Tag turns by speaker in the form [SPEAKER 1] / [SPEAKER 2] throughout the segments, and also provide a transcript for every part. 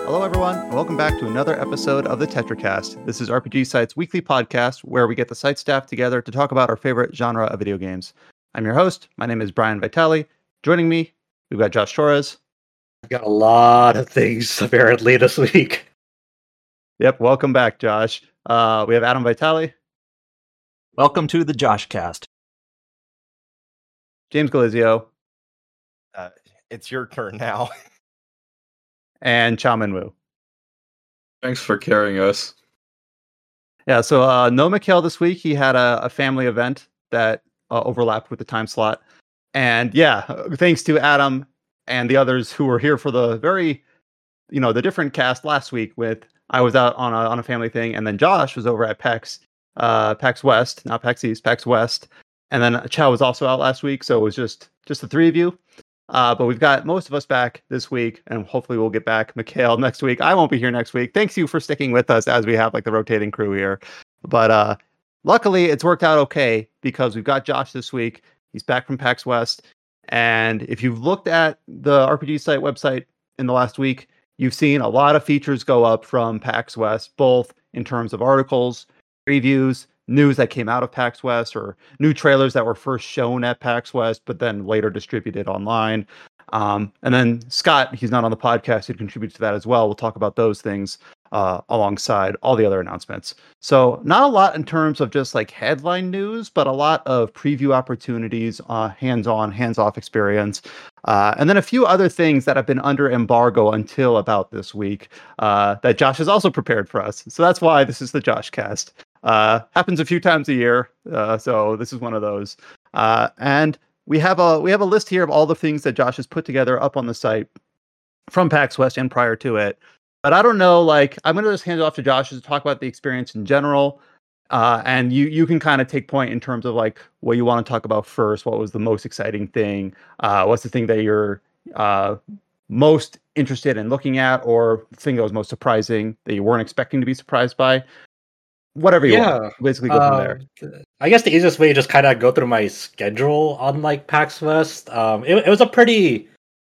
[SPEAKER 1] Hello, everyone, and welcome back to another episode of the TetraCast. This is RPG Site's weekly podcast where we get the site staff together to talk about our favorite genre of video games. I'm your host. My name is Brian Vitale. Joining me, we've got Josh Torres.
[SPEAKER 2] I've got a lot of things apparently this week.
[SPEAKER 1] Yep, welcome back, Josh. We have Adam Vitale.
[SPEAKER 3] Welcome to the JoshCast.
[SPEAKER 1] James Galizio.
[SPEAKER 4] It's your turn now.
[SPEAKER 1] And Chow Min Woo.
[SPEAKER 5] Thanks for carrying us.
[SPEAKER 1] Yeah, so no Mikhail this week. He had a family event that overlapped with the time slot. And yeah, thanks to Adam and the others who were here for the the different cast last week with I was out on a family thing, and then Josh was over at PAX West, not PAX East, PAX West. And then Chow was also out last week, so it was just the three of you. But we've got most of us back this week, and hopefully we'll get back Mikhail next week. I won't be here next week. Thanks you for sticking with us as we have like the rotating crew here. But luckily it's worked out okay because we've got Josh this week. He's back from PAX West. And if you've looked at the RPG Site website in the last week, you've seen a lot of features go up from PAX West, both in terms of articles, previews, news that came out of PAX West, or new trailers that were first shown at PAX West, but then later distributed online. And then Scott, he's not on the podcast, he contributes to that as well. We'll talk about those things alongside all the other announcements. So not a lot in terms of just like headline news, but a lot of preview opportunities, hands-on, hands-off experience. And then a few other things that have been under embargo until about this week that Josh has also prepared for us. So that's why this is the JoshCast. Happens a few times a year, so this is one of those. And we have a list here of all the things that Josh has put together up on the site from PAX West and prior to it. But I don't know, like, I'm going to just hand it off to Josh to talk about the experience in general. And you can kind of take point in terms of like what you want to talk about first. What was the most exciting thing? What's the thing that you're most interested in looking at, or the thing that was most surprising that you weren't expecting to be surprised by? Whatever you want. Basically go from there.
[SPEAKER 2] I guess the easiest way to just kind of go through my schedule on like PAX West. It was a pretty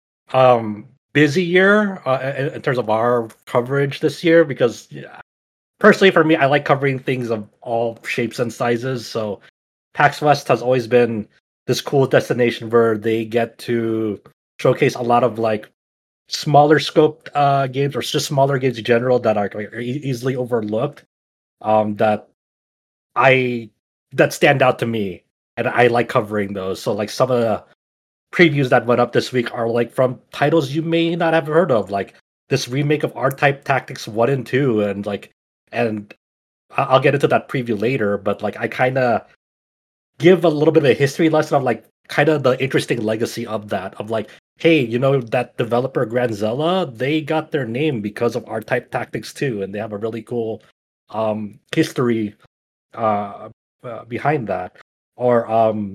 [SPEAKER 2] busy year in terms of our coverage this year, because personally for me, I like covering things of all shapes and sizes. So PAX West has always been this cool destination where they get to showcase a lot of like smaller scoped games, or just smaller games in general that are easily overlooked. That stand out to me, and I like covering those. So like some of the previews that went up this week are like from titles you may not have heard of, like this remake of R-Type Tactics 1 and 2, and I'll get into that preview later, but like I kind of give a little bit of a history lesson of like kind of the interesting legacy of that, of like, hey, that developer Granzella, they got their name because of R-Type Tactics 2, and they have a really cool history behind that. Or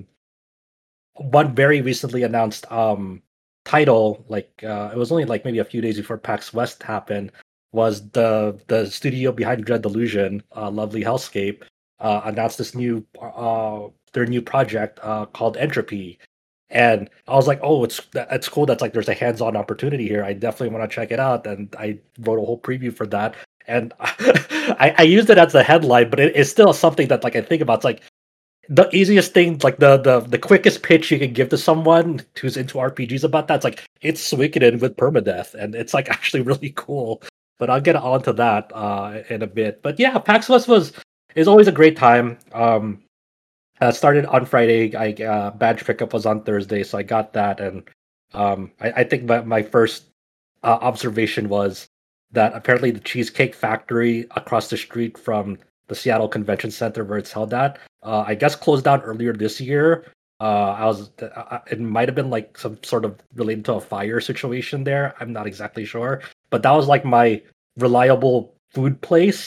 [SPEAKER 2] one very recently announced title, like it was only like maybe a few days before PAX West happened, was the studio behind Dread Delusion, Lovely Hellscape, announced this their new project called Entropy. And I was like, oh, it's cool. That's like there's a hands-on opportunity here. I definitely want to check it out. And I wrote a whole preview for that. And I used it as a headline, but it's still something that like I think about. It's like the easiest thing, like the quickest pitch you can give to someone who's into RPGs about that. It's like it's Suikoden with permadeath, and it's like actually really cool. But I'll get onto that in a bit. But yeah, PAX West is always a great time. Started on Friday. Badge pickup was on Thursday, so I got that. And I think my first observation was that apparently the Cheesecake Factory across the street from the Seattle Convention Center where it's held at, I guess closed down earlier this year. It might have been like some sort of related to a fire situation there. I'm not exactly sure, but that was like my reliable food place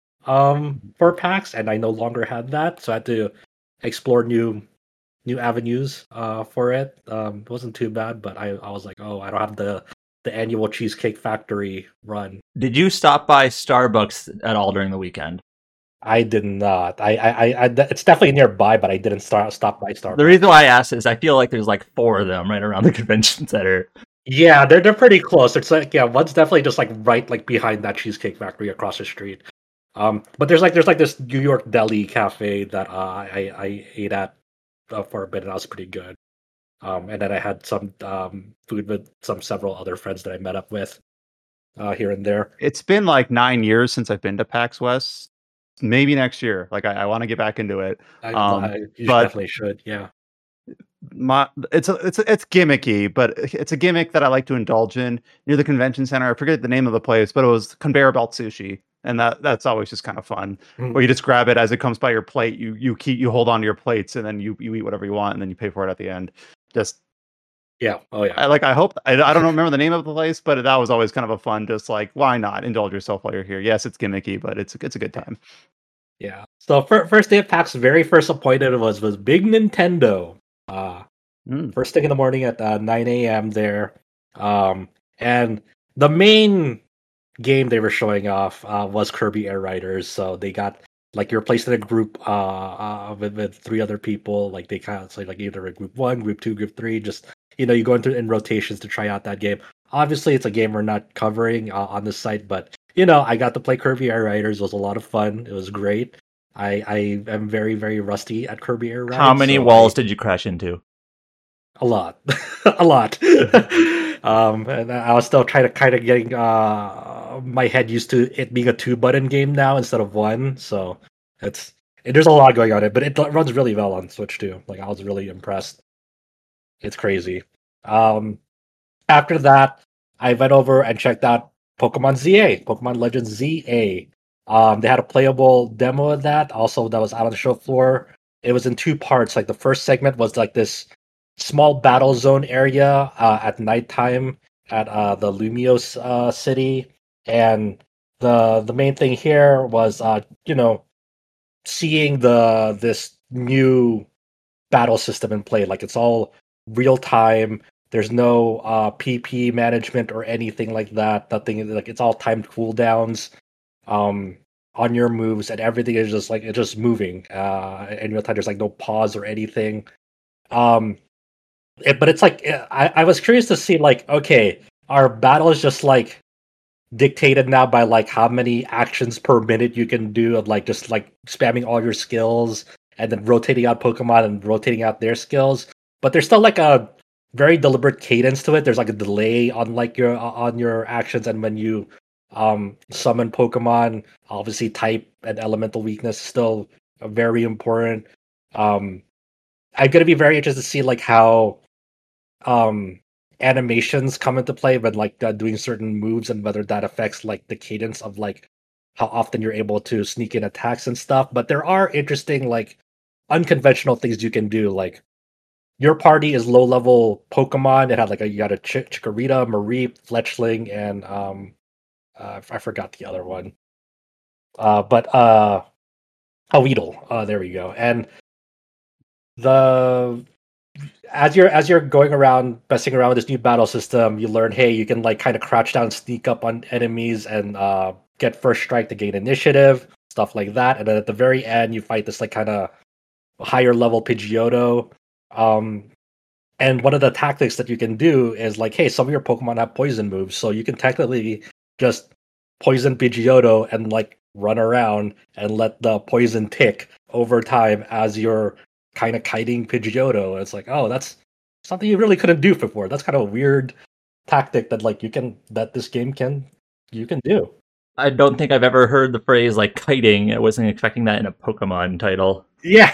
[SPEAKER 2] for PAX, and I no longer had that, so I had to explore new avenues for it. It wasn't too bad, but I was like, oh, I don't have the annual Cheesecake Factory run.
[SPEAKER 3] Did you stop by Starbucks at all during the weekend?
[SPEAKER 2] I did not. I it's definitely nearby, but I didn't stop by Starbucks.
[SPEAKER 3] The reason why I asked is I feel like there's like 4 of them right around the convention center.
[SPEAKER 2] Yeah, they're pretty close. It's like one's definitely just like right like behind that Cheesecake Factory across the street. But there's like this New York deli cafe that I ate at for a bit, and that was pretty good. And then I had some food with several other friends that I met up with here and there.
[SPEAKER 1] It's been like 9 years since I've been to PAX West. Maybe next year. Like I want to get back into it.
[SPEAKER 2] You
[SPEAKER 1] But
[SPEAKER 2] definitely should. Yeah.
[SPEAKER 1] it's gimmicky, but it's a gimmick that I like to indulge in near the convention center. I forget the name of the place, but it was conveyor belt sushi, and that's always just kind of fun.
[SPEAKER 2] Mhm.
[SPEAKER 1] Where you just grab it as it comes by your plate. You hold on to your plates, and then you eat whatever you want, and then you pay for it at the end. Just
[SPEAKER 2] Yeah. Oh yeah.
[SPEAKER 1] I hope I don't remember the name of the place, but that was always kind of a fun. Just like why not indulge yourself while you're here? Yes, it's gimmicky, but it's a good time.
[SPEAKER 2] Yeah. So first day of PAX, very first appointed was Big Nintendo. First thing in the morning at 9 a.m. there. And the main game they were showing off was Kirby Air Riders. So they got like you're placed in a group with three other people. Like they kind of say like either a group 1, group 2, group 3. Just you go into in rotations to try out that game. Obviously, it's a game we're not covering on the site, but I got to play Kirby Air Riders. It was a lot of fun. It was great. I am very, very rusty at Kirby Air Riders.
[SPEAKER 3] How many walls did you crash into?
[SPEAKER 2] A lot. A lot. And I was still trying to kind of getting my head used to it being a 2-button game now instead of one. So there's a lot going on it, but it runs really well on Switch too. Like I was really impressed. It's crazy. After that, I went over and checked out Pokemon ZA, Pokemon Legends ZA. They had a playable demo of that. Also, that was out on the show floor. It was in 2 parts. Like the first segment was like this small battle zone area at nighttime at the Lumiose city, and the main thing here was seeing this new battle system in play. Like it's all real time. There's no PP management or anything like that. Nothing like it's all timed cooldowns on your moves, and everything is just like it's just moving in real time. There's like no pause or anything. But it's like I was curious to see like okay, our battle is just like dictated now by like how many actions per minute you can do of like just like spamming all your skills and then rotating out Pokemon and rotating out their skills. But there's still like a very deliberate cadence to it. There's like a delay on like your actions, and when you summon Pokemon, obviously type and elemental weakness is still very important. I'm gonna be very interested to see like how animations come into play when like doing certain moves, and whether that affects like the cadence of like how often you're able to sneak in attacks and stuff. But there are interesting like unconventional things you can do. Like your party is low level Pokemon. It had like you got a Chikorita, Mareep, Fletchling, and I forgot the other one. But a Weedle. There we go. And as you're going around messing around with this new battle system, you learn, hey, you can like kind of crouch down, sneak up on enemies, and get first strike to gain initiative, stuff like that. And then at the very end, you fight this like kind of higher level Pidgeotto. And one of the tactics that you can do is like, hey, some of your Pokemon have poison moves, so you can technically just poison Pidgeotto and like run around and let the poison tick over time as you're kind of kiting Pidgeotto. It's like, oh, that's something you really couldn't do before. That's kind of a weird tactic that like this game can do.
[SPEAKER 3] I don't think I've ever heard the phrase like kiting. I wasn't expecting that in a Pokemon title.
[SPEAKER 2] Yeah.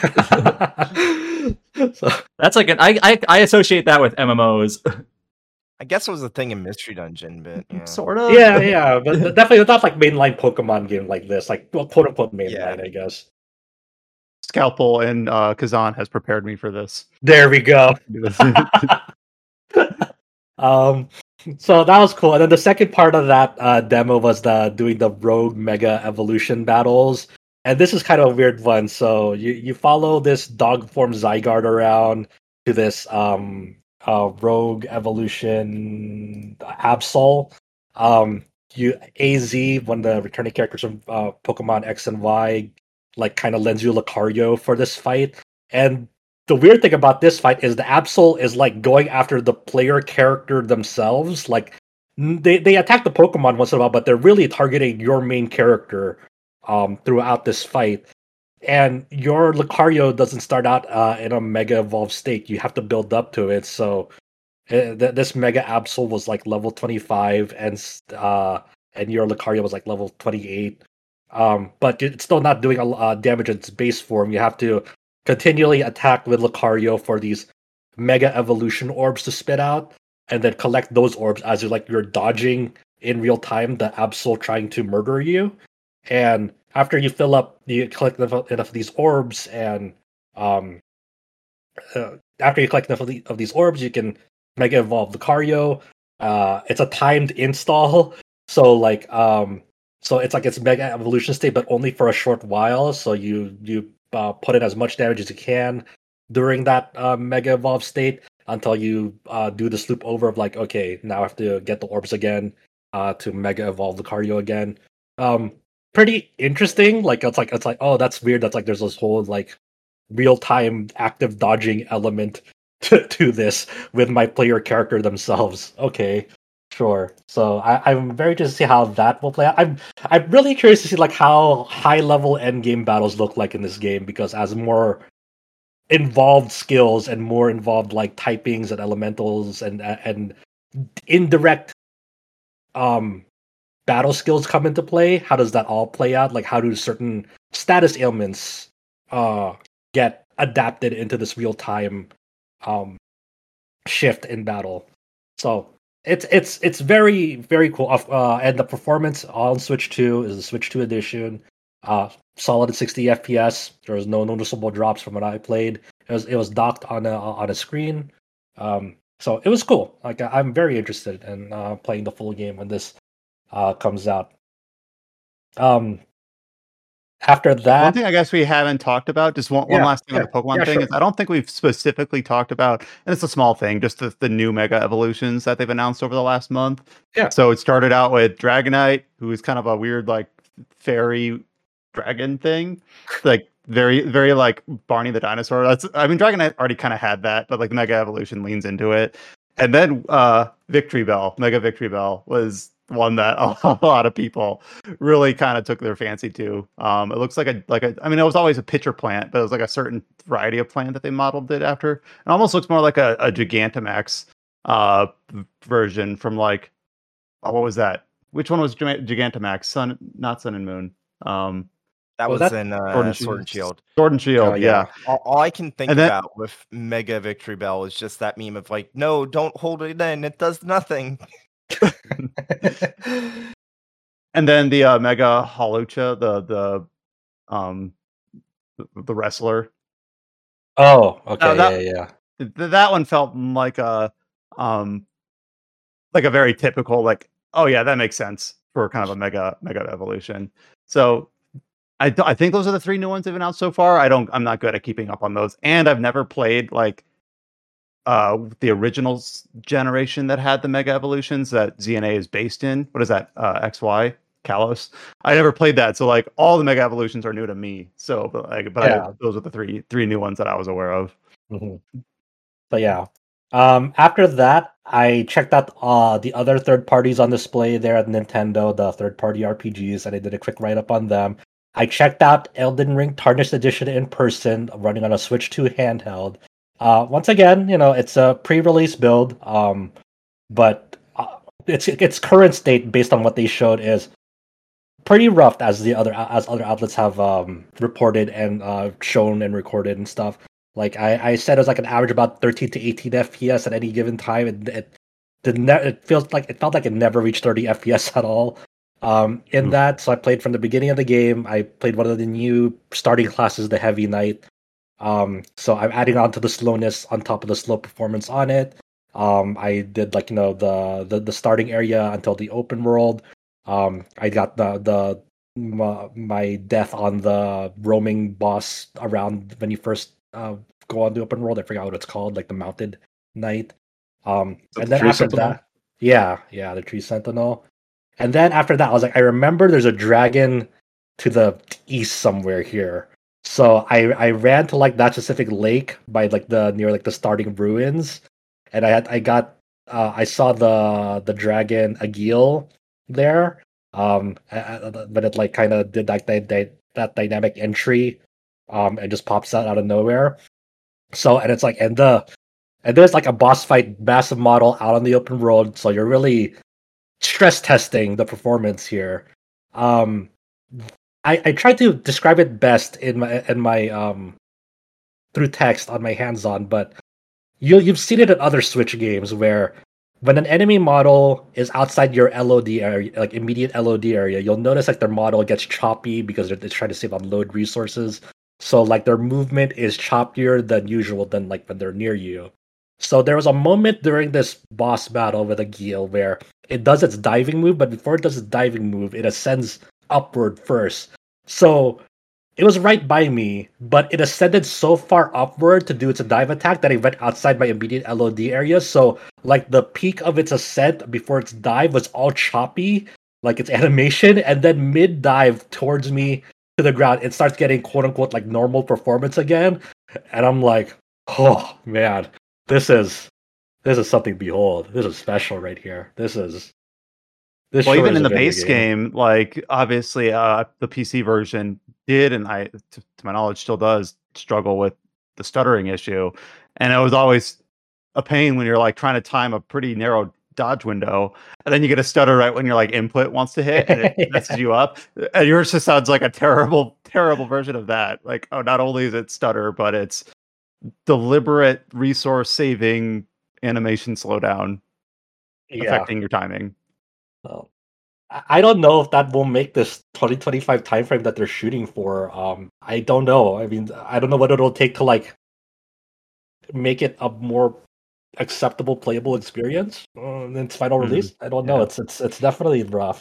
[SPEAKER 2] So
[SPEAKER 3] that's like I associate that with MMOs.
[SPEAKER 4] I guess it was a thing in Mystery Dungeon, but yeah.
[SPEAKER 3] Sort of.
[SPEAKER 2] Yeah, but definitely not like mainline Pokemon game like this, like quote unquote mainline, I guess.
[SPEAKER 1] Scalpel and Kazan has prepared me for this.
[SPEAKER 2] There we go. So that was cool. And then the second part of that demo was doing the Rogue Mega Evolution battles. And this is kind of a weird one. So you follow this dog form Zygarde around to this Rogue Evolution Absol. AZ, one of the returning characters from Pokemon X and Y, like kind of lends you Lucario for this fight. And the weird thing about this fight is the Absol is like going after the player character themselves. Like they attack the Pokemon once in a while, but they're really targeting your main character throughout this fight. And your Lucario doesn't start out in a Mega Evolved state. You have to build up to it. So this Mega Absol was like level 25, and your Lucario was like level 28. But it's still not doing damage in its base form. You have to continually attack with Lucario for these Mega Evolution orbs to spit out, and then collect those orbs as you're dodging in real time the Absol trying to murder you. And after you collect enough of these orbs, and after you collect enough of these orbs, you can Mega Evolve Lucario. It's a timed install, so it's Mega Evolution state, but only for a short while. So you put in as much damage as you can during that Mega Evolve state until you do the loop over of okay, now I have to get the orbs again to Mega Evolve Lucario again. Pretty interesting. It's like oh, that's weird. That's there's this whole real time active dodging element to this with my player character themselves. Okay, sure. So I'm very curious to see how that will play out. I'm really curious to see how high level end game battles look like in this game, because as more involved skills and more involved typings and elementals and indirect battle skills come into play, how does that all play out? How do certain status ailments get adapted into this real time shift in battle? So it's very, very cool. And the performance on Switch 2 is the Switch 2 edition. Solid at 60 FPS. There was no noticeable drops from what I played. It was docked on a screen. So it was cool. I'm very interested in playing the full game when this comes out. After that,
[SPEAKER 1] one thing I guess we haven't talked about, just one last thing on the Pokemon thing, is I don't think we've specifically talked about, and it's a small thing, just the new Mega Evolutions that they've announced over the last month.
[SPEAKER 2] Yeah.
[SPEAKER 1] So it started out with Dragonite, who is kind of a weird fairy dragon thing, very, very Barney the dinosaur. Dragonite already kind of had that, but the Mega Evolution leans into it. And then Victory Bell, Mega Victory Bell, was one that a lot of people really kind of took their fancy to. It looks like it was always a pitcher plant, but it was a certain variety of plant that they modeled it after. It almost looks more like a Gigantamax version from what was that? Which one was Gigantamax? Not Sun and Moon.
[SPEAKER 4] That was in Sword and Shield.
[SPEAKER 1] Sword and Shield, yeah.
[SPEAKER 4] All I can think about with Mega Victory Bell is just that meme of no, don't hold it in. It does nothing.
[SPEAKER 1] And then the Mega Hawlucha, the wrestler.
[SPEAKER 2] Oh, okay, yeah.
[SPEAKER 1] That one felt like a very typical oh yeah, that makes sense for kind of a Mega Evolution. So I think those are the 3 new ones they've announced so far. I'm not good at keeping up on those, and I've never played the original generation that had the Mega Evolutions that ZNA is based in. What is that? XY Kalos. I never played that, so all the Mega Evolutions are new to me. So, those are the three new ones that I was aware of.
[SPEAKER 2] Mm-hmm. But yeah, after that, I checked out the other third parties on display there at Nintendo, the third party RPGs, and I did a quick write up on them. I checked out Elden Ring Tarnished Edition in person, running on a Switch 2 handheld. Once again, it's a pre-release build, but its current state, based on what they showed, is pretty rough, as other outlets have reported and shown and recorded and stuff. I said, it was an average about 13 to 18 FPS at any given time. It felt like it never reached 30 FPS at all. That, so I played from the beginning of the game. I played one of the new starting classes, the Heavy Knight. So I'm adding on to the slowness on top of the slow performance on it. I did the starting area until the open world. I got my death on the roaming boss around when you first go on the open world. I forgot what it's called, the Mounted Knight. And then after
[SPEAKER 5] Sentinel?
[SPEAKER 2] that, yeah, the Tree Sentinel. And then after that, I was I remember there's a dragon to the east somewhere here. So I ran to like that specific lake by like the near like the starting ruins, and I saw the dragon Agil there. But it like kind of did that dynamic entry, and just pops out of nowhere. So and it's like and there's like a boss fight, massive model out on the open road. So you're really stress testing the performance here. Um, I tried to describe it best in my through text on my hands-on, but you've seen it in other Switch games where when an enemy model is outside your LOD area, like immediate LOD area, you'll notice like their model gets choppy because they're trying to save on load resources. So like their movement is choppier than usual than like when they're near you. So there was a moment during this boss battle with a Gil where it does its diving move, but before it does its diving move, it ascends upward first. So it was right by me, but it ascended so far upward to do its dive attack that it went outside my immediate LOD area. So like the peak of its ascent before its dive was all choppy, like its animation, and then mid dive towards me to the ground, it starts getting quote unquote like normal performance again. And I'm like, oh man, this is something to behold. This is special right here. This
[SPEAKER 1] Well,
[SPEAKER 2] sure
[SPEAKER 1] even
[SPEAKER 2] is
[SPEAKER 1] in
[SPEAKER 2] a
[SPEAKER 1] the
[SPEAKER 2] video
[SPEAKER 1] base game, like obviously the PC version did, and to my knowledge, still does struggle with the stuttering issue, and it was always a pain when you're like trying to time a pretty narrow dodge window, and then you get a stutter right when your like input wants to hit, and it messes you up. And yours just sounds like a terrible, terrible version of that. Like, oh, not only is it stutter, but it's deliberate resource saving animation slowdown
[SPEAKER 2] Yeah.
[SPEAKER 1] affecting your timing.
[SPEAKER 2] Well, I don't know if that will make this 2025 timeframe that they're shooting for. I don't know. I mean, I don't know what it'll take to like make it a more acceptable playable experience in its final release. I don't know.
[SPEAKER 1] Yeah.
[SPEAKER 2] It's definitely rough.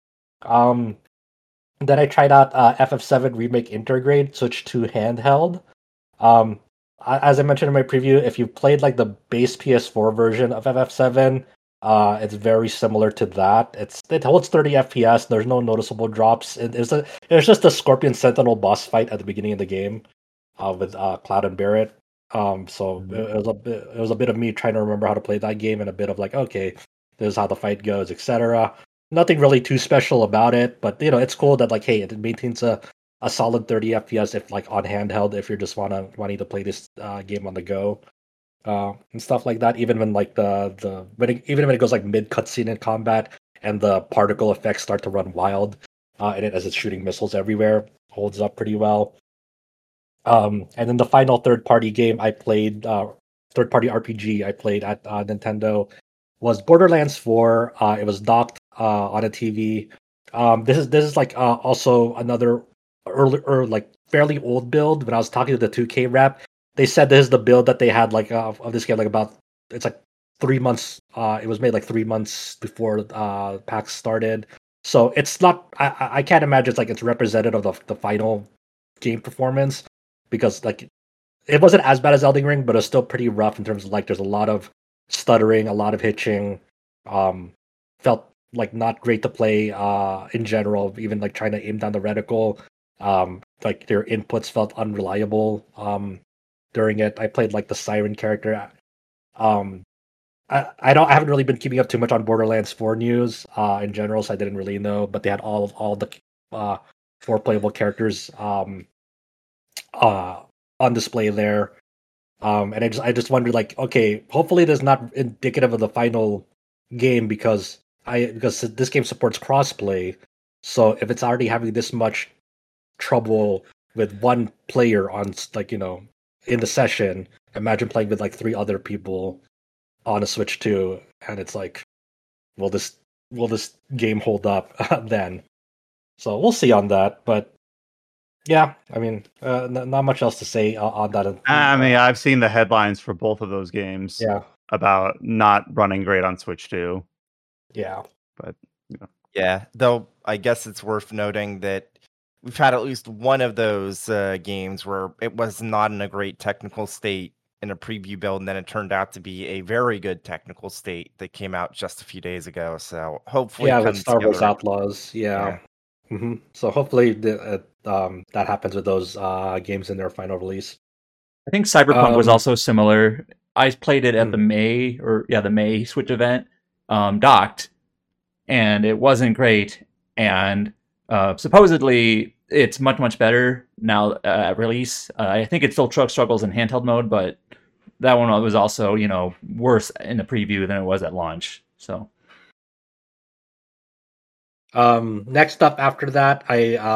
[SPEAKER 2] Then I tried out FF7 Remake Intergrade, switched to handheld. As I mentioned in my preview, if you played like the base PS4 version of FF7, it's very similar to that. It holds 30 FPS. There's no noticeable drops. It's just a Scorpion Sentinel boss fight at the beginning of the game, with Cloud and Barret. So it was a bit of me trying to remember how to play that game and a bit of like, okay, this is how the fight goes, etc. Nothing really too special about it, but it's cool that like, hey, it maintains a solid 30 FPS if like on handheld if you're just wanting to play this game on the go, and stuff like that. Even when like even when it goes like mid cutscene in combat and the particle effects start to run wild, and as it's shooting missiles everywhere, holds up pretty well. And then the final third party game I played, third party RPG I played at Nintendo was Borderlands 4. It was docked on a TV. This is like also another early or like fairly old build. When I was talking to the 2K rep, they said this is the build that they had like of this game, like about it's like 3 months. It was made like 3 months before PAX started, so it's not. I can't imagine it's representative of the final game performance, because like it wasn't as bad as Elden Ring, but it's still pretty rough in terms of like there's a lot of stuttering, a lot of hitching. Felt like not great to play in general. Even like trying to aim down the reticle, like their inputs felt unreliable during it. I played like the Siren character. I haven't really been keeping up too much on Borderlands 4 news in general, so I didn't really know. But they had all the 4 playable characters on display there. And I just wondered, like, okay, hopefully this is not indicative of the final game, because this game supports crossplay. So if it's already having this much trouble with one player on in the session, imagine playing with like 3 other people on a Switch 2, and it's like, will this game hold up then? So we'll see on that, but. Yeah, I mean, not much else to say on that.
[SPEAKER 1] I mean, I've seen the headlines for both of those games about not running great on Switch 2.
[SPEAKER 2] Yeah.
[SPEAKER 1] But,
[SPEAKER 4] Yeah, though I guess it's worth noting that we've had at least one of those games where it was not in a great technical state in a preview build, and then it turned out to be a very good technical state that came out just a few days ago. So hopefully,
[SPEAKER 2] with Star Wars Outlaws, So hopefully that happens with those games in their final release.
[SPEAKER 3] I think Cyberpunk was also similar. I played it at the
[SPEAKER 2] Hmm.
[SPEAKER 3] May Switch event, docked, and it wasn't great. And supposedly it's much better now at release. I think it still struggles in handheld mode, but that one was also worse in the preview than it was at launch. So
[SPEAKER 2] Next up after that,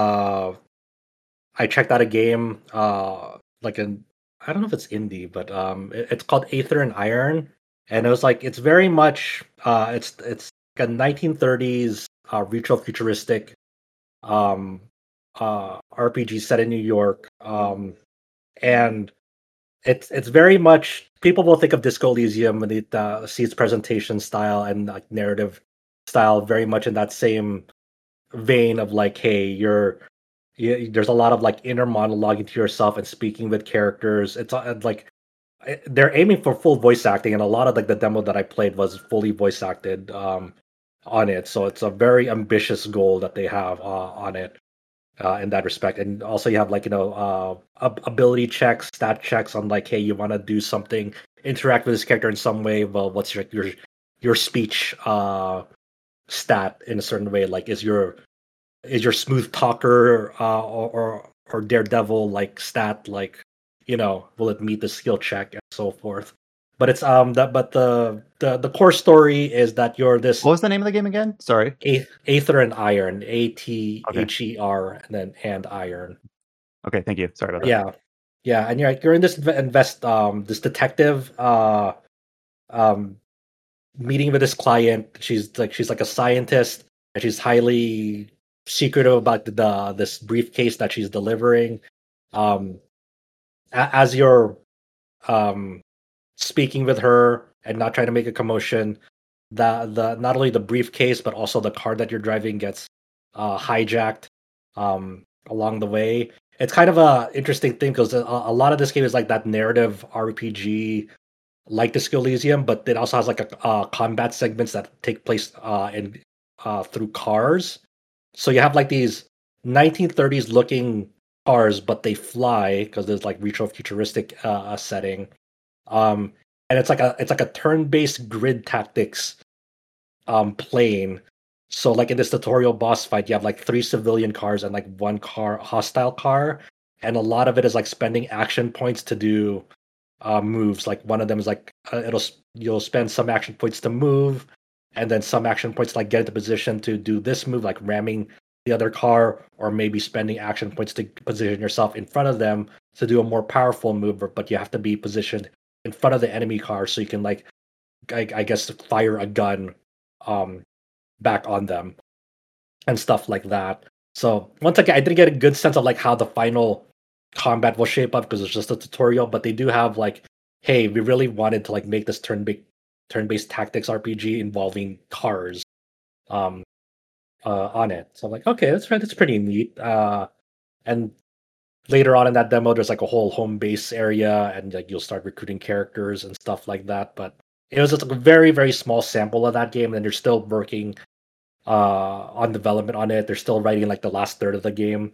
[SPEAKER 2] I checked out a game like an I don't know if it's indie, but it's called Aether and Iron, and it was like it's very much it's like a 1930s retro futuristic um RPG set in New York, and it's very much people will think of Disco Elysium when it see its presentation style and like narrative style very much in that same vein of like, hey, there's a lot of like inner monologuing to yourself and speaking with characters. It's like they're aiming for full voice acting, and a lot of like the demo that I played was fully voice acted on it. So it's a very ambitious goal that they have on it in that respect. And also you have like ability checks, stat checks on like, hey, you want to do something, interact with this character in some way. Well, what's your speech stat in a certain way? Like, is your smooth talker or daredevil like stat like will it meet the skill check and so forth? But it's the core story is that you're this
[SPEAKER 1] What was the name of the game again? Sorry.
[SPEAKER 2] Aether and Iron, Ather, and Iron.
[SPEAKER 1] Okay, thank you. Sorry about that.
[SPEAKER 2] Yeah, and you're in this this detective meeting with this client. She's like a scientist, and she's highly secretive about this briefcase that she's delivering. Um, as you're speaking with her and not trying to make a commotion, the not only the briefcase but also the car that you're driving gets hijacked along the way. It's kind of a interesting thing because a lot of this game is like that narrative RPG like Disco Elysium, but it also has like a combat segments that take place in through cars. So you have like these 1930s looking cars, but they fly because there's like retro futuristic setting. And it's like a turn-based grid tactics plane. So like in this tutorial boss fight, you have like 3 civilian cars and like 1 car hostile car, and a lot of it is like spending action points to do moves. Like one of them is like you'll spend some action points to move, and then some action points to like get into position to do this move, like ramming the other car, or maybe spending action points to position yourself in front of them to do a more powerful move. But you have to be positioned in front of the enemy car so you can like I guess fire a gun um back on them and stuff like that. So once again, I didn't get a good sense of like how the final combat will shape up because it's just a tutorial, but they do have like, hey, we really wanted to like make this turn-based tactics RPG involving cars um on it. So I'm like, okay, that's pretty neat. And later on in that demo there's like a whole home base area and like you'll start recruiting characters and stuff like that. But it was just like a very, very small sample of that game, and they're still working on development on it. They're still writing like the last third of the game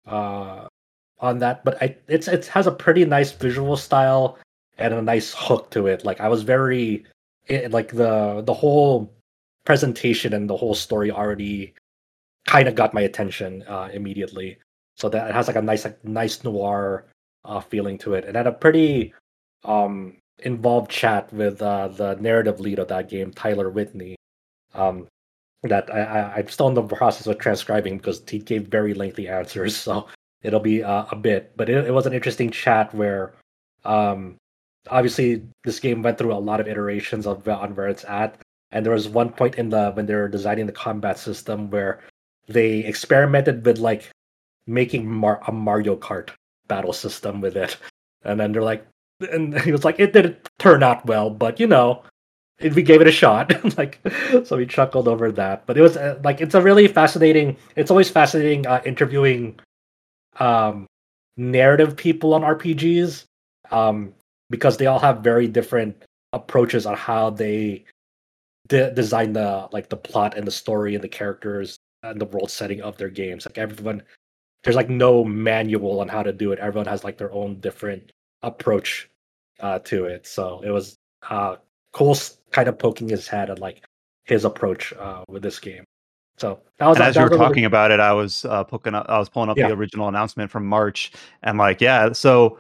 [SPEAKER 2] on that. But it has a pretty nice visual style and a nice hook to it. Like I was like the whole presentation and the whole story already kind of got my attention immediately. So that it has like a nice noir feeling to it, and had a pretty involved chat with the narrative lead of that game, Tyler Whitney. Um, that I'm still in the process of transcribing because he gave very lengthy answers, so it'll be a bit. But it was an interesting chat where, um, obviously, this game went through a lot of iterations on where it's at, and there was one point when they were designing the combat system where they experimented with like making a Mario Kart battle system with it, and then they're like, and he was like, it didn't turn out well, but we gave it a shot. Like, so we chuckled over that. But it was like it's a really fascinating. It's always fascinating interviewing um, narrative people on RPGs because they all have very different approaches on how they design the plot and the story and the characters the world setting of their games. Like everyone, there's like no manual on how to do it. Everyone has like their own different approach to it. So it was Cole kind of poking his head at like his approach with this game. So that was.
[SPEAKER 1] And as
[SPEAKER 2] that
[SPEAKER 1] you were
[SPEAKER 2] was
[SPEAKER 1] talking about it, I was pulling up
[SPEAKER 2] Yeah.
[SPEAKER 1] the original announcement from March, and like, yeah, so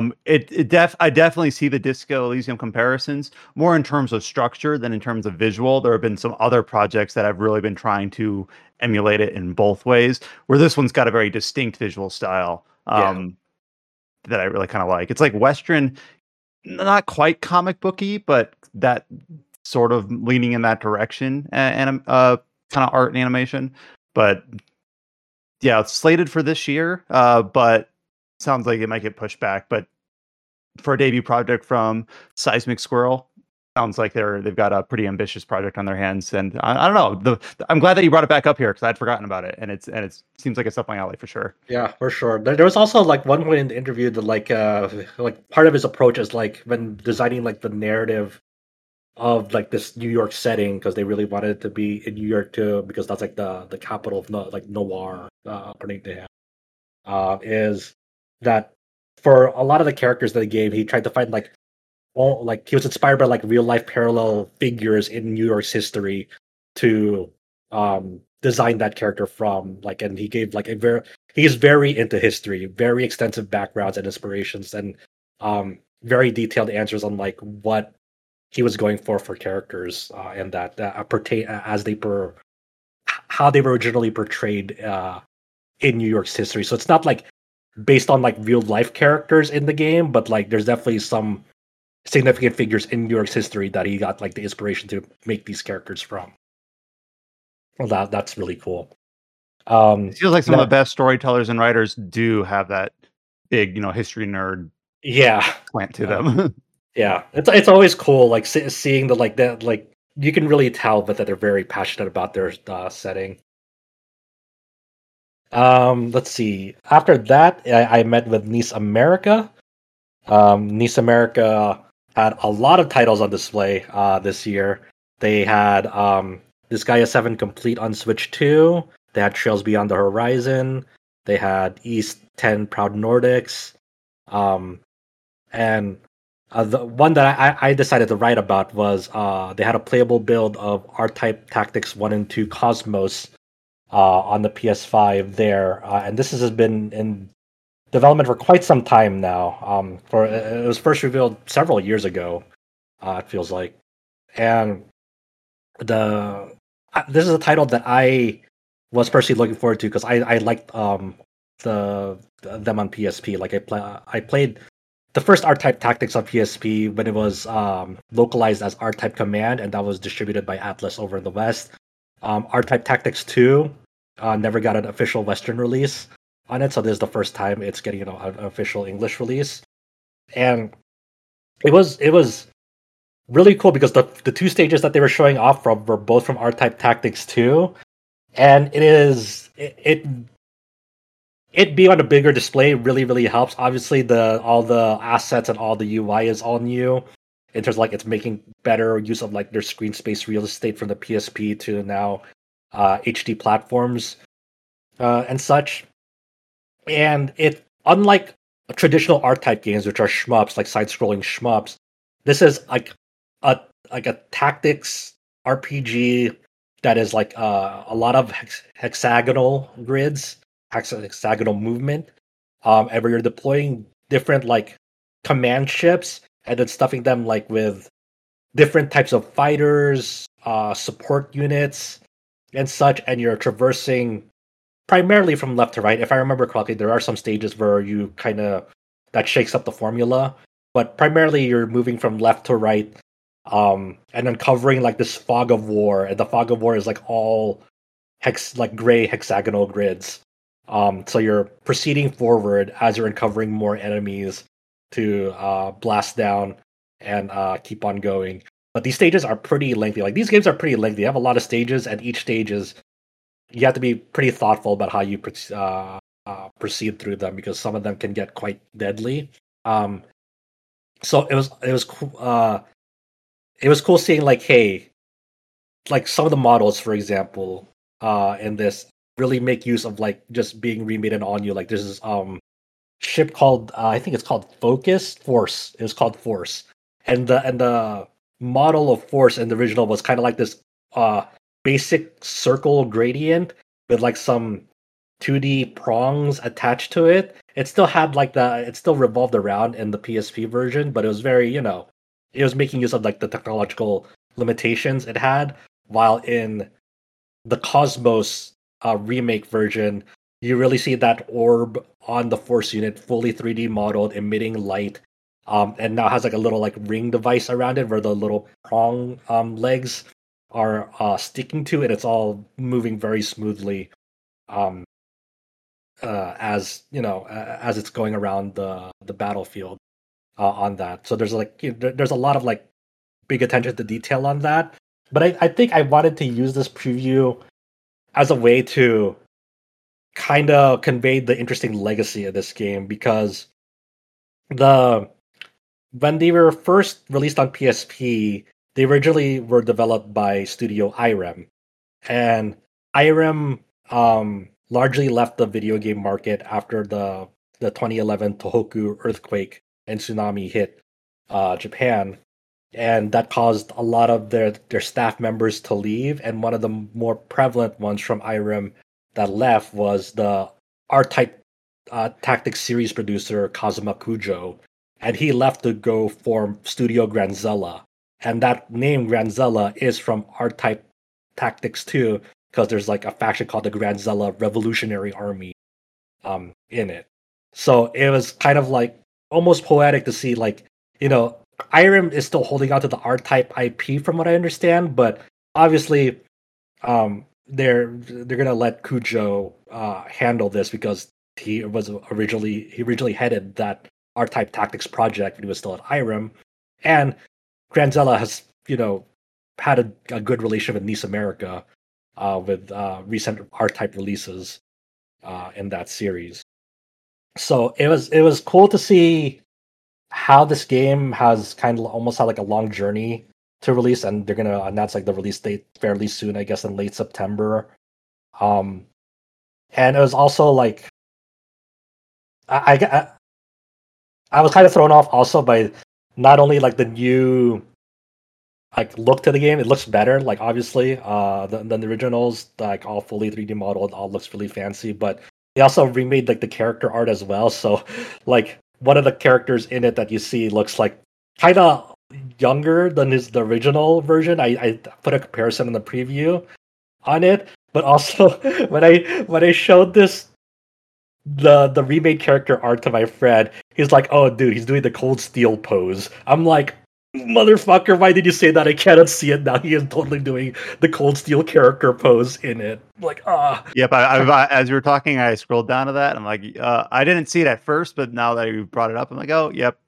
[SPEAKER 1] I definitely see the Disco Elysium comparisons more in terms of structure than in terms of visual. There have been some other projects that have really been trying to emulate it in both ways, where this one's got a very distinct visual style that I really kind of like. It's like Western, not quite comic booky, but that sort of leaning in that direction, and kind of art and animation. But yeah, it's slated for this year, but sounds like it might get pushed back. But for a debut project from Seismic Squirrel, sounds like they've got a pretty ambitious project on their hands. And I don't know. I'm glad that you brought it back up here because I'd forgotten about it, and it seems like it's up my alley for sure.
[SPEAKER 2] Yeah, for sure. There was also like one point in the interview that like part of his approach is like when designing like the narrative of like this New York setting, because they really wanted it to be in New York too, because that's like the capital of like noir, according to him. Is that for a lot of the characters that he gave, he tried to find like all like he was inspired by like real life parallel figures in New York's history to design that character from. Like, and he gave like he's very into history, very extensive backgrounds and inspirations, and very detailed answers on like what he was going for characters and that pertain as how they were originally portrayed in New York's history. So it's not like based on like real life characters in the game, but like there's definitely some significant figures in New York's history that he got like the inspiration to make these characters from. Well, that's really cool.
[SPEAKER 1] It feels like some of the best storytellers and writers do have that big, history nerd slant to them.
[SPEAKER 2] Yeah, it's always cool, like seeing the like that, like you can really tell that they're very passionate about their setting. Let's see. After that, I met with Nice America. Nice America had a lot of titles on display this year. They had Disgaea 7 Complete on Switch 2. They had Trails Beyond the Horizon. They had East 10 Proud Nordics. And the one that I decided to write about was they had a playable build of R-Type Tactics 1 and 2 Cosmos on the PS5 there. And this has been in development for quite some time now. It was first revealed several years ago, it feels like. And this is a title that I was personally looking forward to because I liked them on PSP. Like I played the first R-Type Tactics on PSP when it was localized as R-Type Command, and that was distributed by Atlas over in the West. R-Type Tactics 2 never got an official Western release on it, so this is the first time it's getting an official English release. And it was really cool because the two stages that they were showing off from were both from R-Type Tactics 2, and it being on a bigger display really helps. Obviously, all the assets and all the UI is all new. In terms of like it's making better use of like their screen space real estate from the PSP to now HD platforms and such. And it, unlike traditional R-Type games, which are shmups, like side-scrolling shmups, this is like a tactics RPG that is like a lot of hexagonal grids, hexagonal movement, and where you're deploying different like command ships and then stuffing them like with different types of fighters, support units, and such, and you're traversing primarily from left to right. If I remember correctly, there are some stages where you kind of that shakes up the formula, but primarily you're moving from left to right, and then covering like this fog of war, and the fog of war is like all gray hexagonal grids. So you're proceeding forward as you're uncovering more enemies to blast down and keep on going. But these stages are pretty lengthy. Like these games are pretty lengthy. They have a lot of stages, and each stage is you have to be pretty thoughtful about how you proceed through them because some of them can get quite deadly. So it was cool. It was cool seeing like, hey, like some of the models, for example, in this really make use of like just being remade and all new. Like there's this ship called I think it's called Force. It was called Force, and the model of Force in the original was kind of like this basic circle gradient with like some 2D prongs attached to it. It still had like it still revolved around in the PSP version, but it was very, it was making use of like the technological limitations it had. While in the Cosmos remake version, you really see that orb on the Force unit fully 3D modeled, emitting light, and now has like a little like ring device around it where the little prong legs are sticking to it. It's all moving very smoothly. As as it's going around the battlefield on that. So there's like there's a lot of like big attention to detail on that. But I think I wanted to use this preview as a way to kind of convey the interesting legacy of this game, because when they were first released on PSP, they originally were developed by Studio Irem, and Irem largely left the video game market after the 2011 Tohoku earthquake and tsunami hit Japan, and that caused a lot of their staff members to leave. And one of the more prevalent ones from Irem that left was the R-Type Tactics series producer Kazuma Kujo, and he left to go form Studio Granzella. And that name Granzella is from R-Type Tactics 2, because there's like a faction called the Granzella Revolutionary Army in it. So it was kind of like almost poetic to see, like, Irem is still holding on to the R-Type IP from what I understand, but obviously they're gonna let Kujo handle this, because he originally headed that R-Type Tactics project when he was still at Irem, and Granzella has had a good relation with Nice America with recent R-Type releases in that series. So it was cool to see how this game has kind of almost had like a long journey to release, and they're gonna announce like the release date fairly soon, I guess in late September. And it was also like I was kind of thrown off also by not only like the new like look to the game. It looks better, like obviously than the originals, like all fully 3D modeled, all looks really fancy, but they also remade like the character art as well. So like one of the characters in it that you see looks like kind of younger than the original version. I put a comparison in the preview on it, but also when I showed this the remade character art to my friend, he's like, "Oh, dude, he's doing the Cold Steel pose." I'm like, "Motherfucker, why did you say that? I cannot see it now. He is totally doing the Cold Steel character pose in it." I'm like,
[SPEAKER 1] Yep. As you were talking, I scrolled down to that. I'm like, I didn't see it at first, but now that you brought it up, I'm like, oh, yep.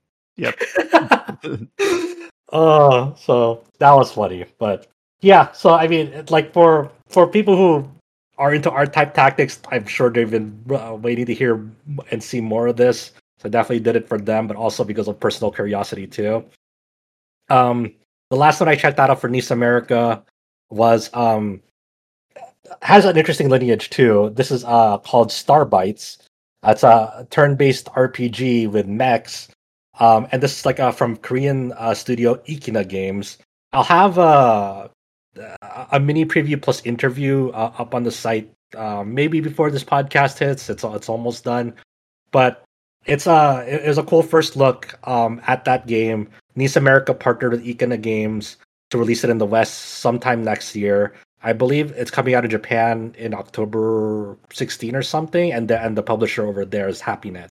[SPEAKER 2] So that was funny. But yeah, so I mean, like for people who are into R-Type Tactics, I'm sure they've been waiting to hear and see more of this. So I definitely did it for them, but also because of personal curiosity too. The last one I checked out for Nice America was has an interesting lineage too. This is called Starbytes. It's a turn-based RPG with mechs. And this is like from Korean studio Ikina Games. I'll have a mini preview plus interview up on the site maybe before this podcast hits. It's almost done, but it was a cool first look at that game. Nice America partnered with Ikina Games to release it in the West sometime next year. I believe it's coming out of Japan in October 16 or something, and the publisher over there is Happynet.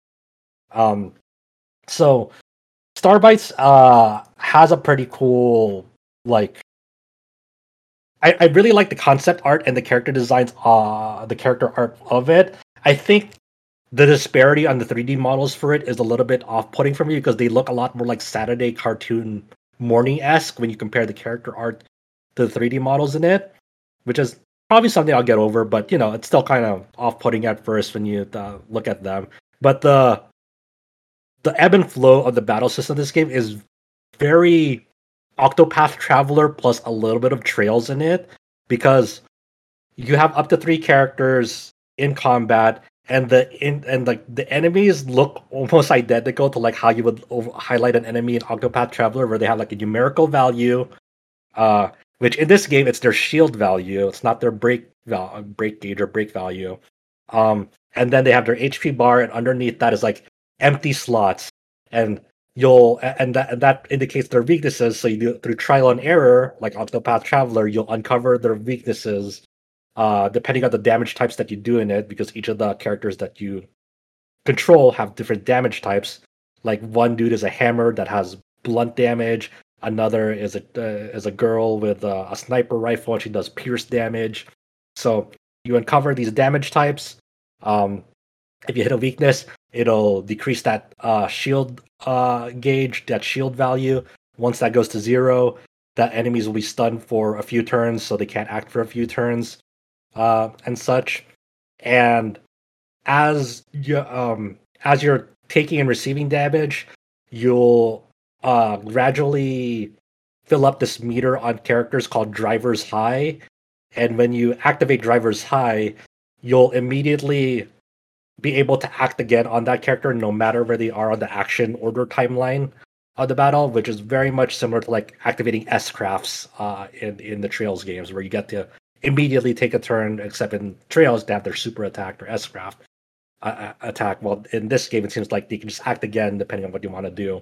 [SPEAKER 2] So Starbytes has a pretty cool, like, I really like the concept art and the character designs, the character art of it. I think the disparity on the 3D models for it is a little bit off-putting for me, because they look a lot more like Saturday cartoon morning-esque when you compare the character art to the 3D models in it, which is probably something I'll get over, but it's still kind of off-putting at first when you look at them. But the ebb and flow of the battle system of this game is very Octopath Traveler plus a little bit of Trails in it, because you have up to 3 characters in combat, and the enemies look almost identical to like how you would highlight an enemy in Octopath Traveler, where they have like a numerical value, which in this game it's their shield value. It's not their break gauge or break value. And then they have their HP bar, and underneath that is like empty slots, and that indicates their weaknesses. So you do through trial and error, like Octopath Traveler, you'll uncover their weaknesses, depending on the damage types that you do in it, because each of the characters that you control have different damage types. Like one dude is a hammer that has blunt damage. Another is a girl with a sniper rifle, and she does pierce damage. So you uncover these damage types. If you hit a weakness, it'll decrease that shield gauge, that shield value. Once that goes to 0, that enemies will be stunned for a few turns, so they can't act for a few turns, and such. And as you're taking and receiving damage, you'll gradually fill up this meter on characters called Driver's High. And when you activate Driver's High, you'll immediately be able to act again on that character no matter where they are on the action order timeline of the battle, which is very much similar to like activating S-crafts in the Trails games, where you get to immediately take a turn, except in Trails they have their super attack or S-craft attack. Well, in this game it seems like they can just act again depending on what you want to do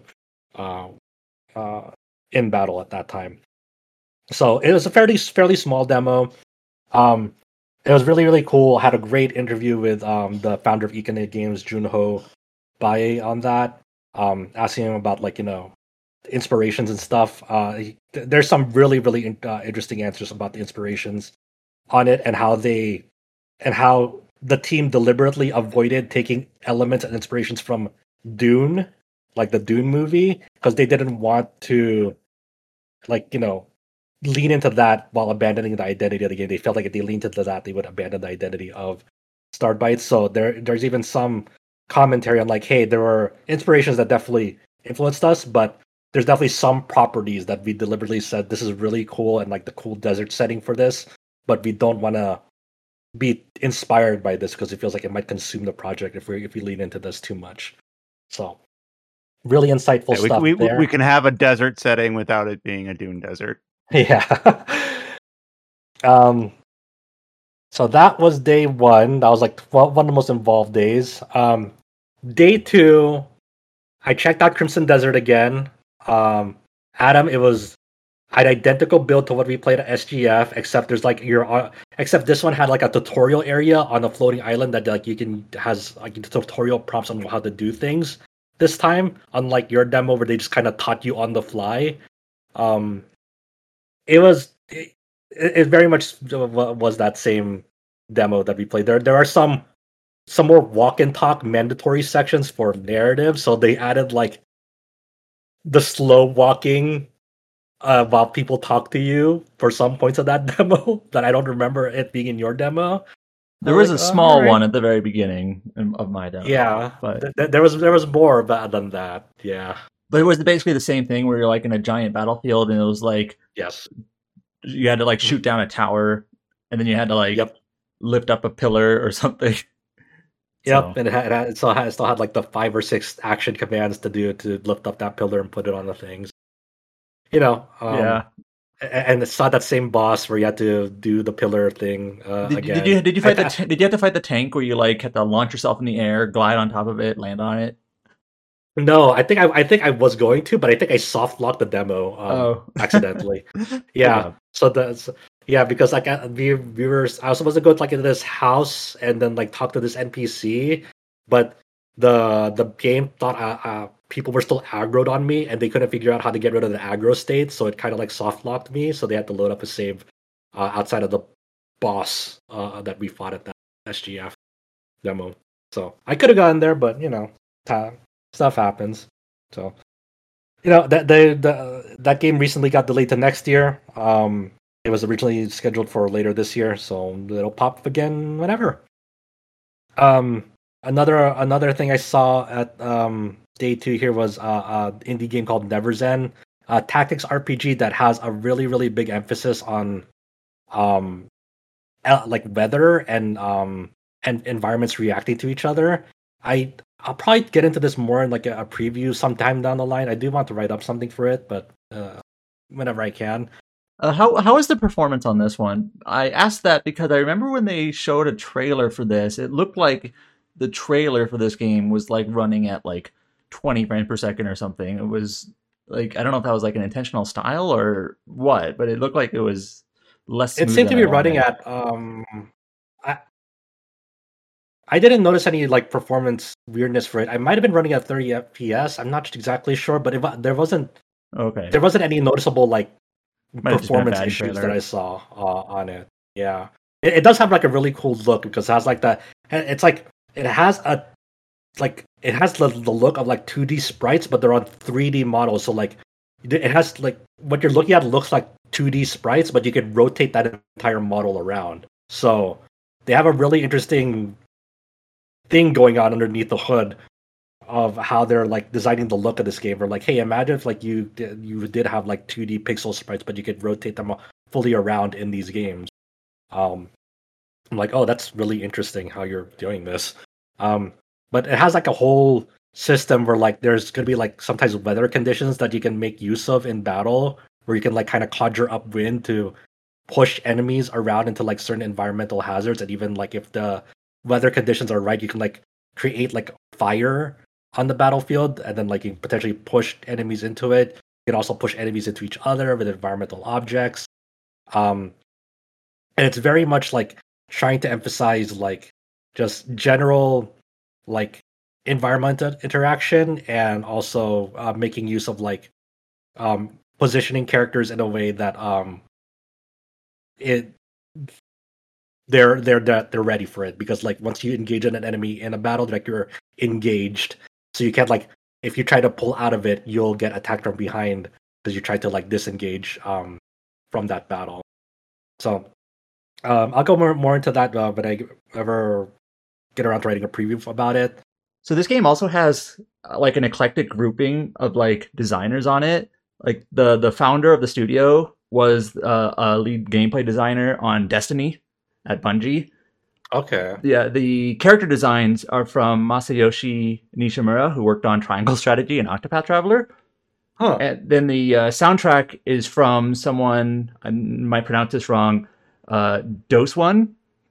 [SPEAKER 2] in battle at that time. So it was a fairly small demo. It was really, really cool. I had a great interview with the founder of Econet Games, Junho Bae, on that. Asking him about inspirations and stuff. There's some really, really interesting answers about the inspirations on it, and how the team deliberately avoided taking elements and inspirations from Dune, like the Dune movie, because they didn't want to lean into that while abandoning the identity of the game. They felt like if they leaned into that, they would abandon the identity of Starbytes. So there's even some commentary on hey, there were inspirations that definitely influenced us, but there's definitely some properties that we deliberately said this is really cool, and the cool desert setting for this, but we don't want to be inspired by this because it feels like it might consume the project if we lean into this too much. So really insightful stuff.
[SPEAKER 1] We can have a desert setting without it being a Dune desert.
[SPEAKER 2] Yeah. So that was day 1. That was one of the most involved days. Day 2, I checked out Crimson Desert again. Adam, it was an identical build to what we played at SGF, except there's except this one had a tutorial area on a floating island that has tutorial prompts on how to do things. This time, unlike your demo where they just kind of taught you on the fly. It very much was that same demo that we played. There are some more walk and talk mandatory sections for narrative, so they added the slow walking while people talk to you for some points of that demo that I don't remember it being in your demo.
[SPEAKER 3] There was a small one at the very beginning of my demo.
[SPEAKER 2] Yeah,
[SPEAKER 3] but
[SPEAKER 2] there was more than that. Yeah.
[SPEAKER 3] But it was basically the same thing where you're in a giant battlefield, and it was
[SPEAKER 2] yes,
[SPEAKER 3] you had to shoot down a tower, and then you had to lift up a pillar or something.
[SPEAKER 2] Yep, so. And it still had the 5 or 6 action commands to do to lift up that pillar and put it on the things.
[SPEAKER 3] Yeah.
[SPEAKER 2] And it's not that same boss where you had to do the pillar thing again.
[SPEAKER 3] Did you fight did you have to fight the tank where you had to launch yourself in the air, glide on top of it, land on it?
[SPEAKER 2] No, I think I was going to, but I think I soft locked the demo accidentally. Yeah. So because I was supposed to go to into this house and then talk to this NPC, but the game thought people were still aggroed on me, and they couldn't figure out how to get rid of the aggro state, so it kind of soft locked me. So they had to load up a save outside of the boss that we fought at that SGF demo. So I could have gotten there, but stuff happens. So that game recently got delayed to next year. It was originally scheduled for later this year, so it'll pop up again whenever. Another thing I saw at day 2 here was an indie game called Neverzen, a tactics RPG that has a really, really big emphasis on like weather and environments reacting to each other. I'll probably get into this more in like a preview sometime down the line. I do want to write up something for it, but whenever I can.
[SPEAKER 3] How is the performance on this one? I asked that because I remember when they showed a trailer for this, it looked like the trailer for this game was like running at like 20 frames per second or something. It was like, I don't know if that was like an intentional style or what, but it looked like it was less.
[SPEAKER 2] It seemed to be running at I didn't notice any like performance weirdness for it. I might have been running at 30 FPS. I'm not exactly sure, but there wasn't any noticeable like performance issues that I saw on it. Yeah, it does have like a really cool look because it has like the look of like 2D sprites, but they're on 3D models. So like it has like what you're looking at looks like 2D sprites, but you can rotate that entire model around. So they have a really interesting thing going on underneath the hood of how they're like designing the look of this game. Or like, hey, imagine if like you did have like 2D pixel sprites, but you could rotate them fully around in these games. I'm like, oh, that's really interesting how you're doing this. But it has like a whole system where like there's gonna be like sometimes weather conditions that you can make use of in battle, where you can like kind of conjure up wind to push enemies around into like certain environmental hazards, and even like if the weather conditions are right, you can like create like fire on the battlefield, and then like you potentially push enemies into it. You can also push enemies into each other with environmental objects. And it's very much like trying to emphasize like just general like environmental interaction, and also making use of like positioning characters in a way that they're ready for it, because like once you engage an enemy in a battle, like you're engaged, so you can't like, if you try to pull out of it, you'll get attacked from behind because you try to like disengage from that battle. So I'll go more into that when I ever get around to writing a preview about it.
[SPEAKER 3] So this game also has like an eclectic grouping of like designers on it. Like the founder of the studio was a lead gameplay designer on Destiny at Bungie.
[SPEAKER 2] Okay.
[SPEAKER 3] Yeah, the character designs are from Masayoshi Nishimura, who worked on Triangle Strategy and Octopath Traveler.
[SPEAKER 2] Huh.
[SPEAKER 3] And then the soundtrack is from someone, I might pronounce this wrong, Dosey1,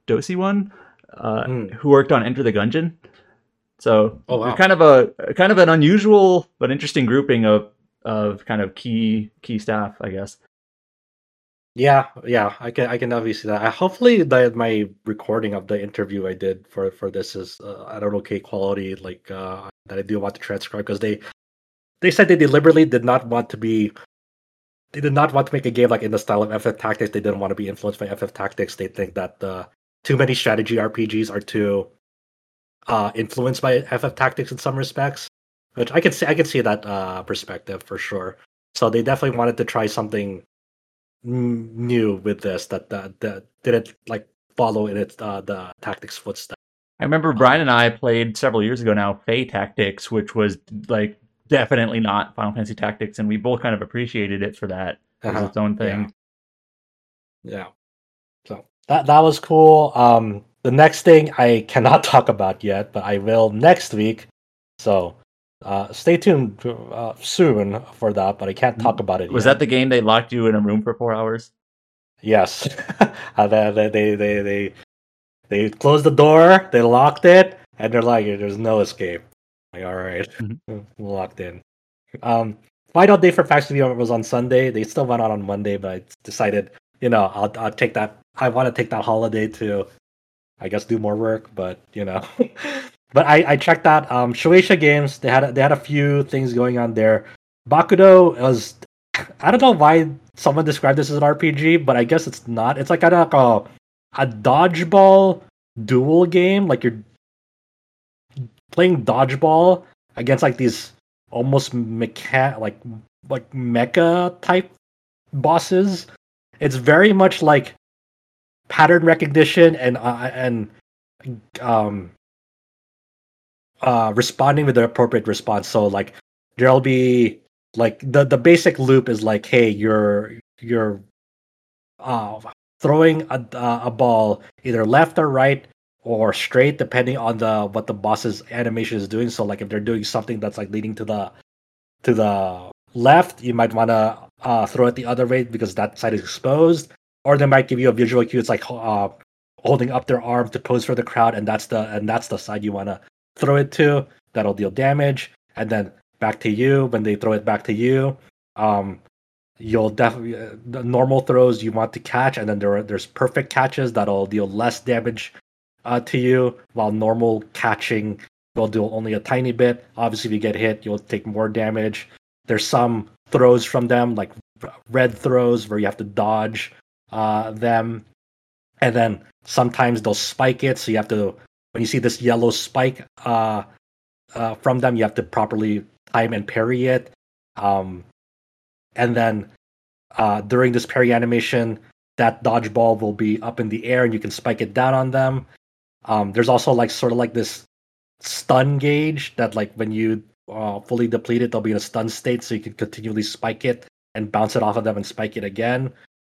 [SPEAKER 3] who worked on Enter the Gungeon. So kind of an unusual but interesting grouping of kind of key staff, I guess.
[SPEAKER 2] Yeah, I can obviously see that. Hopefully, my recording of the interview I did for this is at an okay quality, like that I do want to transcribe, because they said they deliberately did not want to make a game like in the style of FF Tactics. They didn't want to be influenced by FF Tactics. They think that too many strategy RPGs are too influenced by FF Tactics in some respects, which I can see that perspective for sure. So they definitely wanted to try something new with this that didn't like follow in its the Tactics footsteps.
[SPEAKER 3] I remember Brian and I played several years ago now Fae Tactics, which was like definitely not Final Fantasy Tactics, and we both kind of appreciated it for that as its own thing.
[SPEAKER 2] Yeah. So that was cool. The next thing I cannot talk about yet, but I will next week. So stay tuned soon for that, but I can't talk about it
[SPEAKER 3] Was
[SPEAKER 2] yet.
[SPEAKER 3] that the game they locked you in a room for 4 hours?
[SPEAKER 2] Yes. They closed the door, they locked it, and they're like, there's no escape. Like, all right, locked in. Final day for PAX Review was on Sunday. They still went on Monday, but I decided, I'll take that. I want to take that holiday to, I guess, do more work. But but I checked out Shueisha Games. They had a few things going on there. Bakudo was, I don't know why someone described this as an RPG, but I guess it's not. It's like kind of like a dodgeball duel game. Like you're playing dodgeball against like these almost mecha type bosses. It's very much like pattern recognition and responding with the appropriate response. So like there'll be like the basic loop is like, hey, you're throwing a ball either left or right or straight, depending on what the boss's animation is doing. So like if they're doing something that's like leading to the left, you might want to throw it the other way because that side is exposed. Or they might give you a visual cue. It's like holding up their arm to pose for the crowd, and that's the side you want to throw it to. That'll deal damage, and then back to you when they throw it back to you. You'll definitely the normal throws you want to catch, and then there's perfect catches that'll deal less damage to you, while normal catching will do only a tiny bit. Obviously, if you get hit, you'll take more damage. There's some throws from them, like red throws, where you have to dodge them, and then sometimes they'll spike it. So you have to, when you see this yellow spike from them, you have to properly time and parry it. And then during this parry animation, that dodgeball will be up in the air, and you can spike it down on them. There's also like sort of like this stun gauge that like when you fully deplete it, they'll be in a stun state, so you can continually spike it and bounce it off of them and spike it again.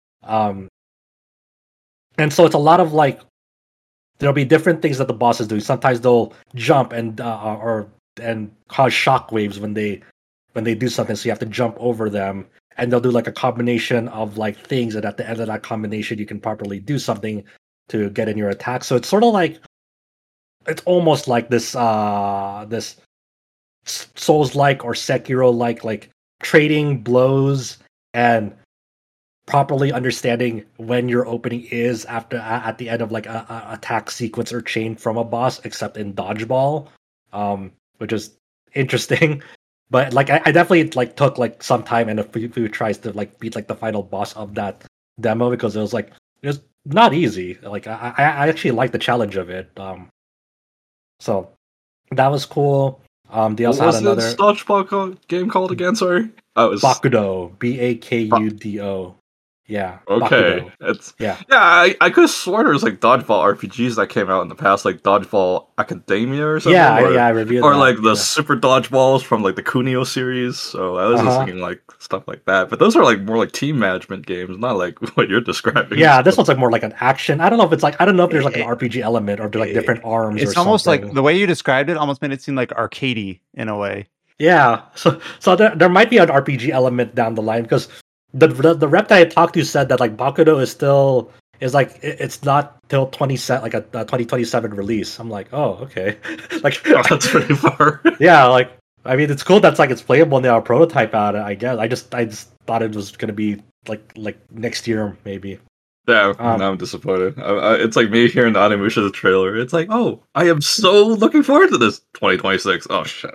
[SPEAKER 2] And so it's a lot of like there'll be different things that the boss is doing. Sometimes they'll jump and cause shock waves when they do something, so you have to jump over them. And they'll do like a combination of like things, and at the end of that combination, you can properly do something to get in your attack. So it's sort of like it's almost like this Souls-like or Sekiro-like, like trading blows and properly understanding when your opening is at the end of like a attack sequence or chain from a boss, except in dodgeball, which is interesting. But like I definitely like took like some time and a few tries to like beat like the final boss of that demo, because it was not easy. Like I actually liked the challenge of it. So that was cool. They also had another
[SPEAKER 5] this dodgeball game called again? Sorry, oh, it was
[SPEAKER 2] Bakudo, Bakudo. Yeah.
[SPEAKER 5] Okay,
[SPEAKER 2] Bakudo.
[SPEAKER 5] yeah. I could have sworn there was like dodgeball RPGs that came out in the past, like Dodgeball Academia or something.
[SPEAKER 2] I reviewed
[SPEAKER 5] or
[SPEAKER 2] that,
[SPEAKER 5] like the Super Dodgeballs from like the Kunio series. So I was just thinking like stuff like that. But those are like more like team management games, not like what you're describing.
[SPEAKER 2] Yeah, this one's like more like an action. I don't know if there's like an RPG element or there's like different arms.
[SPEAKER 1] It's
[SPEAKER 2] or
[SPEAKER 1] almost
[SPEAKER 2] something.
[SPEAKER 1] like the way you described it almost made it seem like arcadey in a way.
[SPEAKER 2] Yeah, so there might be an RPG element down the line, because the rep that I talked to said that like Bakudo is like it's not till 2027 release. I'm like, oh, okay. Like
[SPEAKER 5] that's pretty far.
[SPEAKER 2] Yeah, like I mean, it's cool that's like it's playable and they have a prototype out of it, I guess. I just thought it was gonna be like next year maybe.
[SPEAKER 5] Yeah, now I'm disappointed. It's like me hearing the Onimusha trailer. It's like, oh, I am so looking forward to this 2026. Oh shit.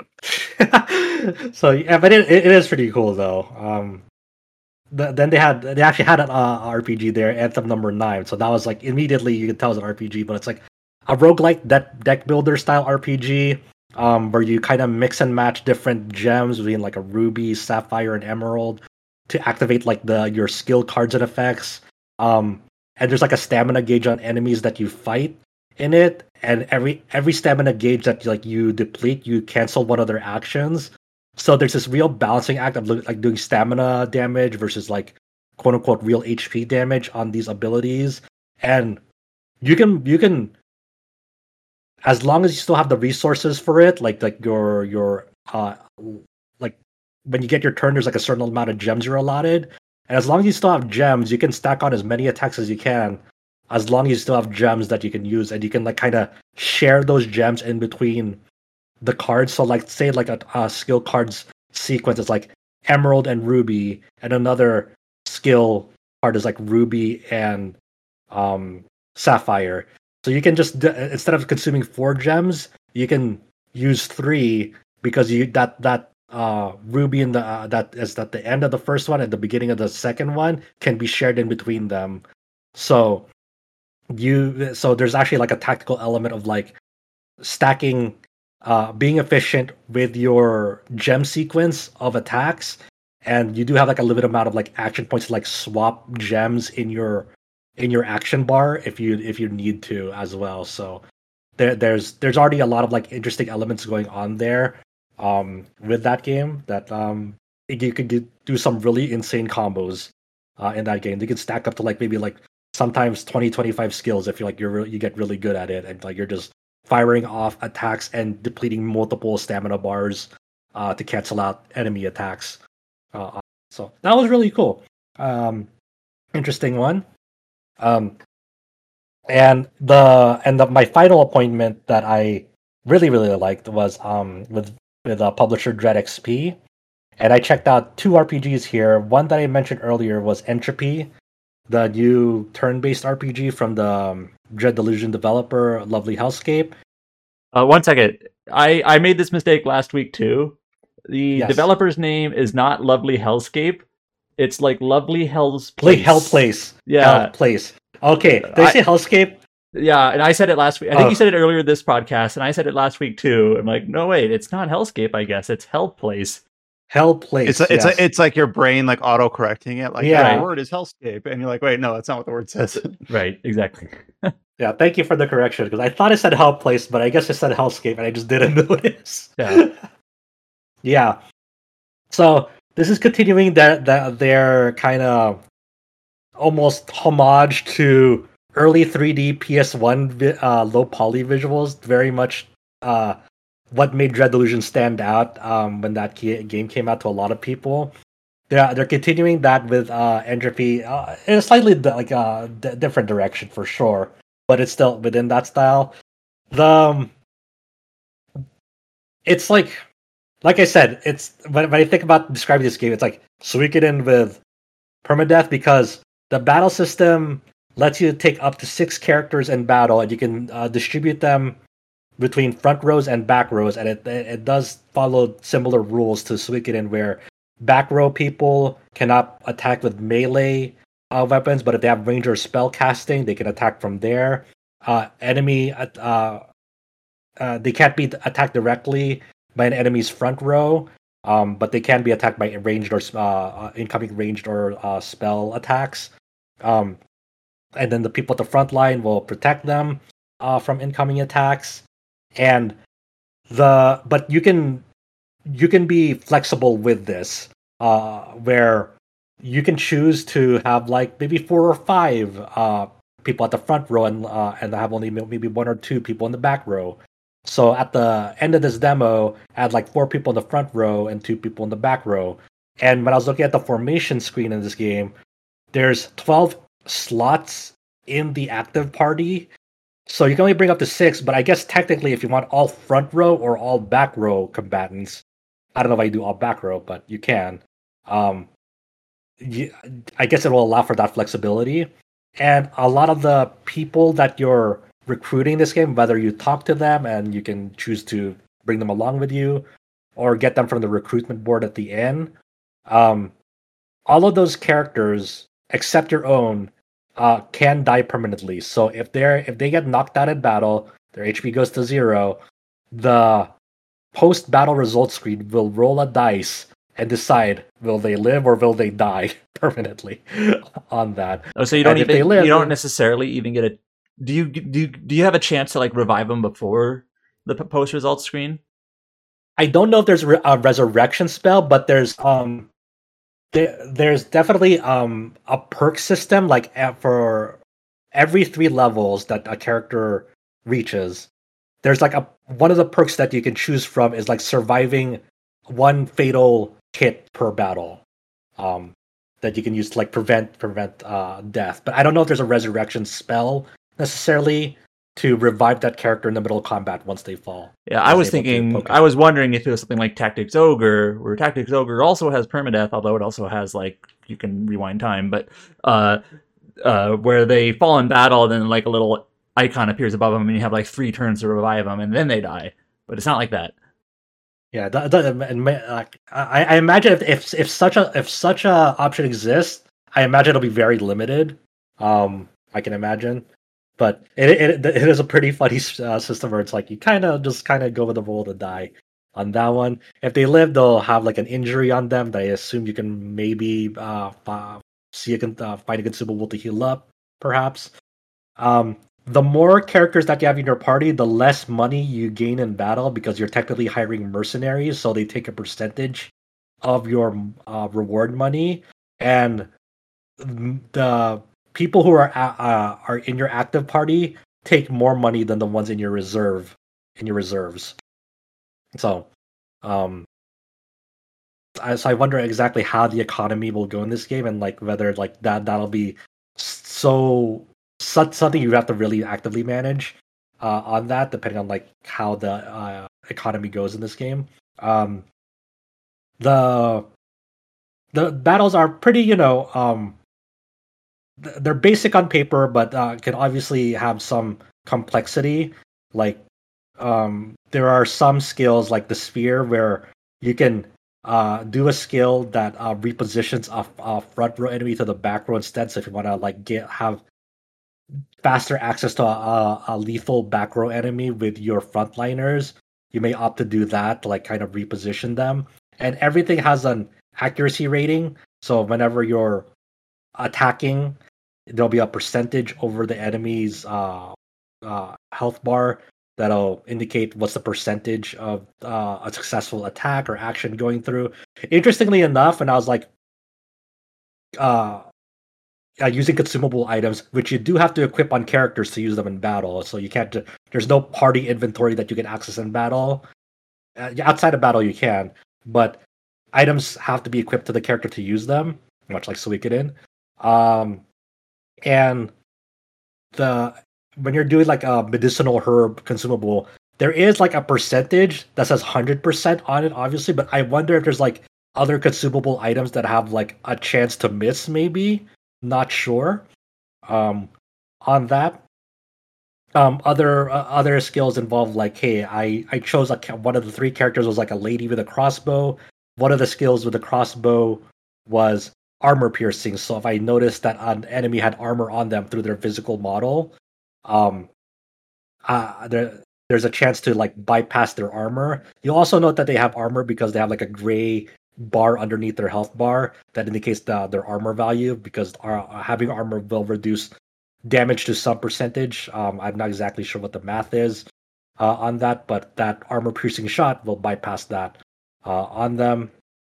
[SPEAKER 2] So yeah, but it is pretty cool though. Then they actually had an RPG there, Anthem number 9. So that was like immediately you could tell it's an RPG, but it's like a roguelike deck builder style RPG, where you kind of mix and match different gems between like a ruby, sapphire, and emerald to activate like your skill cards and effects. And there's like a stamina gauge on enemies that you fight in it, and every stamina gauge that like you deplete, you cancel one of their actions. So there's this real balancing act of like doing stamina damage versus like quote unquote real HP damage on these abilities. And you can as long as you still have the resources for it, like your like when you get your turn, there's like a certain amount of gems you're allotted. And as long as you still have gems, you can stack on as many attacks as you can, as long as you still have gems that you can use, and you can like kind of share those gems in between the cards. So like say like a skill cards sequence is like emerald and ruby, and another skill card is like ruby and sapphire. So you can just instead of consuming 4 gems, you can use 3, because that ruby in the that is at the end of the first one and the beginning of the second one can be shared in between them. So there's actually like a tactical element of like stacking, being efficient with your gem sequence of attacks, and you do have like a limited amount of like action points to like swap gems in your action bar if you need to as well. So there's already a lot of like interesting elements going on there with that game that you could do some really insane combos in that game. They could stack up to like maybe like sometimes 20-25 skills if you get really good at it, and like you're just firing off attacks and depleting multiple stamina bars to cancel out enemy attacks. So that was really cool. Interesting one. And my final appointment that I really liked was with publisher Dread XP, and I checked out 2 RPGs here. One that I mentioned earlier was Entropy, the new turn-based RPG from the Dread Delusion developer Lovely Hellscape.
[SPEAKER 3] 1 second, I made this mistake last week too. The developer's name is not Lovely Hellscape. It's like Lovely Hell's Place.
[SPEAKER 2] Hell Place.
[SPEAKER 3] Yeah.
[SPEAKER 2] Hell Place. Okay. Did I say Hellscape?
[SPEAKER 3] Yeah, and I said it last week. I think you said it earlier this podcast, and I said it last week too. I'm like, no, wait, it's not Hellscape, I guess. It's Hell Place.
[SPEAKER 2] Hell Place.
[SPEAKER 1] It's like your brain like auto-correcting it. Like, the word is Hellscape. And you're like, wait, no, that's not what the word says.
[SPEAKER 3] Right, exactly.
[SPEAKER 2] Yeah, thank you for the correction, because I thought it said Hell Place, but I guess it said Hellscape, and I just didn't notice.
[SPEAKER 3] Yeah.
[SPEAKER 2] Yeah. So this is continuing their kind of almost homage to early 3D PS1 low poly visuals. Very much what made Dread Delusion stand out when that game came out to a lot of people. They're continuing that with Entropy in a slightly different direction for sure, but it's still within that style. It's like I said, it's when I think about describing this game, it's like Suikoden with permadeath, because the battle system lets you take up to 6 characters in battle, and you can distribute them between front rows and back rows, and it does follow similar rules to Suikoden, where back row people cannot attack with melee weapons, but if they have range or spell casting, they can attack from there. They can't be attacked directly by an enemy's front row, but they can be attacked by ranged or incoming ranged or spell attacks. And then the people at the front line will protect them from incoming attacks. But you can be flexible with this, where you can choose to have like maybe 4 or 5 people at the front row and have only maybe 1 or 2 people in the back row. So at the end of this demo, I had like 4 people in the front row and 2 people in the back row. And when I was looking at the formation screen in this game, there's 12 slots in the active party. So you can only bring up to 6, but I guess technically if you want all front row or all back row combatants, I don't know if I do all back row, but you can. I guess it will allow for that flexibility. And a lot of the people that you're recruiting this game, whether you talk to them and you can choose to bring them along with you or get them from the recruitment board at the end, all of those characters except your own can die permanently. So if they get knocked out in battle, their HP goes to 0, the post-battle results screen will roll a dice and decide will they live or will they die permanently on that.
[SPEAKER 3] Oh, so you don't necessarily even get a. Do you have a chance to like revive them before the post results screen?
[SPEAKER 2] I don't know if there's a resurrection spell, but there's definitely a perk system, like for every 3 levels that a character reaches. There's like one of the perks that you can choose from is like surviving 1 fatal hit per battle, that you can use to like prevent death. But I don't know if there's a resurrection spell necessarily to revive that character in the middle of combat once they fall.
[SPEAKER 3] Yeah, I was wondering if it was something like Tactics Ogre, where Tactics Ogre also has permadeath, although it also has like you can rewind time, but where they fall in battle, then like a little icon appears above them, and you have like 3 turns to revive them, and then they die. But it's not like that.
[SPEAKER 2] Yeah, I imagine if such a option exists, I imagine it'll be very limited. I can imagine. But it is a pretty funny system where it's like you kind of go with the roll to die on that one. If they live, they'll have like an injury on them that I assume you can maybe find a consumable to heal up, perhaps. The more characters that you have in your party, the less money you gain in battle because you're technically hiring mercenaries, so they take a percentage of your reward money. And the people who are in your active party take more money than the ones in your reserves. So, I wonder exactly how the economy will go in this game, and like whether like that'll be something you have to really actively manage on that, depending on like how the economy goes in this game. The battles are pretty, they're basic on paper, but can obviously have some complexity. Like, there are some skills like the sphere where you can do a skill that repositions a front row enemy to the back row instead. So if you want to like have faster access to a lethal back row enemy with your frontliners, you may opt to do that to like kind of reposition them. And everything has an accuracy rating. So whenever you're attacking, there'll be a percentage over the enemy's health bar that'll indicate what's the percentage of a successful attack or action going through. Interestingly enough, and I was like, using consumable items, which you do have to equip on characters to use them in battle. So you can't. There's no party inventory that you can access in battle. Outside of battle, you can, but items have to be equipped to the character to use them, much like Suikoden. And when you're doing like a medicinal herb consumable, there is like a percentage that says 100% on it, obviously. But I wonder if there's like other consumable items that have like a chance to miss, maybe. Not sure on that. Other skills involve like, hey, I chose one of the three characters was like a lady with a crossbow. One of the skills with the crossbow was armor piercing. So if I noticed that an enemy had armor on them through their physical model, there's a chance to like bypass their armor. You'll also note that they have armor because they have like a gray bar underneath their health bar that indicates their armor value, because having armor will reduce damage to some percentage. I'm not exactly sure what the math is on that, but that armor piercing shot will bypass that on them.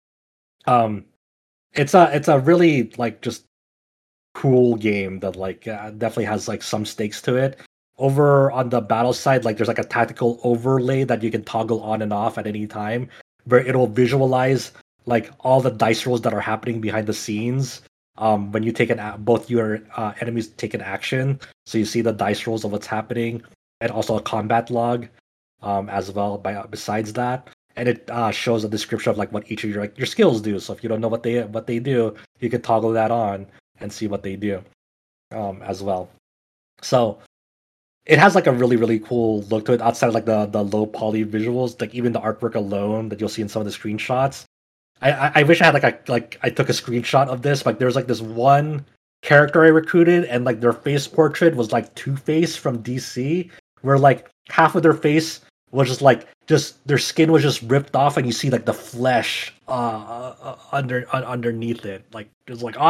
[SPEAKER 2] It's a really like just cool game that like definitely has like some stakes to it. Over on the battle side, like there's like a tactical overlay that you can toggle on and off at any time, where it'll visualize like all the dice rolls that are happening behind the scenes when you take both your enemies take an action. So you see the dice rolls of what's happening, and also a combat log as well. Besides that, and it shows a description of like what each of your skills do. So if you don't know what they do, you can toggle that on and see what they do as well. So it has like a really, really cool look to it outside of like the low poly visuals. Like even the artwork alone that you'll see in some of the screenshots. I wish I had I took a screenshot of this. Like there's like this one character I recruited, and like their face portrait was like Two-Face from DC, where like half of their face was just their skin was just ripped off, and you see like the flesh underneath it. Like it's like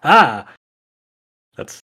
[SPEAKER 2] that's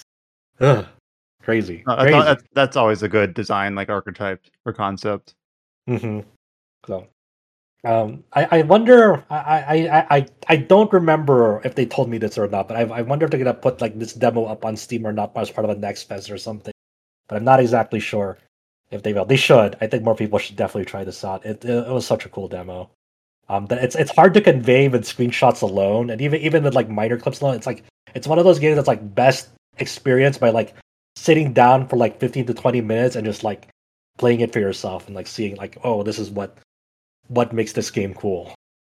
[SPEAKER 2] crazy. Crazy.
[SPEAKER 1] That's always a good design, like archetype or concept.
[SPEAKER 2] Mm-hmm. So. I wonder. I don't remember if they told me this or not, but I wonder if they're gonna put like this demo up on Steam or not as part of a Next Fest or something. But I'm not exactly sure if they will. They should. I think more people should definitely try this out. It was such a cool demo. That it's hard to convey with screenshots alone, and even with like minor clips alone. It's one of those games that's like best experienced by like sitting down for like 15 to 20 minutes and just like playing it for yourself and like seeing like, oh, this is what makes this game cool.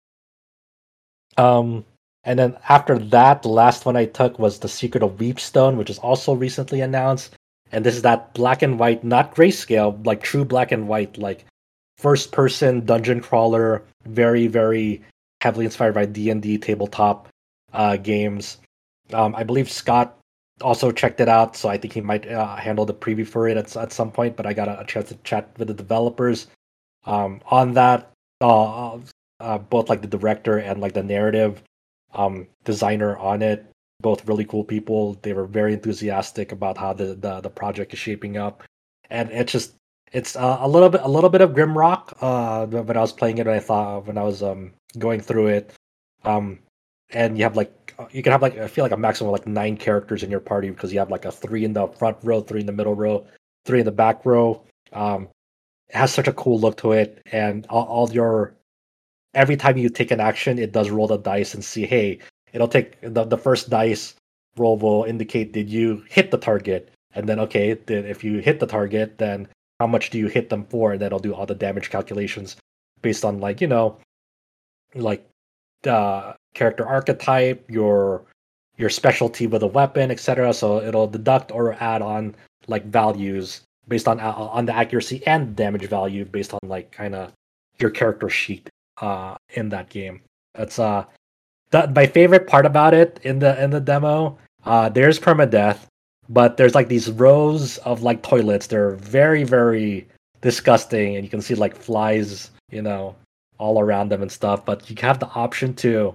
[SPEAKER 2] And then after that, the last one I took was The Secret of Weepstone, which is also recently announced. And this is that black and white, not grayscale, like true black and white, like first-person dungeon crawler, very, very heavily inspired by D&D tabletop games. I believe Scott also checked it out, so I think he might handle the preview for it at some point, but I got a chance to chat with the developers on that. Both like the director and like the narrative designer on it, both really cool people. They were very enthusiastic about how the project is shaping up, and it's a little bit of Grimrock when I was playing it. When I was going through it, and you can have I feel like a maximum of like 9 characters in your party because you have like a 3 in the front row, 3 in the middle row, 3 in the back row. It has such a cool look to it, and all your every time you take an action, it does roll the dice and see, hey, it'll take the first dice roll will indicate did you hit the target, and then okay, then if you hit the target, then how much do you hit them for, and then it'll do all the damage calculations based on like character archetype, your specialty with a weapon, etc. So it'll deduct or add on like values based on the accuracy and damage value based on like kind of your character sheet in that game. That's my favorite part about it in the demo. There's permadeath, but there's like these rows of like toilets. They're very, very disgusting, and you can see like flies, all around them and stuff. But you have the option to,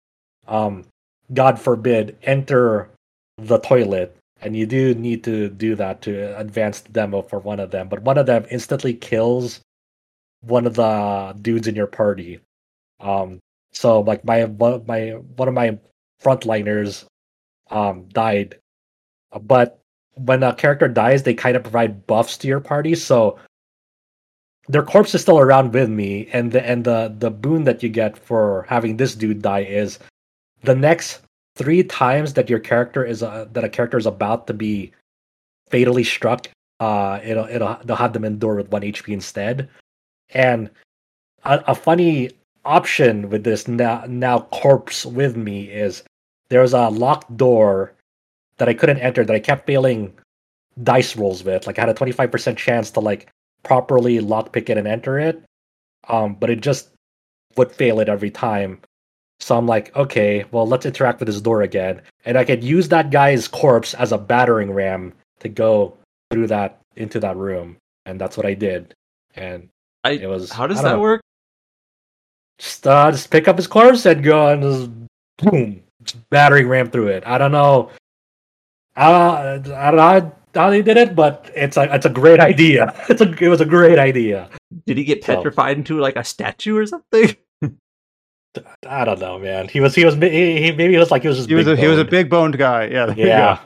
[SPEAKER 2] God forbid, enter the toilet, and you do need to do that to advance the demo for one of them. But one of them instantly kills one of the dudes in your party. So like one of my frontliners died, but when a character dies, they kind of provide buffs to your party. So their corpse is still around with me, and the boon that you get for having this dude die is the next 3 times that your character is that a character is about to be fatally struck, they'll have them endure with 1 HP instead. And a funny option with this now corpse with me is there's a locked door that I couldn't enter that I kept failing dice rolls with. Like I had a 25% chance to like properly lockpick it and enter it, but it just would fail it every time. So I'm like, okay, well, let's interact with this door again, and I could use that guy's corpse as a battering ram to go through that into that room, and that's what I did. And it was
[SPEAKER 3] how does that work?
[SPEAKER 2] Just pick up his corpse and go and just boom, just battering ram through it. I don't know. I don't know how they did it, but it's a great idea. It was a great idea.
[SPEAKER 3] Did he get petrified into like a statue or something?
[SPEAKER 2] I don't know, man. He was maybe it was like he was
[SPEAKER 1] a big boned guy. Yeah.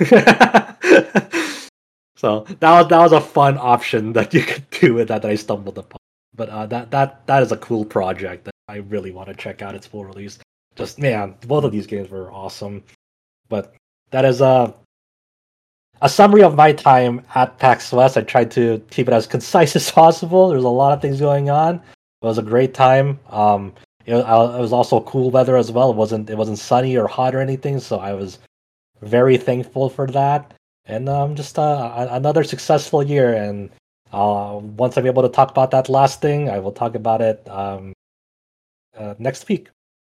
[SPEAKER 2] So that was a fun option that you could do with that I stumbled upon. But that is a cool project that I really want to check out its full release. Just man, both of these games were awesome. But that is a summary of my time at PAX West. I tried to keep it as concise as possible. There's a lot of things going on. It was a great time. It was also cool weather as well. It wasn't sunny or hot or anything, so I was very thankful for that. And just another successful year. And once I'm able to talk about that last thing, I will talk about it next week.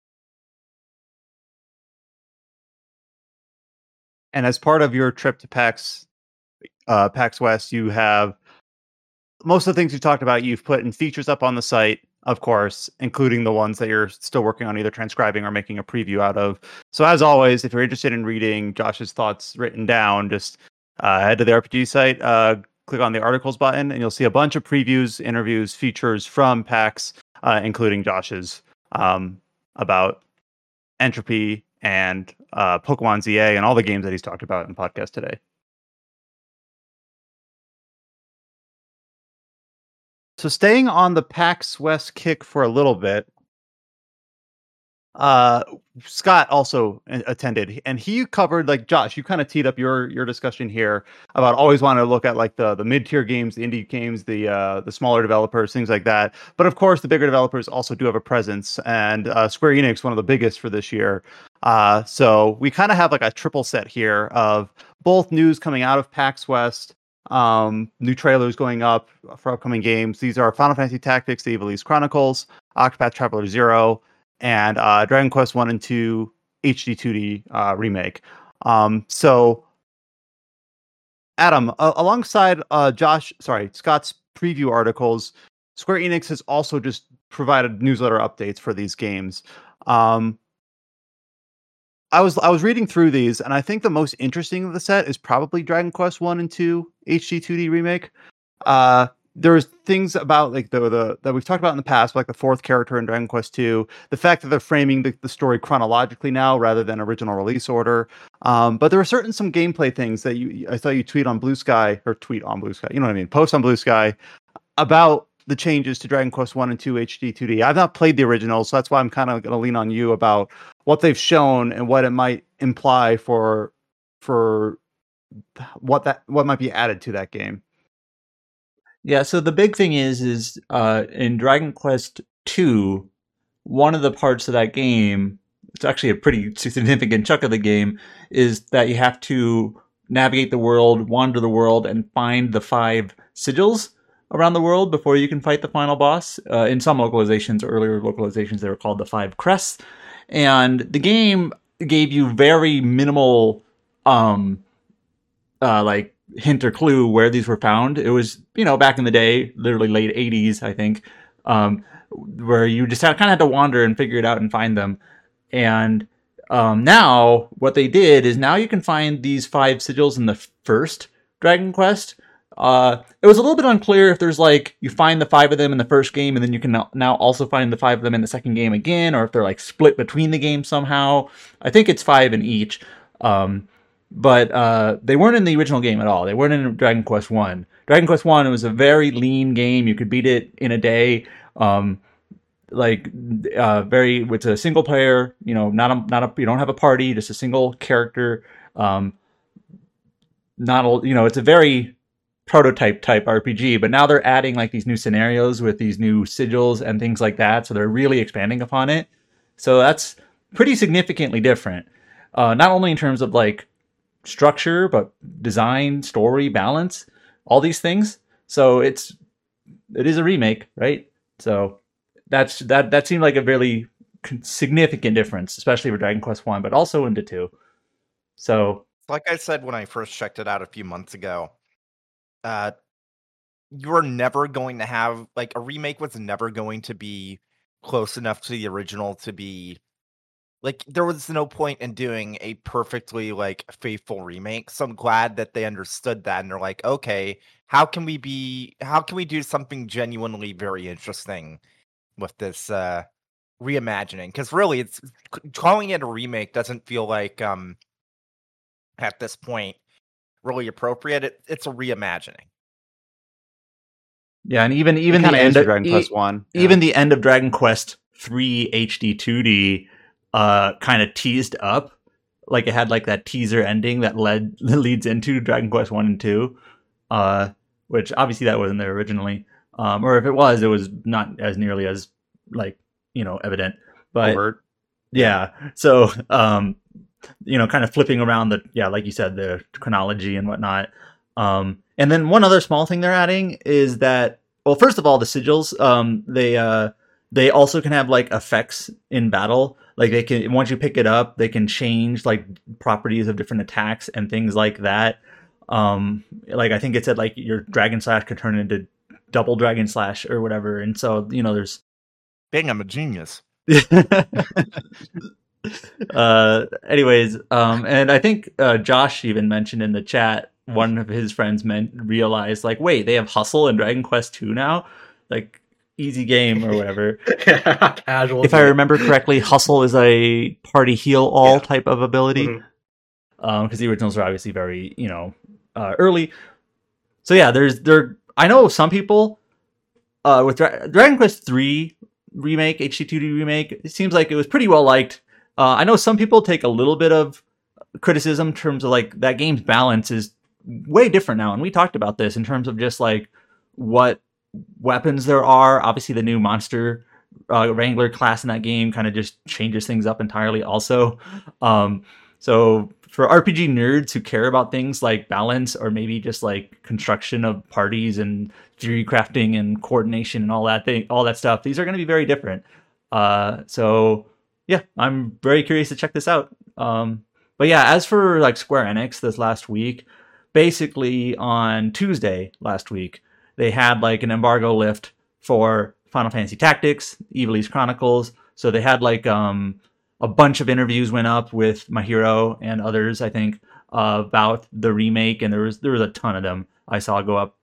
[SPEAKER 1] And as part of your trip to PAX West, you have most of the things you talked about. You've put in features up on the site, of course, including the ones that you're still working on either transcribing or making a preview out of. So as always, if you're interested in reading Josh's thoughts written down, just head to the RPG site, click on the articles button, and you'll see a bunch of previews, interviews, features from PAX, including Josh's, about Entropy and Pokemon ZA and all the games that he's talked about in the podcast today. So staying on the PAX West kick for a little bit, Scott also attended, and he covered, like Josh, you kind of teed up your discussion here about always wanting to look at like the mid-tier games, the indie games, the smaller developers, things like that. But of course, the bigger developers also do have a presence, and Square Enix, one of the biggest for this year. So we kind of have like a triple set here of both news coming out of PAX West, new trailers going up for upcoming games. These are Final Fantasy Tactics: The Ivalice Chronicles, Octopath Traveler 0, and Dragon Quest 1 and 2 HD 2D remake. So Adam, alongside Scott's preview articles, Square Enix has also just provided newsletter updates for these games. I was reading through these, and I think the most interesting of the set is probably Dragon Quest 1 and 2 HD 2D remake. there's things about like the that we've talked about in the past, like the fourth character in Dragon Quest II, the fact that they're framing the story chronologically now rather than original release order. But there are some gameplay things that I saw you tweet on Blue Sky, you know what I mean, post on Blue Sky about the changes to Dragon Quest 1 and 2 HD 2D. I've not played the original, so that's why I'm kind of going to lean on you about what they've shown and what it might imply for what might be added to that game.
[SPEAKER 3] Yeah, so the big thing is in Dragon Quest II, one of the parts of that game, it's actually a pretty significant chunk of the game, is that you have to navigate the world, wander the world, and find the 5 sigils around the world before you can fight the final boss. In some localizations, earlier localizations, they were called the 5 crests. And the game gave you very minimal like hint or clue where these were found. It was, back in the day, literally late 80s, I think, where you just kind of had to wander and figure it out and find them. And now what they did is now you can find these 5 sigils in the first Dragon Quest. It was a little bit unclear if there's like you find the 5 of them in the first game and then you can now also find the 5 of them in the second game again, or if they're like split between the games somehow. I think it's 5 in each. But they weren't in the original game at all. They weren't in Dragon Quest 1. Dragon Quest 1, it was a very lean game. You could beat it in a day. It's a single player, you don't have a party, just a single character. It's a very prototype type RPG, but now they're adding like these new scenarios with these new sigils and things like that. So they're really expanding upon it. So that's pretty significantly different. Not only in terms of like structure, but design, story, balance, all these things. So it is a remake, right? So that seemed like a really significant difference, especially for Dragon Quest 1, but also into 2. So,
[SPEAKER 4] like I said when I first checked it out a few months ago, you are never going to have like a remake was never going to be close enough to the original to be like there was no point in doing a perfectly like faithful remake. So I'm glad that they understood that and they're like, okay, how can we do something genuinely very interesting with this reimagining? Because really, it's calling it a remake doesn't feel like at this point really appropriate. It's a reimagining.
[SPEAKER 3] Yeah, and even the end of Dragon Quest 1, even the end of Dragon Quest 3 HD 2D kind of teased up, like it had like that teaser ending that leads into Dragon Quest 1 and 2, which obviously that wasn't there originally, or if it was not as nearly as like evident, but overt. Yeah, so kind of flipping around like you said, the chronology and whatnot. And then one other small thing they're adding is that, well, first of all, the sigils, they also can have like effects in battle. Like they can, once you pick it up, they can change like properties of different attacks and things like that. Like I think it said like your Dragon Slash could turn into double Dragon Slash or whatever. And so, there's...
[SPEAKER 4] Dang, I'm a genius.
[SPEAKER 3] Anyways, and I think Josh even mentioned in the chat, one of his friends realized like, wait, they have Hustle in Dragon Quest 2 now? Like, easy game or whatever.
[SPEAKER 2] Casual.
[SPEAKER 3] If I remember correctly, Hustle is a party heal all type of ability. Because the originals are obviously very, early. So yeah, I know some people with Dragon Quest 3 remake, HD2D remake, it seems like it was pretty well liked. I know some people take a little bit of criticism in terms of like that game's balance is way different now. And we talked about this in terms of just like what weapons there are. Obviously the new monster Wrangler class in that game kind of just changes things up entirely also. So for RPG nerds who care about things like balance or maybe just like construction of parties and theory crafting and coordination and all that stuff, these are going to be very different. So yeah, I'm very curious to check this out. But yeah, as for like Square Enix this last week, basically on Tuesday last week, they had like an embargo lift for Final Fantasy Tactics, Ivalice Chronicles. So they had like a bunch of interviews went up with Mahiro and others, I think, about the remake, and there was a ton of them I saw go up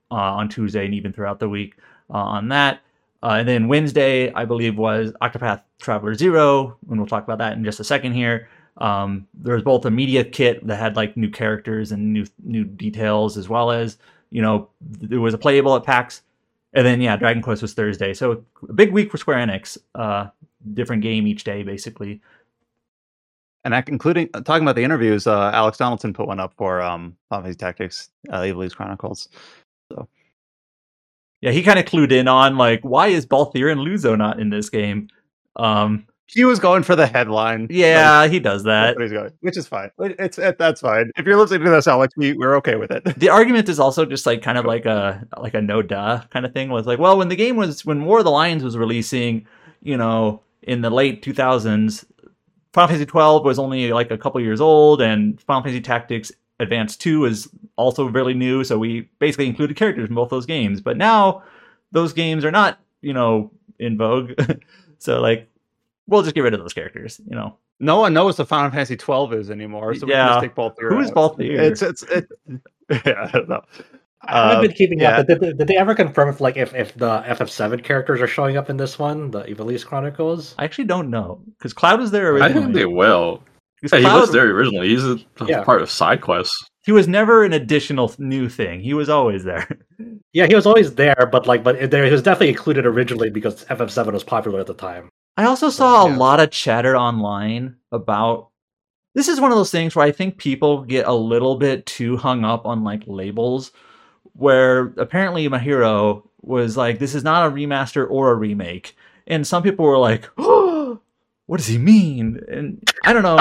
[SPEAKER 3] on Tuesday and even throughout the week on that. And then Wednesday, I believe, was Octopath Traveler 0, and we'll talk about that in just a second here. There was both a media kit that had like new characters and new details, as well as, you know, there was a playable at PAX. And then, yeah, Dragon Quest was Thursday. So a big week for Square Enix. Different game each day, basically.
[SPEAKER 1] And including talking about the interviews, Alex Donaldson put one up for Final Fantasy Tactics, Evil East Chronicles. So
[SPEAKER 3] yeah, he kind of clued in on like, why is Balthier and Luzo not in this game?
[SPEAKER 1] He was going for the headline.
[SPEAKER 3] Yeah, he does that,
[SPEAKER 1] which is fine. That's fine. If you're listening to this, Alex, we're okay with it.
[SPEAKER 3] The argument is also just like kind of like a no duh kind of thing. Was like, well, when War of the Lions was releasing, you know, in the late 2000s, Final Fantasy 12 was only like a couple years old, and Final Fantasy Tactics Advance 2 is also really new, so we basically included characters in both those games. But now those games are not, you know, in vogue. So like, we'll just get rid of those characters, you know.
[SPEAKER 1] No one knows what Final Fantasy 12 is anymore, so we can just take Balthier.
[SPEAKER 3] Who is Balthier?
[SPEAKER 1] Yeah, I don't know.
[SPEAKER 2] I haven't been keeping up. Did they ever confirm if the FF7 characters are showing up in this one, the Evil East Chronicles?
[SPEAKER 3] I actually don't know, because Cloud was there originally.
[SPEAKER 5] I think they will. Yeah, he was there originally. He's a part of side quests.
[SPEAKER 3] He was never an additional new thing. He was always there.
[SPEAKER 2] Yeah, he was always there, but he was definitely included originally because FF7 was popular at the time.
[SPEAKER 3] I also saw a lot of chatter online about. This is one of those things where I think people get a little bit too hung up on like labels. Where apparently Mahiro was like, "This is not a remaster or a remake," and some people were like, "Oh, what does he mean?" And I don't know.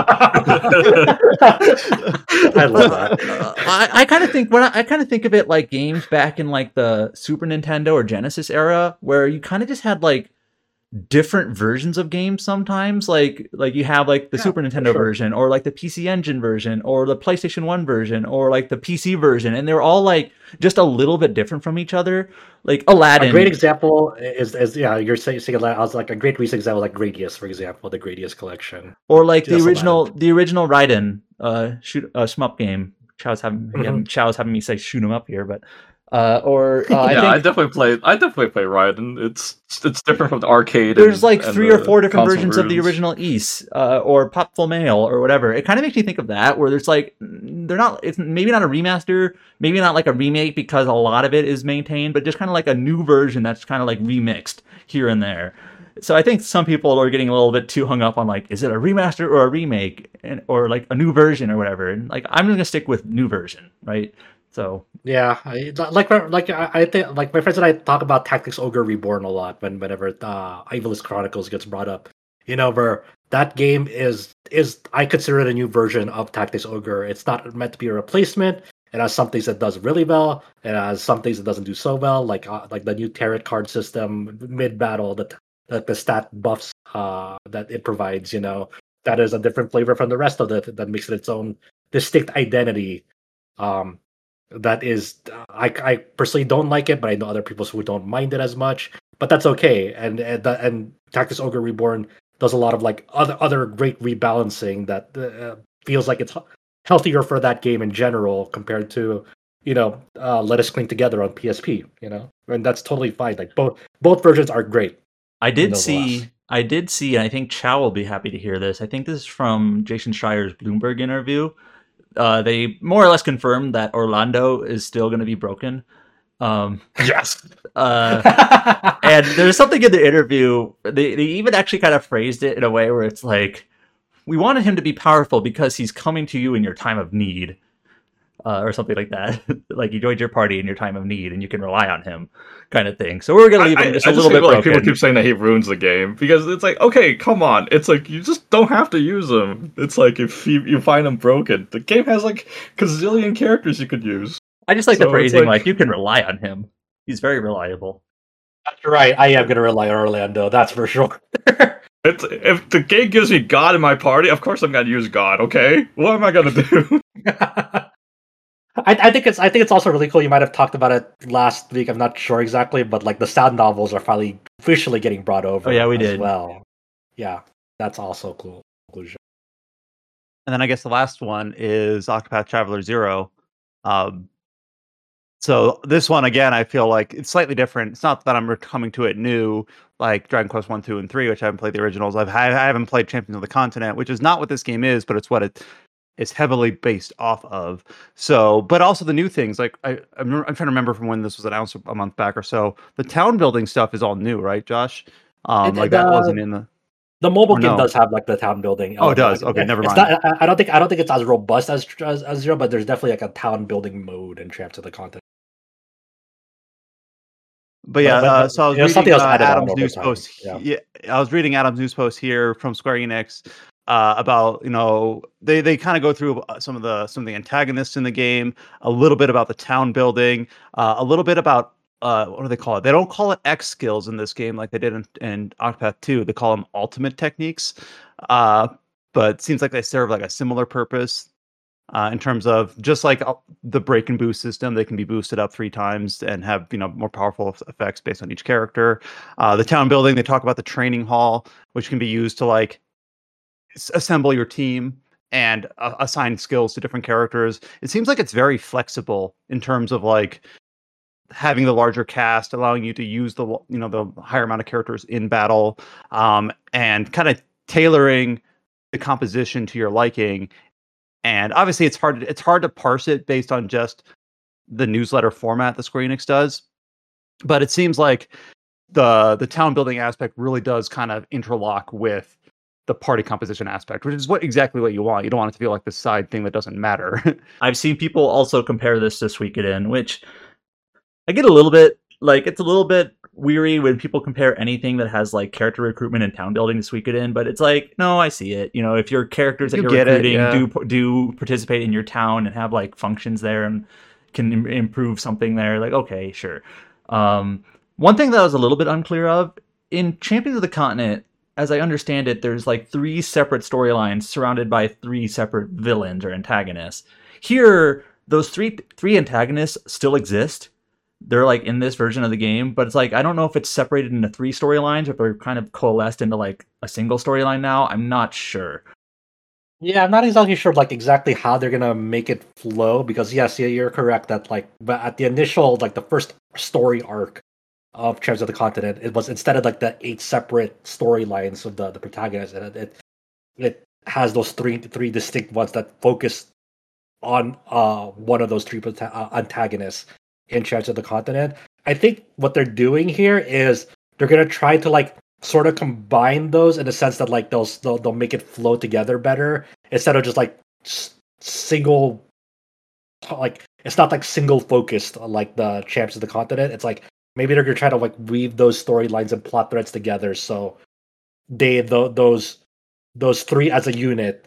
[SPEAKER 2] I love that.
[SPEAKER 3] I kind of think of it like games back in like the Super Nintendo or Genesis era, where you kind of just had like different versions of games sometimes, like you have like the Super Nintendo version, or like the PC Engine version, or the PlayStation 1 version, or like the PC version, and they're all like just a little bit different from each other. Like Aladdin.
[SPEAKER 2] A great example is you're saying Aladdin. I was like a great recent example, like Gradius, for example, the Gradius collection,
[SPEAKER 3] or like the original Raiden shmup game. Chow's having me say shoot 'em up here, but I
[SPEAKER 5] definitely play Raiden. It's different from the arcade.
[SPEAKER 3] There's like 3 or 4 different versions of the original Ys, or Pop Full Mail, or whatever. It kind of makes me think of that, where there's like it's maybe not a remaster, maybe not like a remake because a lot of it is maintained, but just kind of like a new version that's kind of like remixed here and there. So I think some people are getting a little bit too hung up on like, is it a remaster or a remake, or like a new version or whatever. And like, I'm gonna stick with new version, right? So
[SPEAKER 2] yeah, I think like my friends and I talk about Tactics Ogre Reborn a lot whenever Evil East Chronicles gets brought up. You know, where that game is I consider it a new version of Tactics Ogre. It's not meant to be a replacement. It has some things that does really well. It has some things that doesn't do so well, like the new tarot card system mid battle, the stat buffs that it provides. You know, that is a different flavor from the rest of it that makes it its own distinct identity. That is, I personally don't like it, but I know other people who don't mind it as much. But that's okay. And Tactics Ogre Reborn does a lot of like other great rebalancing that feels like it's healthier for that game in general compared to, you know, Let Us Cling Together on PSP. You know, and that's totally fine. Like both versions are great.
[SPEAKER 3] I did see, and I think Chow will be happy to hear this. I think this is from Jason Schreier's Bloomberg interview. They more or less confirmed that Orlando is still going to be broken.
[SPEAKER 5] Yes.
[SPEAKER 3] And there's something in the interview. They even actually kind of phrased it in a way where it's like, we wanted him to be powerful because he's coming to you in your time of need. Or something like that. Like you joined your party in your time of need and you can rely on him, kind of thing. So we're going to leave him just a little bit broken.
[SPEAKER 5] People keep saying that he ruins the game because it's like, okay, come on. It's like, you just don't have to use him. It's like, if you find him broken, the game has like gazillion characters you could use.
[SPEAKER 3] I just like the phrasing, like you can rely on him. He's very reliable.
[SPEAKER 2] That's right. I am going to rely on Orlando. That's for sure.
[SPEAKER 5] If the game gives me God in my party, of course I'm going to use God. Okay, what am I going to do?
[SPEAKER 2] I think it's also really cool. You might have talked about it last week. I'm not sure exactly, but like the sound novels are finally officially getting brought over.
[SPEAKER 3] Oh yeah, we
[SPEAKER 2] as
[SPEAKER 3] did.
[SPEAKER 2] Well, yeah, that's also cool. Conclusion.
[SPEAKER 1] And then I guess the last one is Octopath Traveler 0. So this one again, I feel like it's slightly different. It's not that I'm coming to it new, like Dragon Quest 1, 2, and 3, which I haven't played the originals. I haven't played Champions of the Continent, which is not what this game is, but it's what it is heavily based off of. So, but also the new things. Like I'm trying to remember from when this was announced a month back or so. The town building stuff is all new, right, Josh? Like that wasn't in
[SPEAKER 2] the mobile
[SPEAKER 1] or
[SPEAKER 2] game
[SPEAKER 1] no?
[SPEAKER 2] does have like the town building.
[SPEAKER 1] Oh, it does. Okay, never
[SPEAKER 2] It's
[SPEAKER 1] mind.
[SPEAKER 2] not, I don't think it's as robust as Zero, but there's definitely like a town building mode in Champs of the Continent.
[SPEAKER 1] But yeah, so I was reading
[SPEAKER 2] something else added on
[SPEAKER 1] Adam's
[SPEAKER 2] over
[SPEAKER 1] news
[SPEAKER 2] time.
[SPEAKER 1] post.
[SPEAKER 2] Yeah.
[SPEAKER 1] I was reading Adam's news post here from Square Enix about they kind of go through some of the antagonists in the game, a little bit about the town building, a little bit about what do they call it? They don't call it X skills in this game like they did in Octopath 2. They call them ultimate techniques, but it seems like they serve like a similar purpose. In terms of just like the break and boost system, they can be boosted up 3 times and have more powerful effects based on each character. The town building, they talk about the training hall, which can be used to like assemble your team and assign skills to different characters. It seems like it's very flexible in terms of like having the larger cast, allowing you to use the higher amount of characters in battle, and kind of tailoring the composition to your liking. And obviously, it's hard to parse it based on just the newsletter format that Square Enix does. But it seems like the town building aspect really does kind of interlock with the party composition aspect, which is exactly what you want. You don't want it to feel like this side thing that doesn't matter.
[SPEAKER 3] I've seen people also compare this to Suikoden, which I get a little bit like it's a little bit weary when people compare anything that has like character recruitment and town building to Suikoden, but it's like, no, I see it. If your characters that you're recruiting do participate in your town and have like functions there and can improve something there, like, okay, sure. One thing that I was a little bit unclear of in Champions of the Continent, as I understand it, there's like 3 separate storylines surrounded by 3 separate villains or antagonists. Here, those three antagonists still exist. They're like in this version of the game, but it's like I don't know if it's separated into 3 storylines or if they're kind of coalesced into like a single storyline now. I'm not sure.
[SPEAKER 2] Yeah, I'm not exactly sure like exactly how they're gonna make it flow, because yes, you're correct that like but at the initial like the first story arc of Champions of the Continent, it was instead of like the 8 separate storylines of the protagonist, it has those three distinct ones that focus on one of those 3 antagonists in Champions of the Continent. I think what they're doing here is they're gonna try to like sort of combine those in the sense that like they'll make it flow together better instead of just like single, like it's not like single focused like the Champions of the Continent. It's like maybe they're gonna try to like weave those storylines and plot threads together so those 3 as a unit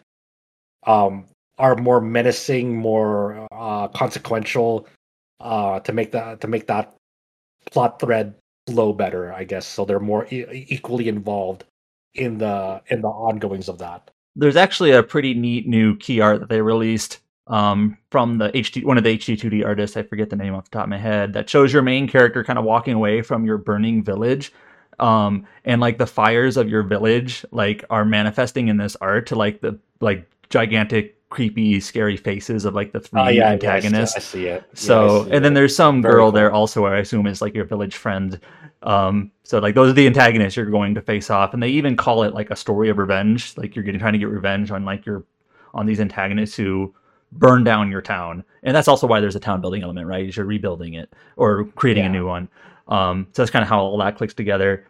[SPEAKER 2] are more menacing, more consequential, to make that plot thread flow better, I guess. So they're more equally involved in the ongoings of that.
[SPEAKER 3] There's actually a pretty neat new key art that they released from the one of the HD2D artists. I forget the name off the top of my head. That shows your main character kind of walking away from your burning village, and like the fires of your village like are manifesting in this art to like the like gigantic, creepy, scary faces of like the 3 antagonists.
[SPEAKER 2] I see it.
[SPEAKER 3] So, and then there's some girl there also, I assume is like your village friend. So like those are the antagonists you're going to face off, and they even call it like a story of revenge. Like you're trying to get revenge on like on these antagonists who burn down your town, and that's also why there's a town building element, right? You're rebuilding it or creating a new one. So that's kind of how all that clicks together.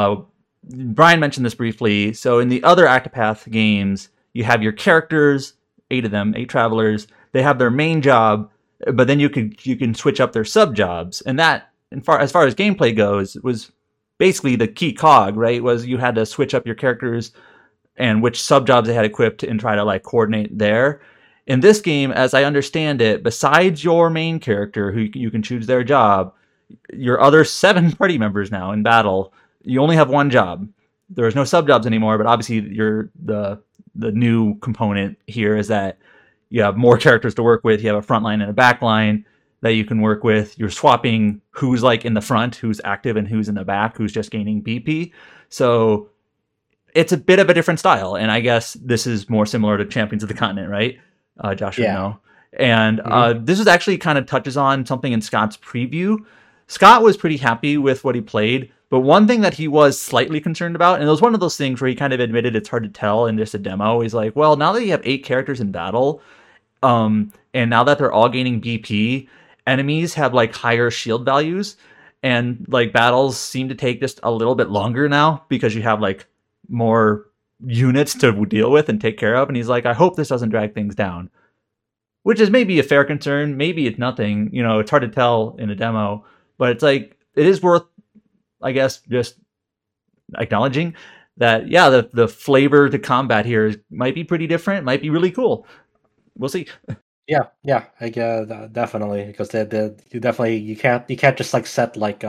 [SPEAKER 3] Brian mentioned this briefly. So in the other Octopath games, you have your characters, 8 of them, 8 travelers. They have their main job, but then you can switch up their sub jobs, and that, as far as gameplay goes, was basically the key cog, right? Was you had to switch up your characters and which sub jobs they had equipped and try to like coordinate there. In this game, as I understand it, besides your main character, who you can choose their job, your other 7 party members now in battle, you only have 1 job. There's no sub jobs anymore, but obviously the new component here is that you have more characters to work with. You have a front line and a back line that you can work with. You're swapping who's like in the front, who's active, and who's in the back, who's just gaining BP. So it's a bit of a different style, and I guess this is more similar to Champions of the Continent, right? Josh would know. And this is actually kind of touches on something in Scott's preview. Scott was pretty happy with what he played, but one thing that he was slightly concerned about, and it was one of those things where he kind of admitted it's hard to tell in just a demo. He's like, well, now that you have 8 characters in battle, and now that they're all gaining BP, enemies have like higher shield values, and like battles seem to take just a little bit longer now because you have like more units to deal with and take care of. And he's like, I hope this doesn't drag things down, which is maybe a fair concern. Maybe it's nothing, it's hard to tell in a demo, but it's like, it is worth, I guess, just acknowledging that, yeah, the flavor to combat here might be pretty different, might be really cool. We'll see.
[SPEAKER 2] Yeah, definitely, because you can't just like set like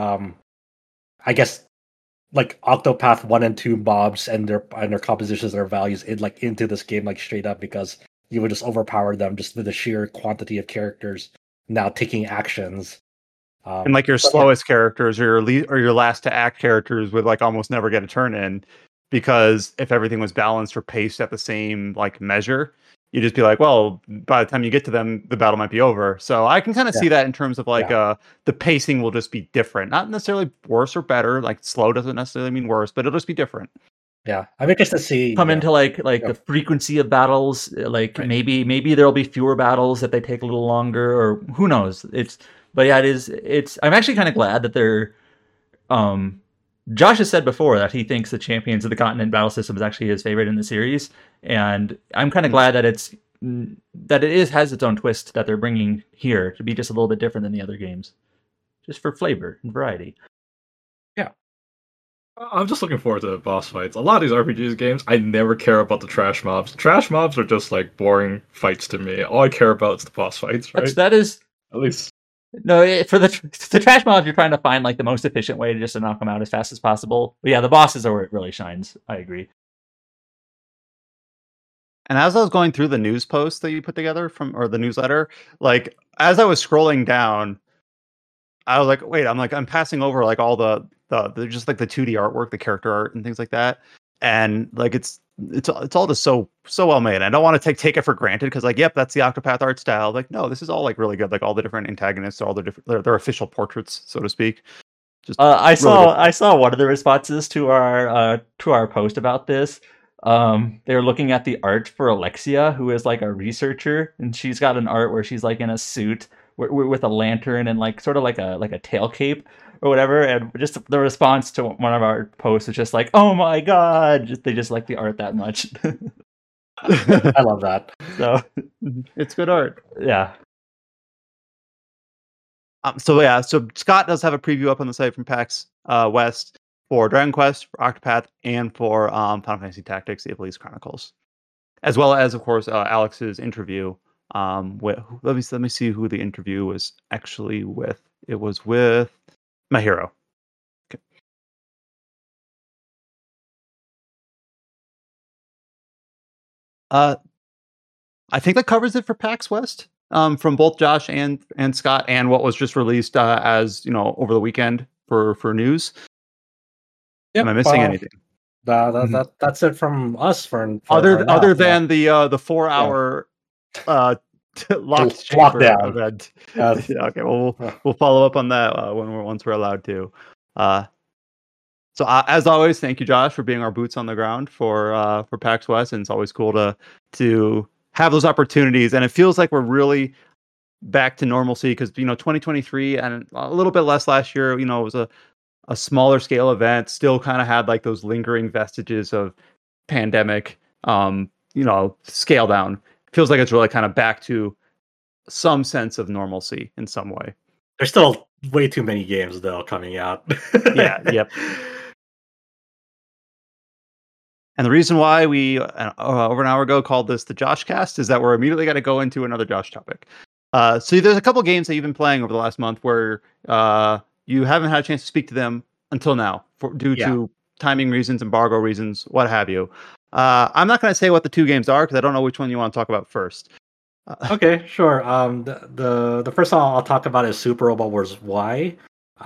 [SPEAKER 2] I guess like Octopath 1 and 2 mobs and their compositions, their values into this game like straight up, because you would just overpower them just with the sheer quantity of characters now taking actions.
[SPEAKER 1] And like your slowest characters or your last to act characters would like almost never get a turn in, because if everything was balanced or paced at the same like measure, you'd just be like, well, by the time you get to them, the battle might be over. So I can kind of see that in terms of like the pacing will just be different, not necessarily worse or better. Like slow doesn't necessarily mean worse, but it'll just be different.
[SPEAKER 2] Yeah, I'm interested to see
[SPEAKER 3] into like the frequency of battles. Like maybe there'll be fewer battles that they take a little longer, or who knows. But yeah, it's. I'm actually kind of glad that they're. Josh has said before that he thinks the Champions of the Continent battle system is actually his favorite in the series, and I'm kind of glad that it has its own twist that they're bringing here to be just a little bit different than the other games, just for flavor and variety.
[SPEAKER 5] Yeah, I'm just looking forward to the boss fights. A lot of these RPG games, I never care about the trash mobs. Trash mobs are just like boring fights to me. All I care about is the boss fights, right?
[SPEAKER 3] That is
[SPEAKER 5] at least.
[SPEAKER 3] No, for the trash mobs, you're trying to find like the most efficient way to knock them out as fast as possible. But yeah, the bosses are where it really shines. I agree.
[SPEAKER 1] And as I was going through the news post that you put together or the newsletter, like as I was scrolling down, I was like, wait, I'm passing over like all the just like the 2D artwork, the character art and things like that. And like it's all just so well made. I don't want to take it for granted because like, yep, that's the Octopath art style. Like, no, this is all like really good. Like all the different antagonists, all the different their official portraits, so to speak. Just
[SPEAKER 3] I saw one of the responses to our post about this. They were looking at the art for Alexia, who is like a researcher, and she's got an art where she's like in a suit with a lantern and like sort of like a tail cape or whatever, and just the response to one of our posts is just like, "Oh my god!" They just like the art that much.
[SPEAKER 2] I love that.
[SPEAKER 3] So
[SPEAKER 1] it's good art.
[SPEAKER 3] Yeah.
[SPEAKER 1] So Scott does have a preview up on the site from PAX West for Dragon Quest, for Octopath, and for Final Fantasy Tactics: The Ivalice Chronicles, as well as, of course, Alex's interview. Let me see who the interview was actually with. It was with Mahiro. Okay. I think that covers it for PAX West. From both Josh and Scott, and what was just released as over the weekend for news.
[SPEAKER 2] Yep,
[SPEAKER 1] Am I missing anything?
[SPEAKER 2] That's it from us for
[SPEAKER 1] other than the 4-hour lockdown event. Yeah, okay, well we'll follow up on that once we're allowed to. So as always, thank you, Josh, for being our boots on the ground for PAX West, and it's always cool to have those opportunities. And it feels like we're really back to normalcy because 2023 and a little bit less last year. It was a smaller scale event, still kind of had like those lingering vestiges of pandemic. Scale down. Feels like it's really kind of back to some sense of normalcy in some way.
[SPEAKER 2] There's still way too many games though coming out.
[SPEAKER 1] Yeah. Yep. And the reason why we over an hour ago called this the Josh Cast is that we're immediately going to go into another Josh topic. So there's a couple games that you've been playing over the last month where you haven't had a chance to speak to them until now due to timing reasons, embargo reasons, what have you. I'm not going to say what the two games are because I don't know which one you want to talk about first.
[SPEAKER 2] Okay, sure. The first one I'll talk about is Super Robot Wars Y.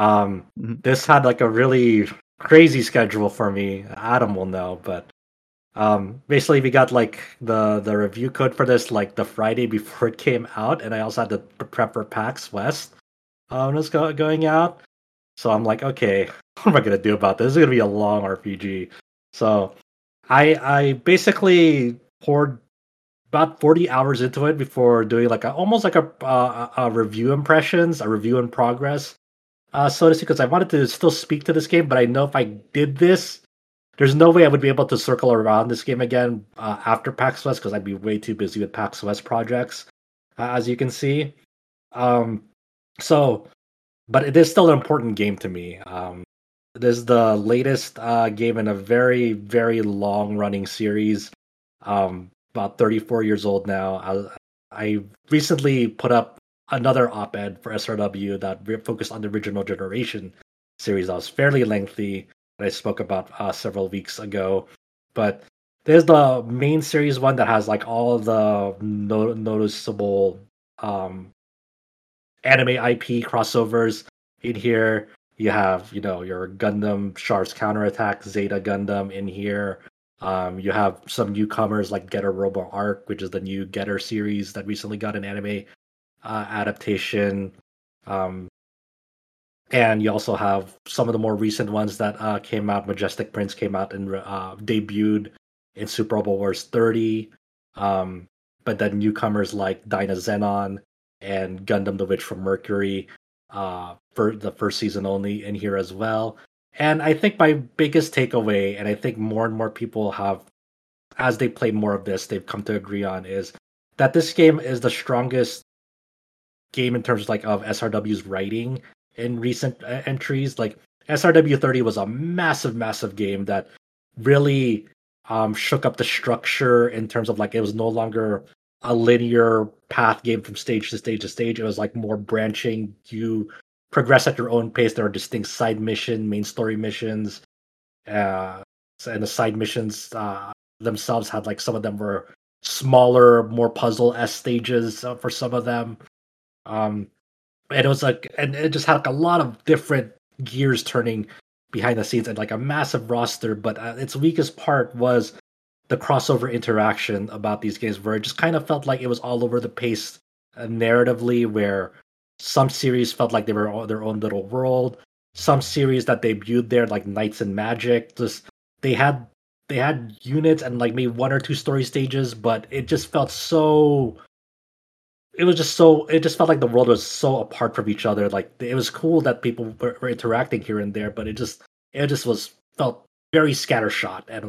[SPEAKER 2] This had like a really crazy schedule for me. Adam will know, but Basically, we got like the review code for this like the Friday before it came out, and I also had to prep for PAX West when it's going out. So I'm like, okay, what am I gonna do about this? This is gonna be a long RPG. So I basically poured about 40 hours into it before doing like almost like a review impressions, a review in progress, so to speak, because I wanted to still speak to this game, but I know if I did this, there's no way I would be able to circle around this game again after PAX West because I'd be way too busy with PAX West projects, as you can see. Um, so, but it is still an important game to me. It is the latest game in a very, very long running series. About 34 years old now. I recently put up another op-ed for SRW that focused on the original generation series that was fairly lengthy that I spoke about several weeks ago. But there's the main series one that has like all the noticeable anime IP crossovers in here. You have, your Gundam Char's Counterattack, Zeta Gundam in here. You have some newcomers like Getter Robo Arc, which is the new Getter series that recently got an anime adaptation. And you also have some of the more recent ones that came out. Majestic Prince came out and debuted in Super Robot Wars 30. But then newcomers like Dyna Xenon and Gundam the Witch from Mercury for the first season only in here as well. And I think my biggest takeaway, and I think more and more people have, as they play more of this, they've come to agree on, is that this game is the strongest game in terms of SRW's writing in recent entries. Like SRW 30 was a massive, massive game that really shook up the structure in terms of it was no longer a linear path game from stage to stage to stage. It was like more branching. You progress at your own pace. There are distinct side mission, main story missions, and the side missions themselves had some of them were smaller, more puzzle-esque stages for some of them. And it was and it just had a lot of different gears turning behind the scenes and a massive roster. But its weakest part was the crossover interaction about these games, where it just kind of felt like it was all over the pace narratively, where some series felt like they were their own little world. Some series that debuted there, like Knights and Magic, just they had units and maybe one or two story stages, but it just felt so. It just felt like the world was so apart from each other. It was cool that people were interacting here and there, but it just felt very scattershot and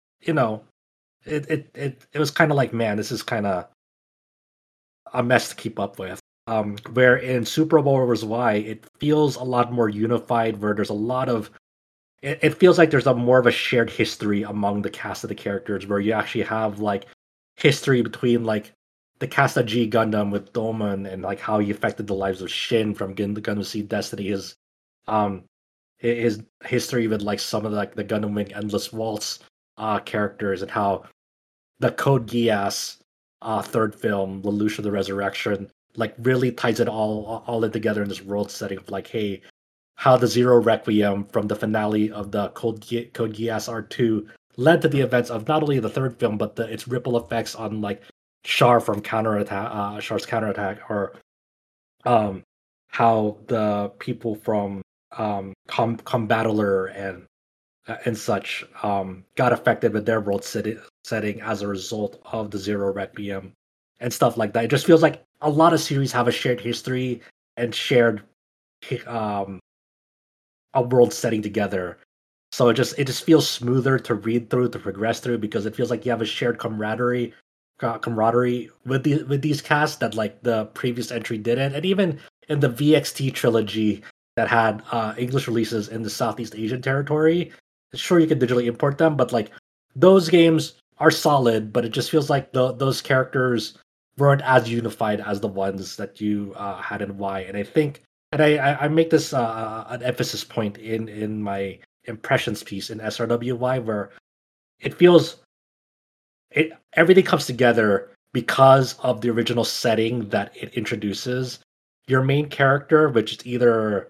[SPEAKER 2] it was kind of like, man, this is kind of a mess to keep up with. Where in Super Robot Wars Y, it feels a lot more unified. Where there's a lot of, it feels like there's more of a shared history among the cast of the characters. Where you actually have history between the cast of G Gundam with Domon and how he affected the lives of Shin from Gundam Seed Destiny. His history with some of the Gundam Wing Endless Waltz characters, and how the Code Geass third film, Lelouch of the Resurrection, really ties it all in together in this world setting of hey, how the Zero Requiem from the finale of the Code Geass R2 led to the events of not only the third film, but its ripple effects on Char from Char's Counterattack, or how the people from Combattler and such got affected with their world setting as a result of the Zero Requiem and stuff like that. It just feels like a lot of series have a shared history and shared a world setting together. So it just feels smoother to read through, to progress through, because it feels like you have a shared camaraderie with these casts that the previous entry didn't. And even in the VXT trilogy that had English releases in the Southeast Asian territory, sure, you can digitally import them, but those games are solid, but it just feels like those characters weren't as unified as the ones that you had in Y. And I think, and I make this an emphasis point in my impressions piece in SRWY, where it feels everything comes together because of the original setting that it introduces. Your main character, which is either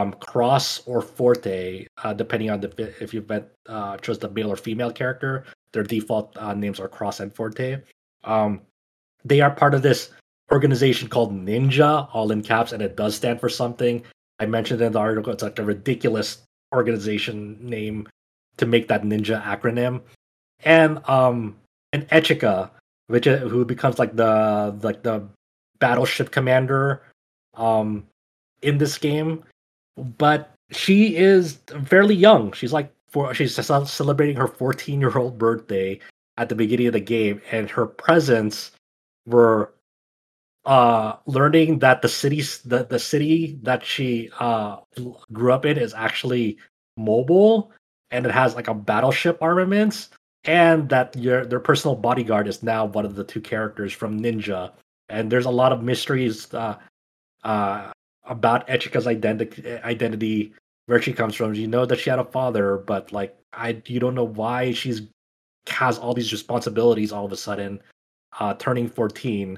[SPEAKER 2] Cross or Forte, depending on if you chose the male or female character. their default names are Cross and Forte. They are part of this organization called Ninja, all in caps, and it does stand for something. I mentioned in the article, it's like a ridiculous organization name to make that Ninja acronym. And Echika, who becomes like the battleship commander in this game, but she is fairly young. She's celebrating her 14-year-old birthday at the beginning of the game, and her presence were learning that the city that she grew up in is actually mobile, and it has like a battleship armaments, and that their personal bodyguard is now one of the two characters from Ninja. And there's a lot of mysteries about Echika's identity, where she comes from. You know that she had a father, but like you don't know why she's has all these responsibilities all of a sudden, turning 14.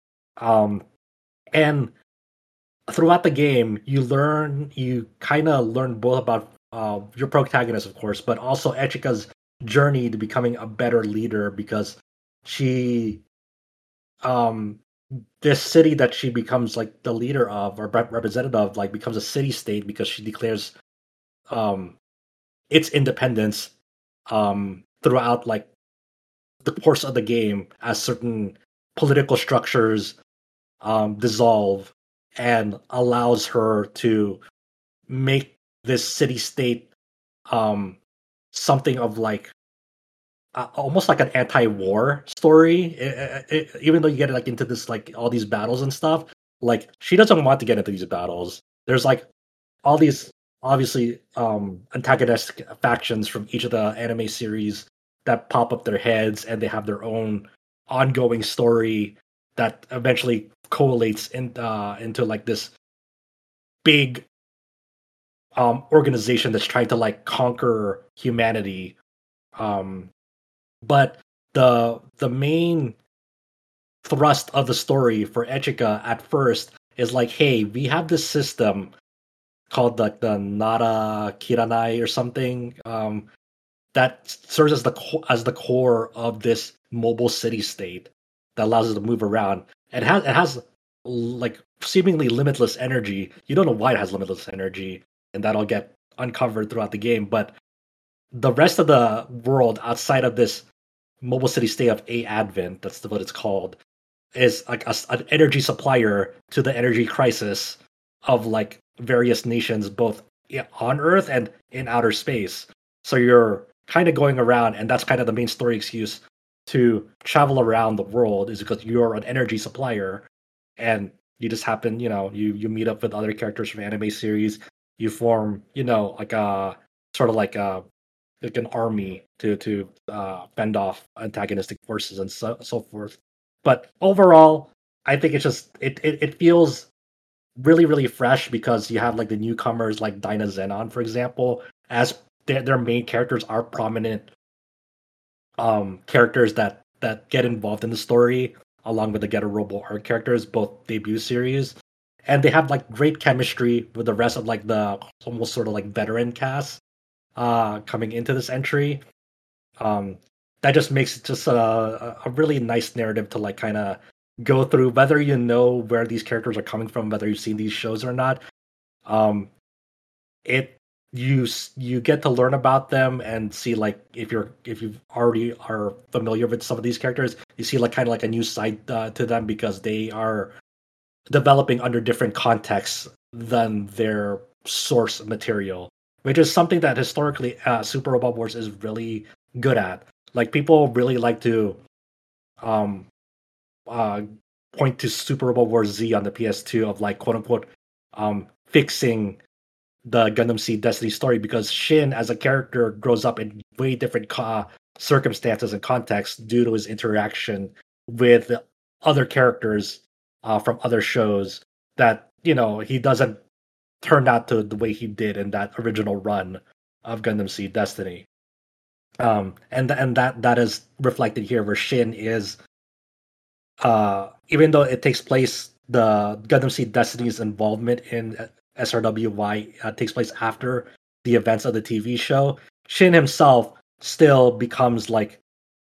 [SPEAKER 2] And throughout the game, you kind of learn both about your protagonist, of course, but also Echika's journey to becoming a better leader, because she, this city that she becomes like the leader of or representative of, like becomes a city state because she declares its independence throughout like the course of the game, as certain political structures dissolve, and allows her to make this city state something of like almost like an anti-war story. Even though you get like into this like all these battles and stuff, like she doesn't want to get into these battles. There's like all these obviously antagonistic factions from each of the anime series that pop up their heads, and they have their own ongoing story that eventually collates into like this big organization that's trying to like conquer humanity. But the main thrust of the story for Echika at first is like, hey, we have this system called like the Nara Kiranai or something, that serves as the core of this mobile city state that allows us to move around. It has like seemingly limitless energy. You don't know why it has limitless energy, and that'll get uncovered throughout the game. But the rest of the world outside of this mobile city state of A Advent, that's what it's called, is like an energy supplier to the energy crisis of like various nations, both on Earth and in outer space. So you're kind of going around, and that's kind of the main story excuse to travel around the world, is because you're an energy supplier, and you just happen, you meet up with other characters from anime series. You form, like a sort of like an army to fend off antagonistic forces and so forth. But overall, I think it's just it feels really, really fresh, because you have like the newcomers like Dyna Zenon, for example, as their main characters are prominent characters that get involved in the story, along with the Getter Robo Arc characters, both debut series. And they have like great chemistry with the rest of like the almost sort of like veteran cast coming into this entry. That just makes it just a really nice narrative to like kind of go through, whether you know where these characters are coming from, whether you've seen these shows or not. You get to learn about them and see like if you already are familiar with some of these characters, you see like kind of like a new side to them, because they are developing under different contexts than their source material, which is something that historically Super Robot Wars is really good at. Like people really like to point to Super Robot Wars Z on the PS2 of like quote unquote fixing the Gundam Seed Destiny story, because Shin as a character grows up in way different circumstances and contexts due to his interaction with other characters from other shows, that he doesn't turn out to the way he did in that original run of Gundam Seed Destiny. And that is reflected here, where Shin is even though it takes place, the Gundam Seed Destiny's involvement in SRWY takes place after the events of the TV show, Shin himself still becomes like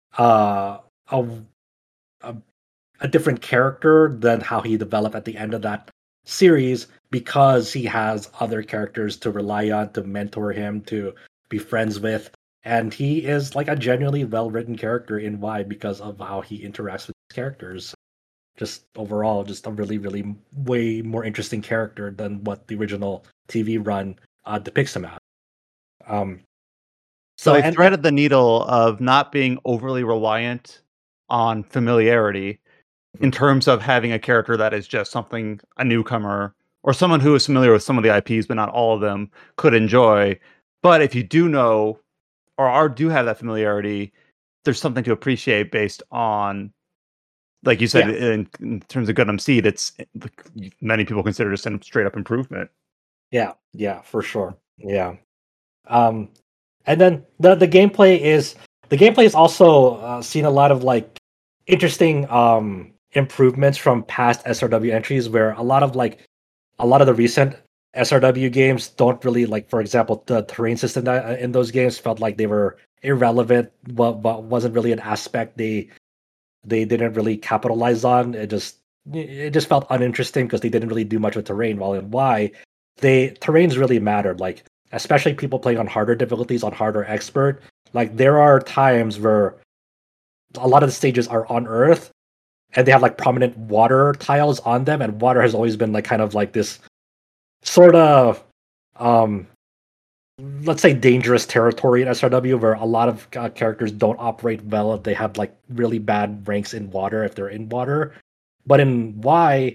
[SPEAKER 2] uh, a, a a different character than how he developed at the end of that series because he has other characters to rely on, to mentor him, to be friends with. And he is like a genuinely well written character in Y because of how he interacts with his characters. Just overall, just a really, really way more interesting character than what the original TV run depicts him as. Um,
[SPEAKER 1] So
[SPEAKER 2] so
[SPEAKER 1] they
[SPEAKER 2] and
[SPEAKER 1] threaded the needle of not being overly reliant on familiarity in terms of having a character that is just something a newcomer or someone who is familiar with some of the IPs, but not all of them, could enjoy. But if you do know do have that familiarity, there's something to appreciate based on, like you said,
[SPEAKER 2] Yeah.
[SPEAKER 1] in terms of Gundam Seed, it's many people consider just a straight up improvement.
[SPEAKER 2] yeah, for sure. Yeah. Um, and then the gameplay is also seen a lot of like interesting improvements from past SRW entries, where a lot of the recent SRW games don't really like. For example, the terrain system in those games felt like they were irrelevant. But wasn't really an aspect they didn't really capitalize on. It just felt uninteresting because they didn't really do much with terrain. While in Y, terrains really mattered. Like especially people playing on harder difficulties, on harder expert. Like there are times where a lot of the stages are on Earth and they have like prominent water tiles on them, and water has always been like kind of like this sort of um let's say dangerous territory in SRW where a lot of characters don't operate well if they have like really bad ranks in water if they're in water. But in Y,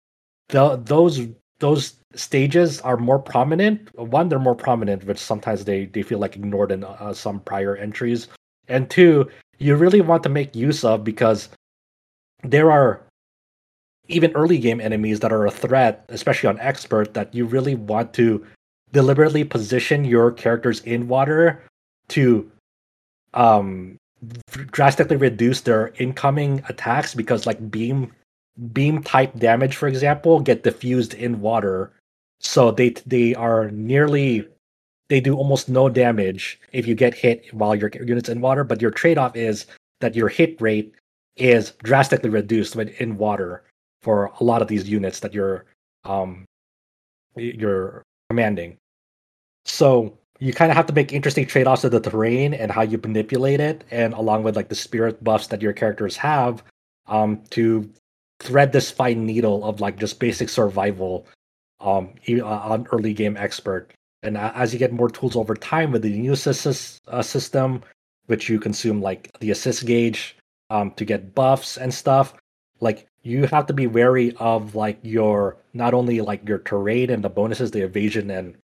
[SPEAKER 2] those stages are more prominent. One, they're more prominent, which sometimes they feel like ignored in some prior entries. And two, you really want to make use of because there are even early game enemies that are a threat, especially on expert, that you really want to deliberately position your characters in water to um drastically reduce their incoming attacks because like beam type damage, for example, get diffused in water, so they do almost no damage if you get hit while your unit's in water. But your trade-off is that your hit rate is drastically reduced when in water for a lot of these units that um you're commanding. So you kind of have to make interesting trade-offs of the terrain and how you manipulate it, and along with like the spirit buffs that your characters have, to thread this fine needle of like just basic survival, on early game expert. And as you get more tools over time with the new system, which you consume like the assist gauge, to get buffs and stuff, like you have to be wary of like your not only like your terrain and the bonuses, the evasion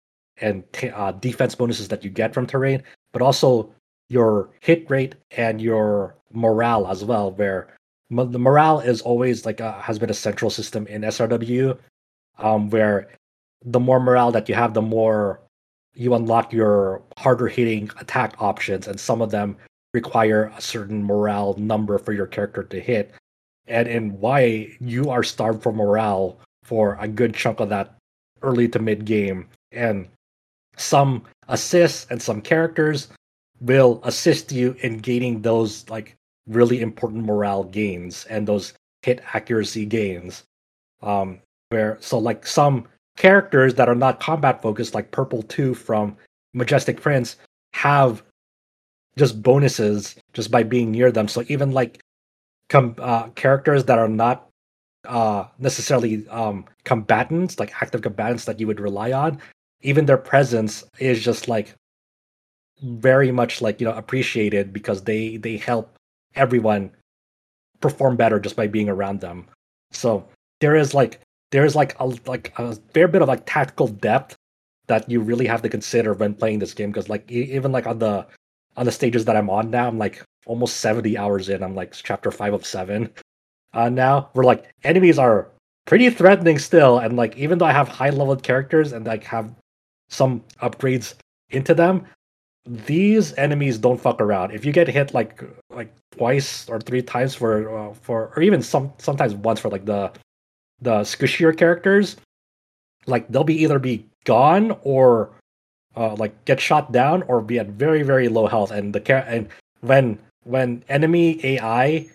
[SPEAKER 2] and defense bonuses that you get from terrain, but also your hit rate and your morale as well. Where the morale is always like has been a central system in SRW, where the more morale that you have, the more you unlock your harder hitting attack options, and some of them require a certain morale number for your character to hit. And in Y, you are starved for morale for a good chunk of that early to mid game, and some assists and some characters will assist you in gaining those like really important morale gains and those hit accuracy gains. Where so like some characters that are not combat focused, like Purple 2 from Majestic Prince, have just bonuses just by being near them. So even like characters that are not necessarily combatants, like active combatants that you would rely on, even their presence is just like very much like appreciated because they help everyone perform better just by being around them. So there is a fair bit of like tactical depth that you really have to consider when playing this game, because like even like on the stages that I'm on now, I'm like almost 70 hours in. I'm like chapter 5 of 7 now, where like enemies are pretty threatening still, and like even though I have high leveled characters and like have some upgrades into them, these enemies don't fuck around. If you get hit like twice or three times for or even sometimes once for like the squishier characters, like they'll either be gone or like get shot down or be at very very low health. And and when when enemy AI,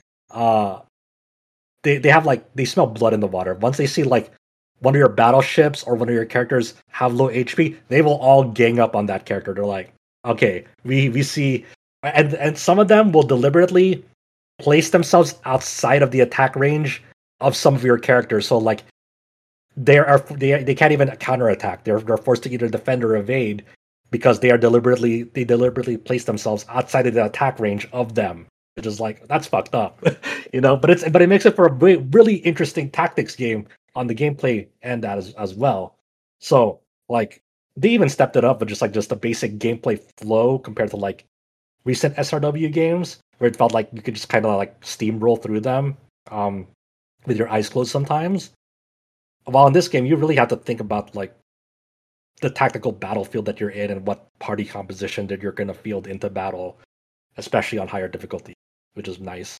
[SPEAKER 2] they have like they smell blood in the water. Once they see like one of your battleships or one of your characters have low HP, they will all gang up on that character. They're like, okay, we see, and some of them will deliberately place themselves outside of the attack range of some of your characters. So like they can't even counterattack. They're forced to either defend or evade because they deliberately place themselves outside of the attack range of them. Which is like that's fucked up, But it makes it for a really interesting tactics game on the gameplay and that as well. So like they even stepped it up with just a basic gameplay flow compared to like recent SRW games where it felt like you could just kind of like steamroll through them with your eyes closed sometimes. While in this game, you really have to think about like the tactical battlefield that you're in and what party composition that you're going to field into battle, especially on higher difficulty, which is nice.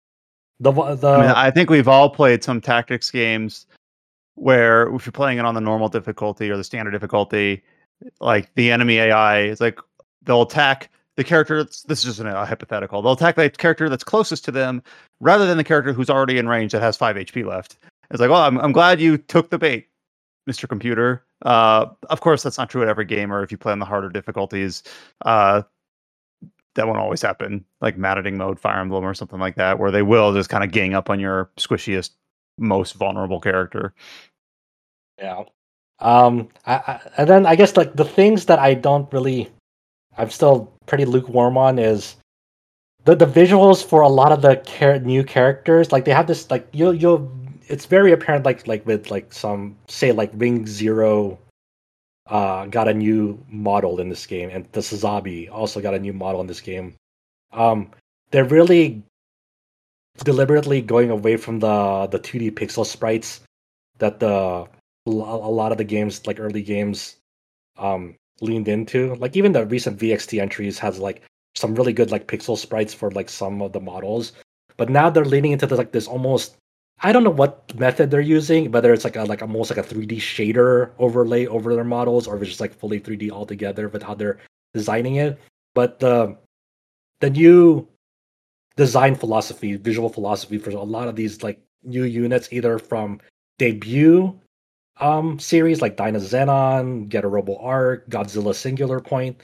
[SPEAKER 1] I think we've all played some tactics games where if you're playing it on the normal difficulty or the standard difficulty, like the enemy AI is like they'll attack the character. This is just a hypothetical. They'll attack the character that's closest to them rather than the character who's already in range that has 5 HP left. It's like, well, I'm glad you took the bait, Mr. Computer. Of course, that's not true at every game, or if you play on the harder difficulties, that won't always happen. Like Mad Eating Mode, Fire Emblem, or something like that, where they will just kind of gang up on your squishiest, most vulnerable character.
[SPEAKER 2] Yeah. And then I guess like the things that I'm still pretty lukewarm on is the visuals for a lot of the new characters. Like they have this like it's very apparent like with like some say like Ring Zero got a new model in this game, and the Sazabi also got a new model in this game. They're really deliberately going away from the 2D pixel sprites that a lot of the games, like early games, leaned into. Like even the recent VXT entries has like some really good like pixel sprites for like some of the models, but now they're leaning into this almost, I don't know what method they're using, whether it's like almost like a 3D shader overlay over their models, or if it's just like fully 3D altogether with how they're designing it. But the new design philosophy, visual philosophy for a lot of these like new units, either from debut series like Dynazenon, Getter Robo Arc, Godzilla Singular Point,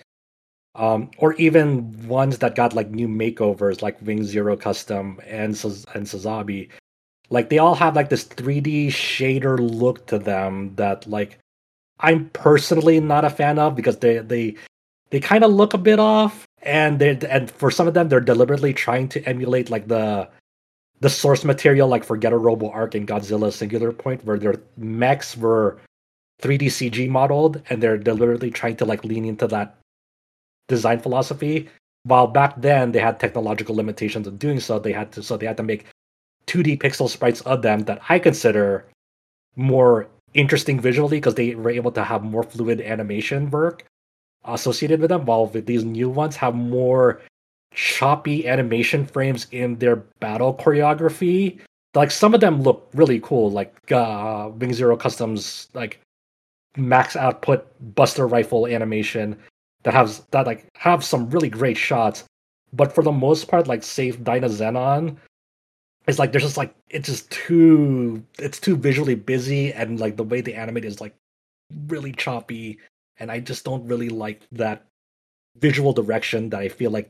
[SPEAKER 2] or even ones that got like new makeovers like Ring Zero Custom and Sazabi. Like they all have like this 3D shader look to them that like I'm personally not a fan of because they kind of look a bit off, and for some of them they're deliberately trying to emulate like the source material like for Getter Robo Arc and Godzilla Singular Point, where their mechs were 3D CG modeled, and they're deliberately trying to like lean into that design philosophy. While back then they had technological limitations of doing so, they had to make 2D pixel sprites of them that I consider more interesting visually because they were able to have more fluid animation work associated with them, while with these new ones have more choppy animation frames in their battle choreography. Like some of them look really cool, like Ring Zero Customs like max output Buster Rifle animation that have some really great shots. But for the most part, like Safe Dynazenon, it's like there's just like it's too visually busy, and like the way they animate is like really choppy, and I just don't really like that visual direction that I feel like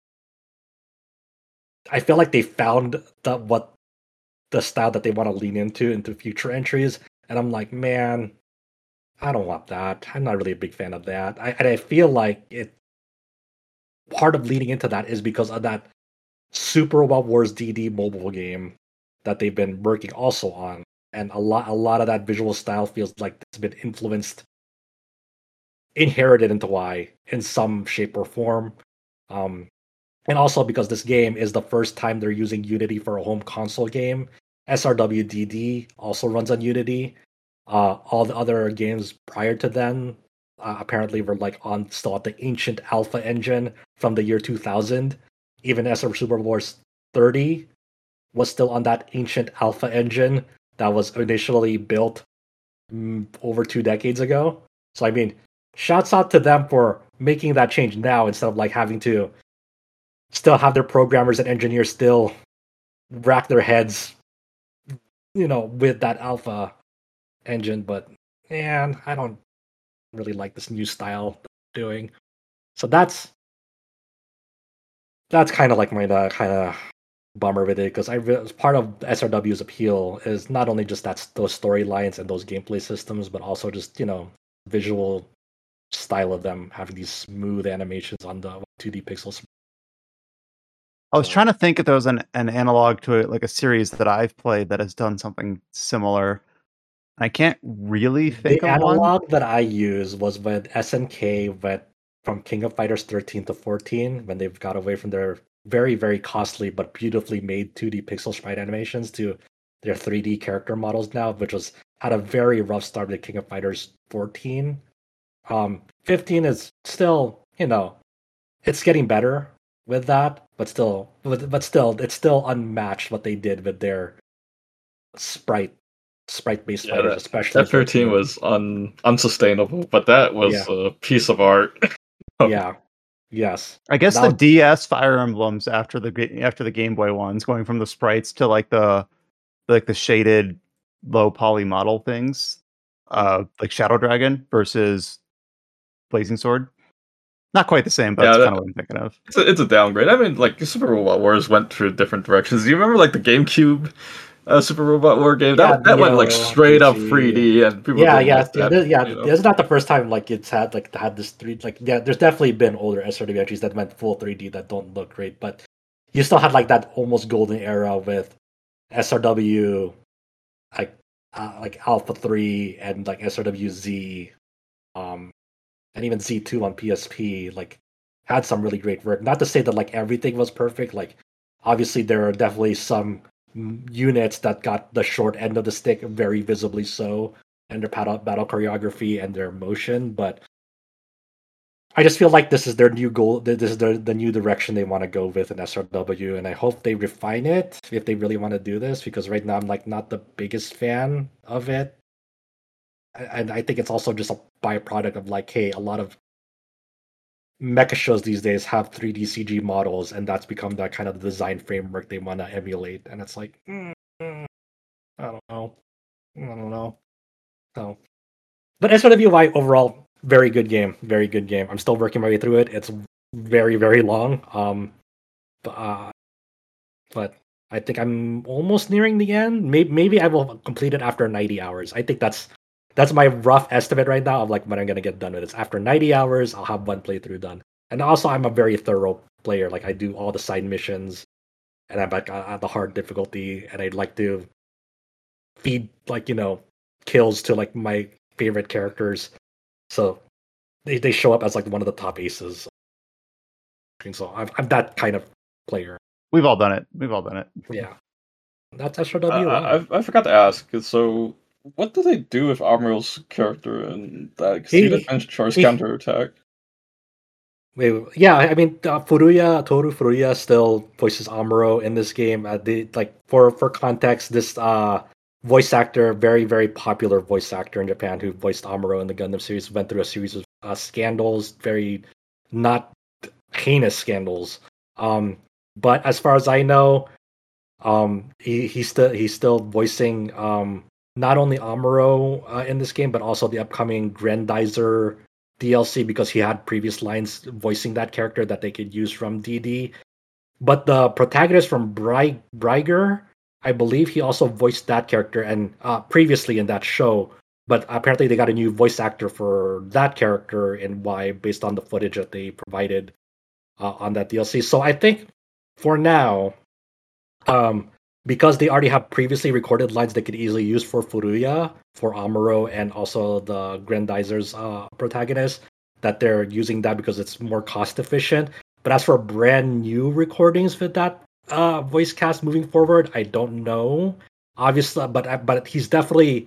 [SPEAKER 2] they found what the style that they want to lean into future entries, and I'm like, man, I don't want that. I'm not really a big fan of that. I feel like part of leading into that is because of that Super Wild Wars DD mobile game that they've been working also on, and a lot of that visual style feels like it's been inherited into Y in some shape or form. And also because this game is the first time they're using Unity for a home console game. SRW DD also runs on Unity. All the other games prior to then apparently were like still at the ancient alpha engine from the year 2000. Even SR Super Wars 30 was still on that ancient alpha engine that was initially built over 2 decades ago. So I mean, shouts out to them for making that change now instead of like having to still have their programmers and engineers still rack their heads, with that alpha engine. But man, I don't really like this new style they're doing. So that's kind of like my kind of bummer with it, because part of SRW's appeal is not only just those storylines and those gameplay systems, but also just visual style of them having these smooth animations on the 2D pixels.
[SPEAKER 1] I was trying to think if there was an analog to it, like a series that I've played that has done something similar. I can't really think
[SPEAKER 2] The
[SPEAKER 1] of one.
[SPEAKER 2] analog that I use was with SNK, from King of Fighters 13 to 14, when they've got away from their very, very costly but beautifully made 2D pixel sprite animations to their 3D character models now, which had a very rough start with King of Fighters 14. 15 is still, it's getting better with that, but still, it's still unmatched what they did with their sprite-based fighters, especially
[SPEAKER 5] that 13 was unsustainable, but that was a piece of art.
[SPEAKER 2] Yeah. Yes.
[SPEAKER 1] I guess the DS Fire Emblems after the Game Boy ones, going from the sprites to like the shaded low poly model things, like Shadow Dragon versus Blazing Sword. Not quite the same, but that's kind of what I'm thinking of.
[SPEAKER 5] It's a downgrade. I mean, like Super Robot Wars went through different directions. Do you remember like the GameCube Super Robot War game? That went like straight up 3D, and people
[SPEAKER 2] It's not the first time like it's had this 3D. There's definitely been older SRW entries that went full 3D that don't look great, but you still had like that almost golden era with SRW, like Alpha 3 and like SRW Z, and even Z2 on PSP. Like had some really great work. Not to say that like everything was perfect. Like obviously there are definitely some units that got the short end of the stick, very visibly so, and their battle choreography and their motion. But I just feel like this is their new goal. This is the new direction they want to go with in SRW, and I hope they refine it if they really want to do this. Because right now I'm like not the biggest fan of it, and I think it's also just a byproduct of like, hey, a lot of mecha shows these days have 3D CG models, and that's become that kind of design framework they want to emulate. And it's like, I don't know. So, but SRWI overall, very good game. I'm still working my way through it. It's very, very long. But I think I'm almost nearing the end. Maybe I will complete it after 90 hours. I think that's my rough estimate right now of like when I'm gonna get done with it. After 90 hours, I'll have one playthrough done. And also, I'm a very thorough player. Like I do all the side missions, and I'm like at the hard difficulty, and I'd like to feed kills to like my favorite characters. So they show up as like one of the top aces. So I'm that kind of player.
[SPEAKER 1] We've all done it.
[SPEAKER 2] Yeah, that's SRW.
[SPEAKER 5] I forgot to ask. So, what do they do with Amuro's character and that? He didn't choice counterattack.
[SPEAKER 2] Toru Furuya still voices Amuro in this game. For context, this voice actor, very, very popular voice actor in Japan who voiced Amuro in the Gundam series, went through a series of scandals, very not heinous scandals. But as far as I know, he's still voicing not only Amuro in this game, but also the upcoming Grendizer DLC, because he had previous lines voicing that character that they could use from DD. But the protagonist from Breiger, I believe he also voiced that character and previously in that show. But apparently they got a new voice actor for that character in Y based on the footage that they provided on that DLC. So I think for now, because they already have previously recorded lines they could easily use for Furuya, for Amuro, and also the Grandizer's protagonist, that they're using that because it's more cost efficient. But as for brand new recordings with that voice cast moving forward, I don't know. Obviously, but he's definitely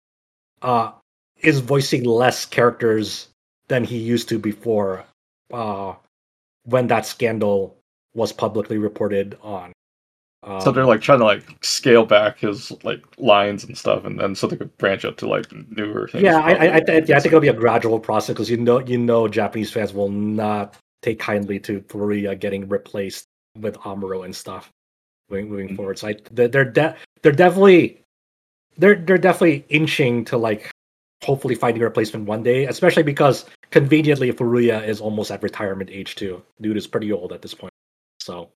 [SPEAKER 2] is voicing less characters than he used to before, when that scandal was publicly reported on.
[SPEAKER 5] So they're like trying to like scale back his like lines and stuff, and then so they could branch out to like newer things.
[SPEAKER 2] Yeah, I think it'll be a gradual process, because you know Japanese fans will not take kindly to Furuya getting replaced with Amuro and stuff moving forward. So they're definitely inching to like hopefully finding a replacement one day, especially because conveniently Furuya is almost at retirement age too. Dude is pretty old at this point, so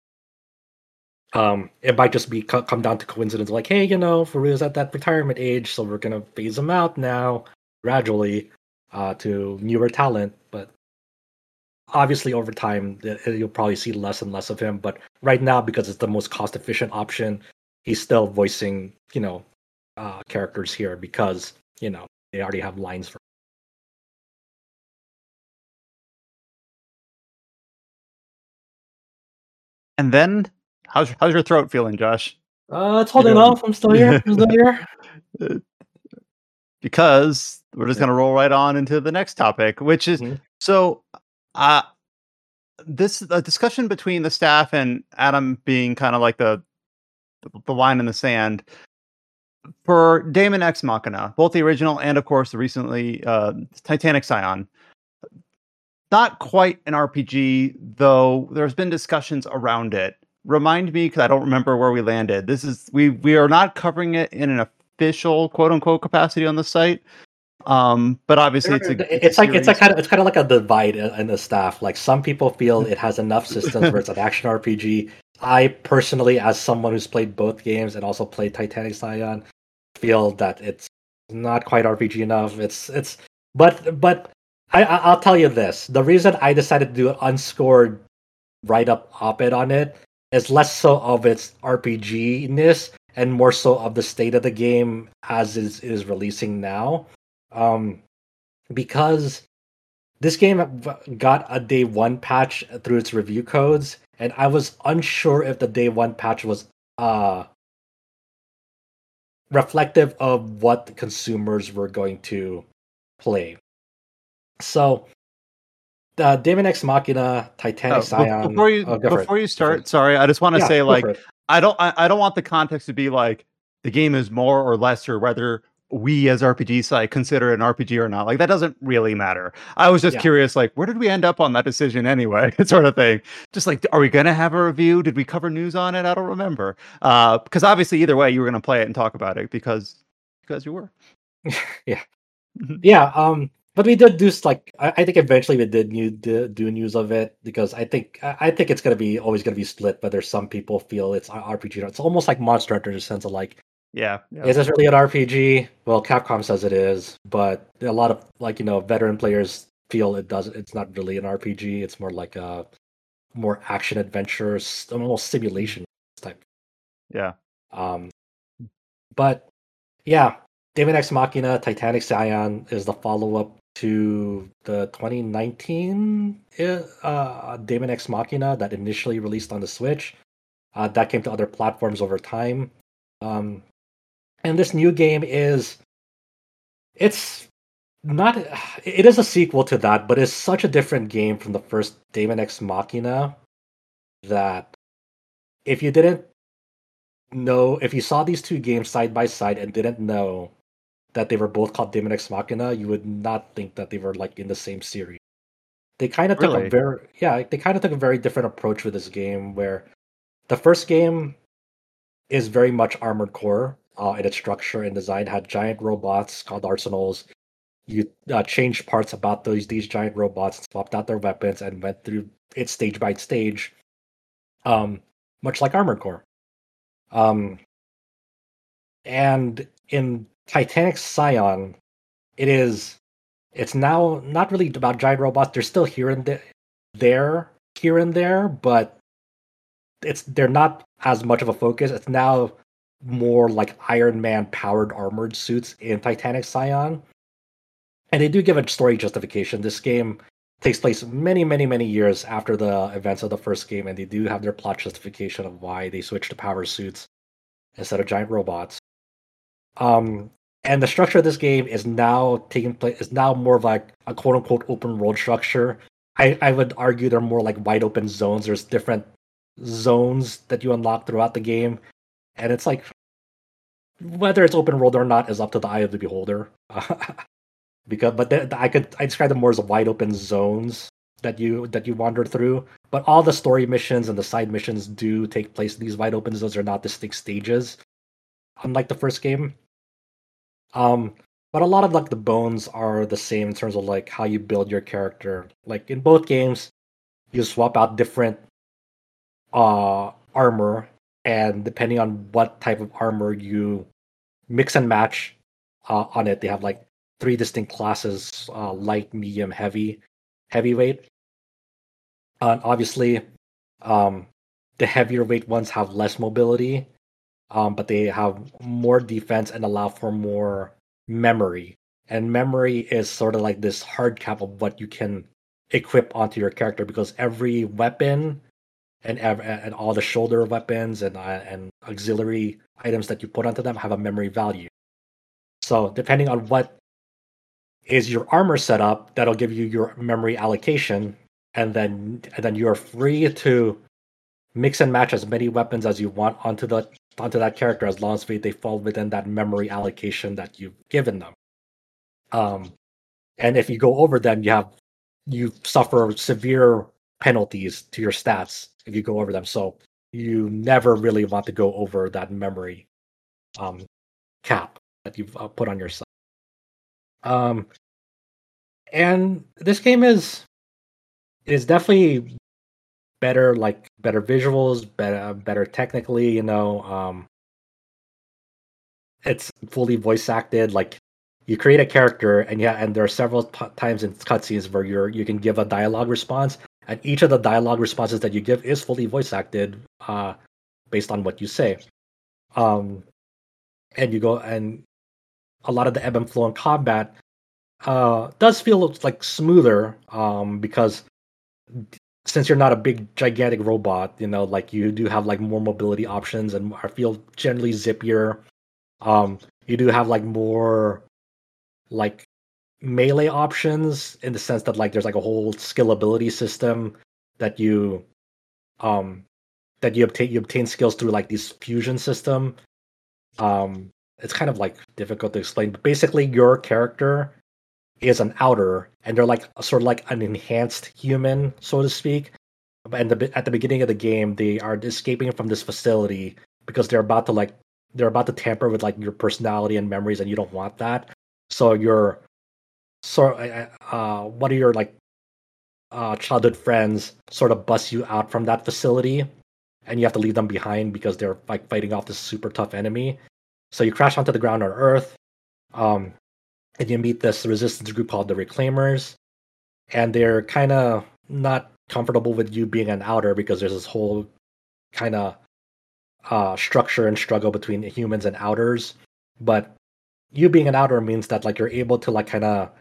[SPEAKER 2] it might just be come down to coincidence, like, hey, Furuya's at that retirement age, so we're gonna phase him out now gradually to newer talent. But obviously, over time, you'll probably see less and less of him. But right now, because it's the most cost efficient option, he's still voicing, characters here because they already have lines for.
[SPEAKER 1] And then, how's your throat feeling, Josh?
[SPEAKER 2] It's holding off. I'm still here. I'm still here.
[SPEAKER 1] Because we're just going to roll right on into the next topic, which is this discussion between the staff and Adam being kind of like the line in the sand for Daemon X Machina, both the original and of course the recently Titanic Scion. Not quite an RPG, though there's been discussions around it. Remind me, because I don't remember where we landed. This is we are not covering it in an official quote unquote capacity on the site. But obviously it's kind
[SPEAKER 2] of like a divide in the staff. Like some people feel it has enough systems where it's an action RPG. I personally, as someone who's played both games and also played Titanic Scion, feel that it's not quite RPG enough. But I'll tell you this: the reason I decided to do an unscored write-up op-ed on it is less so of its RPG-ness and more so of the state of the game as is releasing now. Because this game got a day one patch through its review codes, and I was unsure if the day one patch was reflective of what the consumers were going to play. So, Daemon X Machina, Titanic Scion.
[SPEAKER 1] Before you start, sorry, I just want to say, like, I don't want the context to be like the game is more or less, or whether we as RPG site consider it an RPG or not. Like, that doesn't really matter. I was just curious, like, where did we end up on that decision anyway? Sort of thing. Just like, are we going to have a review? Did we cover news on it? I don't remember. Because obviously, either way, you were going to play it and talk about it because you were.
[SPEAKER 2] Yeah. But we did do I think eventually we did do news of it because I think it's always gonna be split. But there's some people feel it's RPG. It's almost like Monster Hunter in the sense of like, is this really an RPG? Well, Capcom says it is, but a lot of veteran players feel it doesn't. It's not really an RPG. It's more like a more action adventure, almost simulation type.
[SPEAKER 1] Yeah.
[SPEAKER 2] But yeah, Daemon X Machina, Titanic Scion is the follow-up to the 2019 Daemon X Machina that initially released on the Switch. That came to other platforms over time. And this new game it is a sequel to that, but it's such a different game from the first Daemon X Machina that if you saw these two games side by side and didn't know that they were both called Daemon X Machina, you would not think that they were like in the same series. They kind of took a very different approach with this game, where the first game is very much Armored Core in its structure and design. Had giant robots called arsenals. You changed parts about these giant robots and swapped out their weapons and went through it stage by stage, much like Armored Core. And in Titanic Scion, it's now not really about giant robots. They're still here and there, but they're not as much of a focus. It's now more like Iron Man powered armored suits in Titanic Scion. And they do give a story justification. This game takes place many, many, many years after the events of the first game, and they do have their plot justification of why they switched to power suits instead of giant robots. And the structure of this game is now more of like a quote unquote open world structure. I would argue they're more like wide open zones. There's different zones that you unlock throughout the game, and it's like whether it's open world or not is up to the eye of the beholder. I describe them more as wide open zones that you wander through. But all the story missions and the side missions do take place in these wide open zones. They're not distinct stages, unlike the first game. But a lot of like the bones are the same in terms of like how you build your character. Like in both games, you swap out different armor, and depending on what type of armor you mix and match on it, they have like 3 distinct classes: light, medium, heavyweight. Obviously, the heavier weight ones have less mobility, but they have more defense and allow for more memory. And memory is sort of like this hard cap of what you can equip onto your character, because every weapon and all the shoulder weapons and auxiliary items that you put onto them have a memory value. So depending on what is your armor setup, that'll give you your memory allocation, and then you're free to mix and match as many weapons as you want onto that character, as long as they fall within that memory allocation that you've given them. And if you go over them, you suffer severe penalties to your stats if you go over them. So you never really want to go over that memory cap that you've put on yourself. And this game is definitely better, like better visuals, better technically. It's fully voice acted. Like you create a character, and there are several times in cutscenes where you can give a dialogue response, and each of the dialogue responses that you give is fully voice acted, based on what you say. And you go, and a lot of the ebb and flow in combat does feel like smoother, because since you're not a big gigantic robot, like you do have like more mobility options, and I feel generally zippier. You do have like more like melee options, in the sense that like there's like a whole skill ability system that you obtain skills through like this fusion system. It's kind of like difficult to explain, but basically your character is an outer, and they're like sort of like an enhanced human, so to speak. And at the beginning of the game, they are escaping from this facility because they're about to tamper with like your personality and memories, and you don't want that. So one of your like childhood friends sort of busts you out from that facility, and you have to leave them behind because they're like fighting off this super tough enemy. So you crash onto the ground on Earth, and you meet this resistance group called the Reclaimers, and they're kind of not comfortable with you being an outer, because there's this whole kind of structure and struggle between humans and outers. But you being an outer means that like you're able to like kind of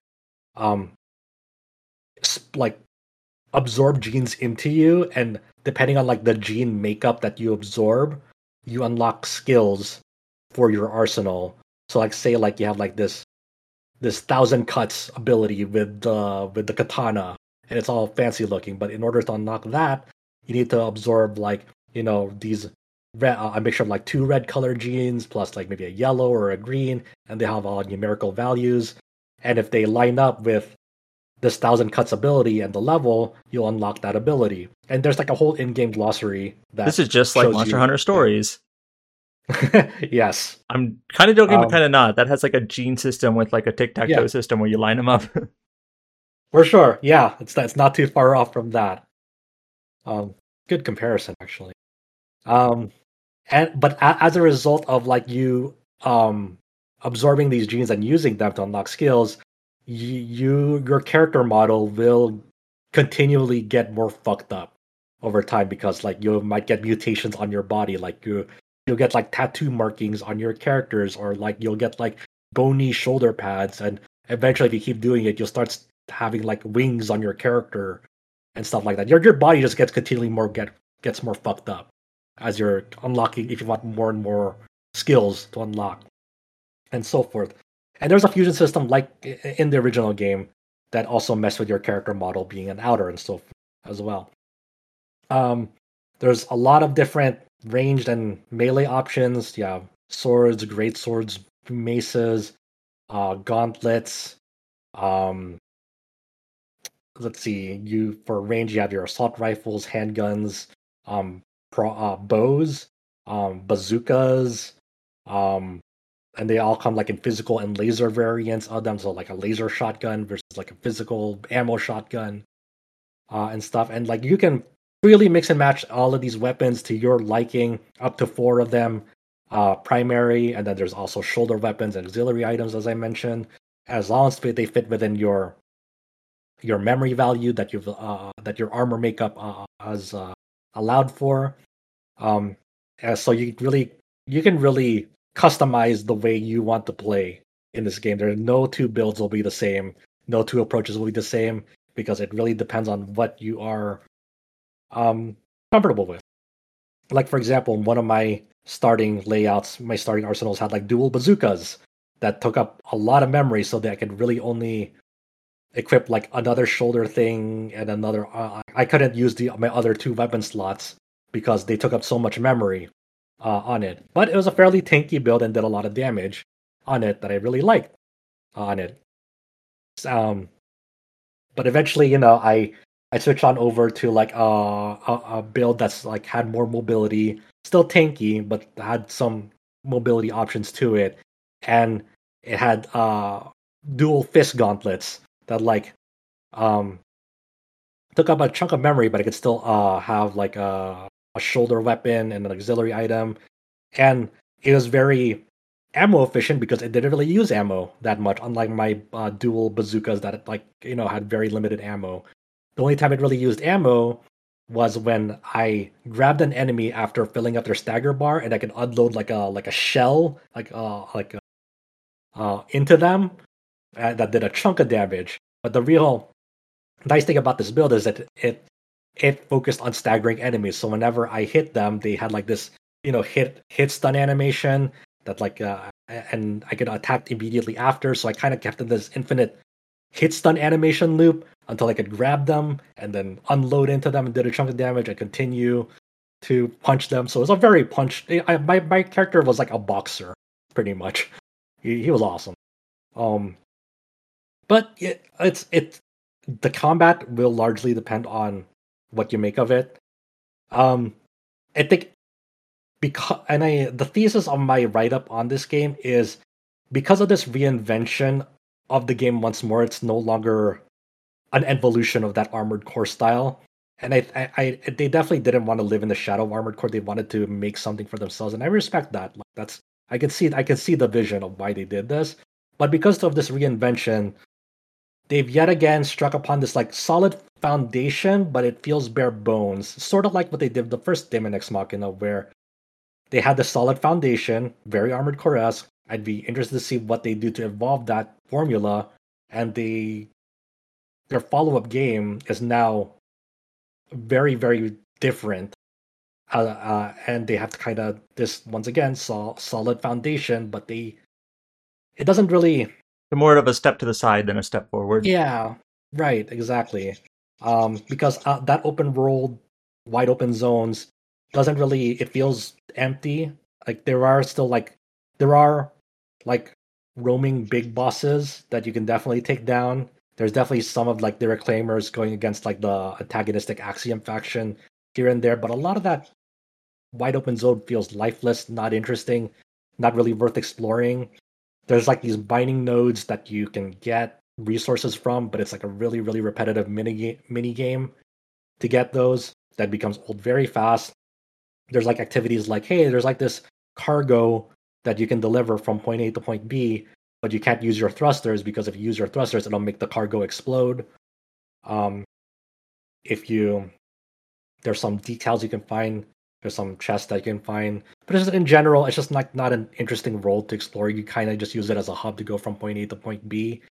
[SPEAKER 2] like absorb genes into you, and depending on like the gene makeup that you absorb, you unlock skills for your arsenal. So like say like you have like this 1,000 cuts ability with the katana, and it's all fancy looking, but in order to unlock that, you need to absorb like these a mixture of like 2 red color genes plus like maybe a yellow or a green, and they have all numerical values. And if they line up with this 1,000 cuts ability and the level, you'll unlock that ability. And there's like a whole in-game glossary that
[SPEAKER 3] This is just like Monster Hunter Stories.
[SPEAKER 2] Yes.
[SPEAKER 3] I'm kind of joking, but kind of not. That has like a gene system with like a tic-tac-toe system where you line them up.
[SPEAKER 2] For sure. Yeah, it's not too far off from that. Good comparison, actually. But as a result of like you absorbing these genes and using them to unlock skills, your character model will continually get more fucked up over time, because like you might get mutations on your body, like you'll get like tattoo markings on your characters, or like you'll get like bony shoulder pads, and eventually if you keep doing it, you'll start having like wings on your character and stuff like that. Your body just gets continually gets more fucked up as you're unlocking, if you want more and more skills to unlock, and so forth. And there's a fusion system like in the original game that also mess with your character model being an outer and so forth as well. There's a lot of different ranged and melee options. Yeah, swords, great swords, maces, gauntlets. let's see, you for range you have your assault rifles, handguns, bows, bazookas, um, and they all come like in physical and laser variants of them. So like a laser shotgun versus like a physical ammo shotgun, and stuff. And like you can freely mix and match all of these weapons to your liking, up to 4 of them, primary, and then there's also shoulder weapons and auxiliary items, as I mentioned, as long as they fit within your memory value that that your armor makeup has allowed for. So you can really customize the way you want to play in this game. There are no 2 builds will be the same, no 2 approaches will be the same, because it really depends on what you are comfortable with. Like for example, one of my starting layouts, my starting arsenals had like dual bazookas that took up a lot of memory, so that I could really only equip like another shoulder thing and another. I couldn't use my other 2 weapon slots because they took up so much memory on it. But it was a fairly tanky build and did a lot of damage on it that I really liked on it. But eventually, I switched on over to like a build that's like had more mobility, still tanky, but had some mobility options to it, and it had dual fist gauntlets that like took up a chunk of memory, but it could still have like a shoulder weapon and an auxiliary item, and it was very ammo efficient because it didn't really use ammo that much, unlike my dual bazookas that like had very limited ammo. The only time it really used ammo was when I grabbed an enemy after filling up their stagger bar, and I could unload like a shell into them that did a chunk of damage. But the real nice thing about this build is that it focused on staggering enemies. So whenever I hit them, they had like this hit stun animation that like and I could attack immediately after. So I kind of kept in this infinite hit stun animation loop until I could grab them and then unload into them and did a chunk of damage and continue to punch them. So it was a very my character was like a boxer pretty much. He was awesome. But it's the combat will largely depend on what you make of it. I think the thesis of my write-up on this game is because of this reinvention of the game once more, it's no longer an evolution of that Armored Core style. And they definitely didn't want to live in the shadow of Armored Core. They wanted to make something for themselves, and I respect that. Like I can see the vision of why they did this. But because of this reinvention, they've yet again struck upon this like solid foundation, but it feels bare bones. Sort of like what they did with the first Daemon X Machina, where they had the solid foundation, very Armored Core-esque. I'd be interested to see what they do to evolve that formula, and their follow-up game is now very, very different. And they have to kind of this once again solid foundation, but it doesn't really.
[SPEAKER 3] More of a step to the side than a step forward.
[SPEAKER 2] Yeah, right, exactly. Because that open world, wide open zones doesn't really. It feels empty. Like there are roaming big bosses that you can definitely take down. There's definitely some of like the Reclaimers going against like the antagonistic Axiom faction here and there, but a lot of that wide open zone feels lifeless, not interesting, not really worth exploring. There's like these binding nodes that you can get resources from, but it's like a really, really repetitive mini game to get those that becomes old very fast. There's like activities like, hey, there's like this cargo that you can deliver from point A to point B, but you can't use your thrusters because if you use your thrusters, it'll make the cargo explode. There's some decals you can find, there's some chests that you can find, but just in general, it's just not an interesting world to explore. You kind of just use it as a hub to go from point A to point B.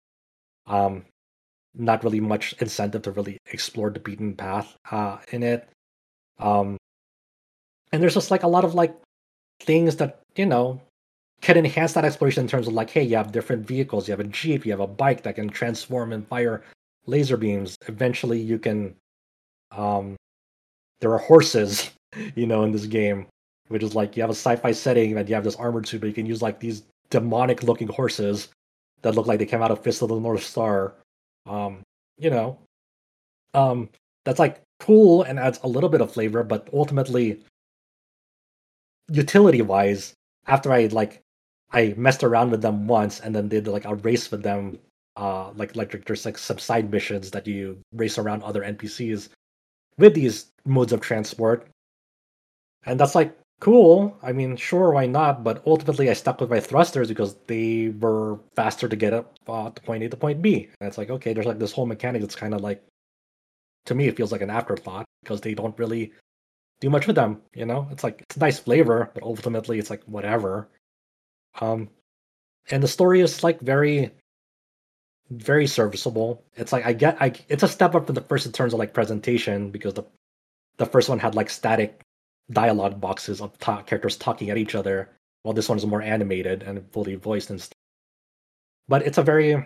[SPEAKER 2] Not really much incentive to really explore the beaten path in it. And there's just like a lot of like things that can enhance that exploration in terms of like, hey, you have different vehicles, you have a jeep, you have a bike that can transform and fire laser beams. Eventually you can there are horses in this game, which is like you have a sci-fi setting and you have this armored suit, but you can use like these demonic looking horses that look like they came out of Fist of the North Star. that's like cool and adds a little bit of flavor, but ultimately, utility wise, after I messed around with them once and then did like a race with them, like there's like some side missions that you race around other NPCs with these modes of transport, and that's like cool. I mean, sure, why not? But ultimately, I stuck with my thrusters because they were faster to get up to point A to point B. And it's like, okay, there's like this whole mechanic that's kind of like, to me, it feels like an afterthought because they don't really do much with them. You know, it's like it's nice flavor, but ultimately, it's like whatever. Um, and the story is like very, very serviceable. It's like it's a step up from the first in terms of like presentation because the first one had like static dialogue boxes of characters talking at each other, while this one is more animated and fully voiced and stuff. But it's a very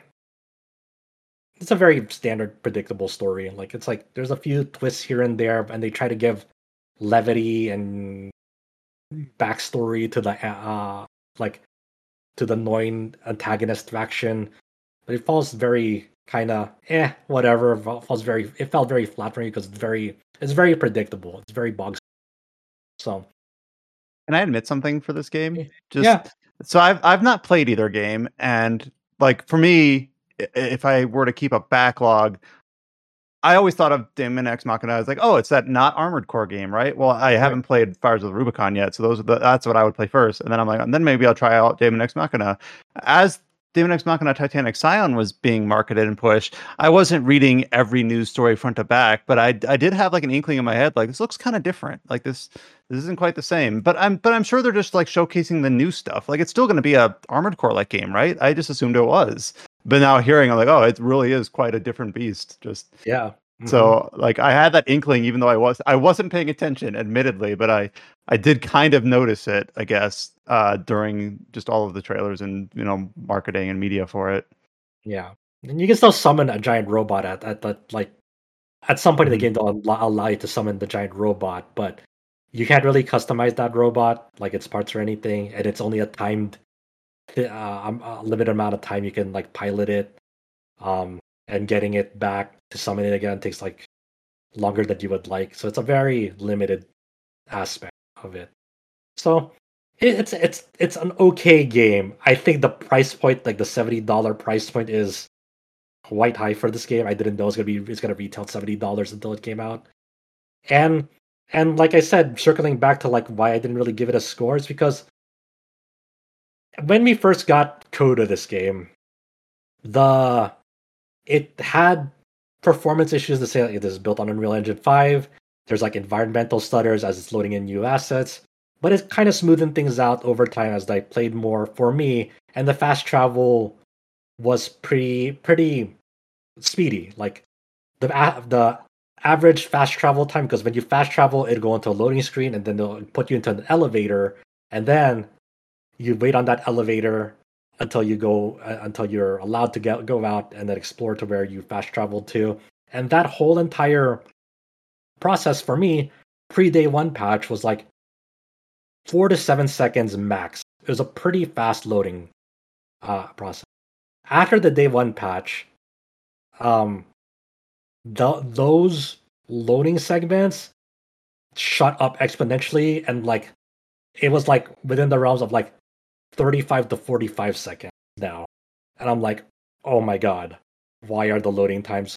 [SPEAKER 2] standard, predictable story. Like it's like there's a few twists here and there, and they try to give levity and backstory to the like to the annoying antagonist faction, but it falls very kind of whatever. It felt very flat for me because it's very predictable. It's very bog. So
[SPEAKER 1] Can I admit something for this game?
[SPEAKER 2] Yeah.
[SPEAKER 1] So I've not played either game, and like for me, if I were to keep a backlog, I always thought of Daemon X Machina as like, oh, it's that not Armored Core game, right? Well, I haven't played Fires of the Rubicon yet, so that's what I would play first, and then I'm like, and then maybe I'll try out Daemon X Machina. As Daemon X Machina Titanic Scion was being marketed and pushed, I wasn't reading every news story front to back, but I did have like an inkling in my head, like this looks kind of different, like this isn't quite the same. But I'm sure they're just like showcasing the new stuff. Like it's still going to be a Armored Core like game, right? I just assumed it was. But now hearing, I'm like, oh, it really is quite a different beast. Just
[SPEAKER 2] yeah.
[SPEAKER 1] So like I had that inkling, even though I wasn't paying attention, admittedly, but I did kind of notice it, I guess, during just all of the trailers and marketing and media for it.
[SPEAKER 2] Yeah, and you can still summon a giant robot at the like at some point in the game they'll allow you to summon the giant robot, but you can't really customize that robot like its parts or anything, and it's only a timed a limited amount of time you can like pilot it. And getting it back to summon it again takes like longer than you would like. So it's a very limited aspect of it. So it's an okay game. I think the price point, like the $70 price point, is quite high for this game. I didn't know it's gonna retail $70 until it came out. And like I said, circling back to like why I didn't really give it a score is because when we first got code of this game, it had performance issues to say like, it is built on Unreal Engine 5. There's like environmental stutters as it's loading in new assets, but it's kind of smoothing things out over time as I played more for me, and the fast travel was pretty speedy. Like the average fast travel time, because when you fast travel, it'll go into a loading screen and then they'll put you into an elevator, and then you wait on that elevator until you're allowed to go out and then explore to where you fast traveled to. And that whole entire process for me, pre-day one patch, was like 4 to 7 seconds max. It was a pretty fast loading process. After the day one patch, those loading segments shot up exponentially, and like it was like within the realms of like 35 to 45 seconds now. And I'm like, oh my god, why are the loading times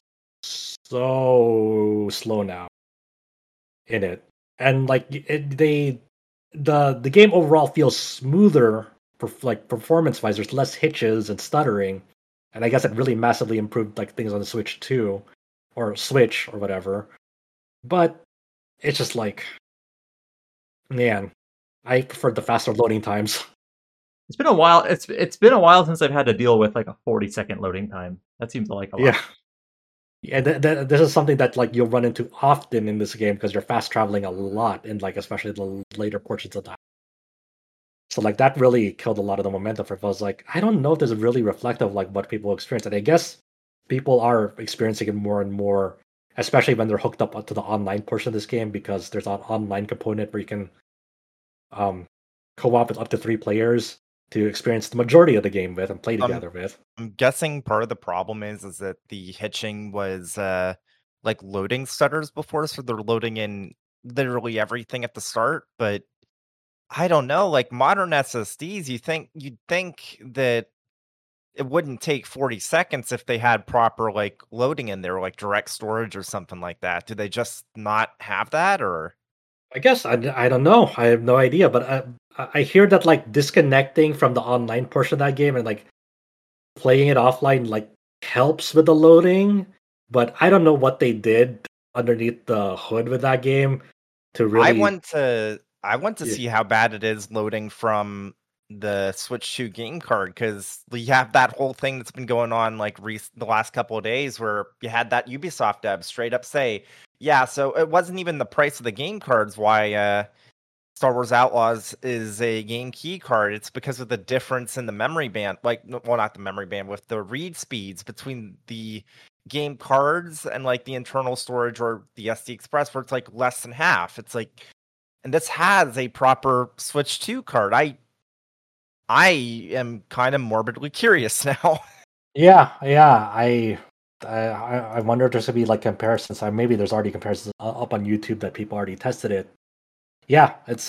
[SPEAKER 2] so slow now in it? And like the game overall feels smoother for like performance wise. There's less hitches and stuttering, and I guess it really massively improved like things on the Switch too, or Switch or whatever. But it's just like, man, I prefer the faster loading times.
[SPEAKER 3] It's been a while. It's been a while since I've had to deal with like a 40-second loading time. That seems like a lot.
[SPEAKER 2] Yeah. This is something that like you'll run into often in this game because you're fast traveling a lot, and like especially the later portions of that. So like that really killed a lot of the momentum for it. I was like, I don't know if this is really reflective of like what people experience, and I guess people are experiencing it more and more, especially when they're hooked up to the online portion of this game, because there's an online component where you can co-op with up to 3 players to experience the majority of the game with and play together with.
[SPEAKER 4] I'm guessing part of the problem is that the hitching was like loading stutters before, so they're loading in literally everything at the start. But I don't know, like modern SSDs, you'd think that it wouldn't take 40 seconds if they had proper like loading in there, like direct storage or something like that. Do they just not have that, or?
[SPEAKER 2] I guess I don't know. I have no idea, but I hear that like disconnecting from the online portion of that game and like playing it offline like helps with the loading, but I don't know what they did underneath the hood with that game to
[SPEAKER 4] I
[SPEAKER 2] really.
[SPEAKER 4] want to
[SPEAKER 2] Yeah.
[SPEAKER 4] see how bad it is loading from the Switch 2 game card, because you have that whole thing that's been going on like the last couple of days where you had that Ubisoft dev straight up say, yeah, so it wasn't even the price of the game cards why Star Wars Outlaws is a game key card. It's because of the difference in the memory band, well, not the memory band, with the read speeds between the game cards and like the internal storage or the SD Express, where it's like less than half. It's like, and this has a proper Switch 2 card. I am kind of morbidly curious now.
[SPEAKER 2] Yeah. I wonder if there's gonna be like comparisons. Maybe there's already comparisons up on YouTube that people already tested it. Yeah, it's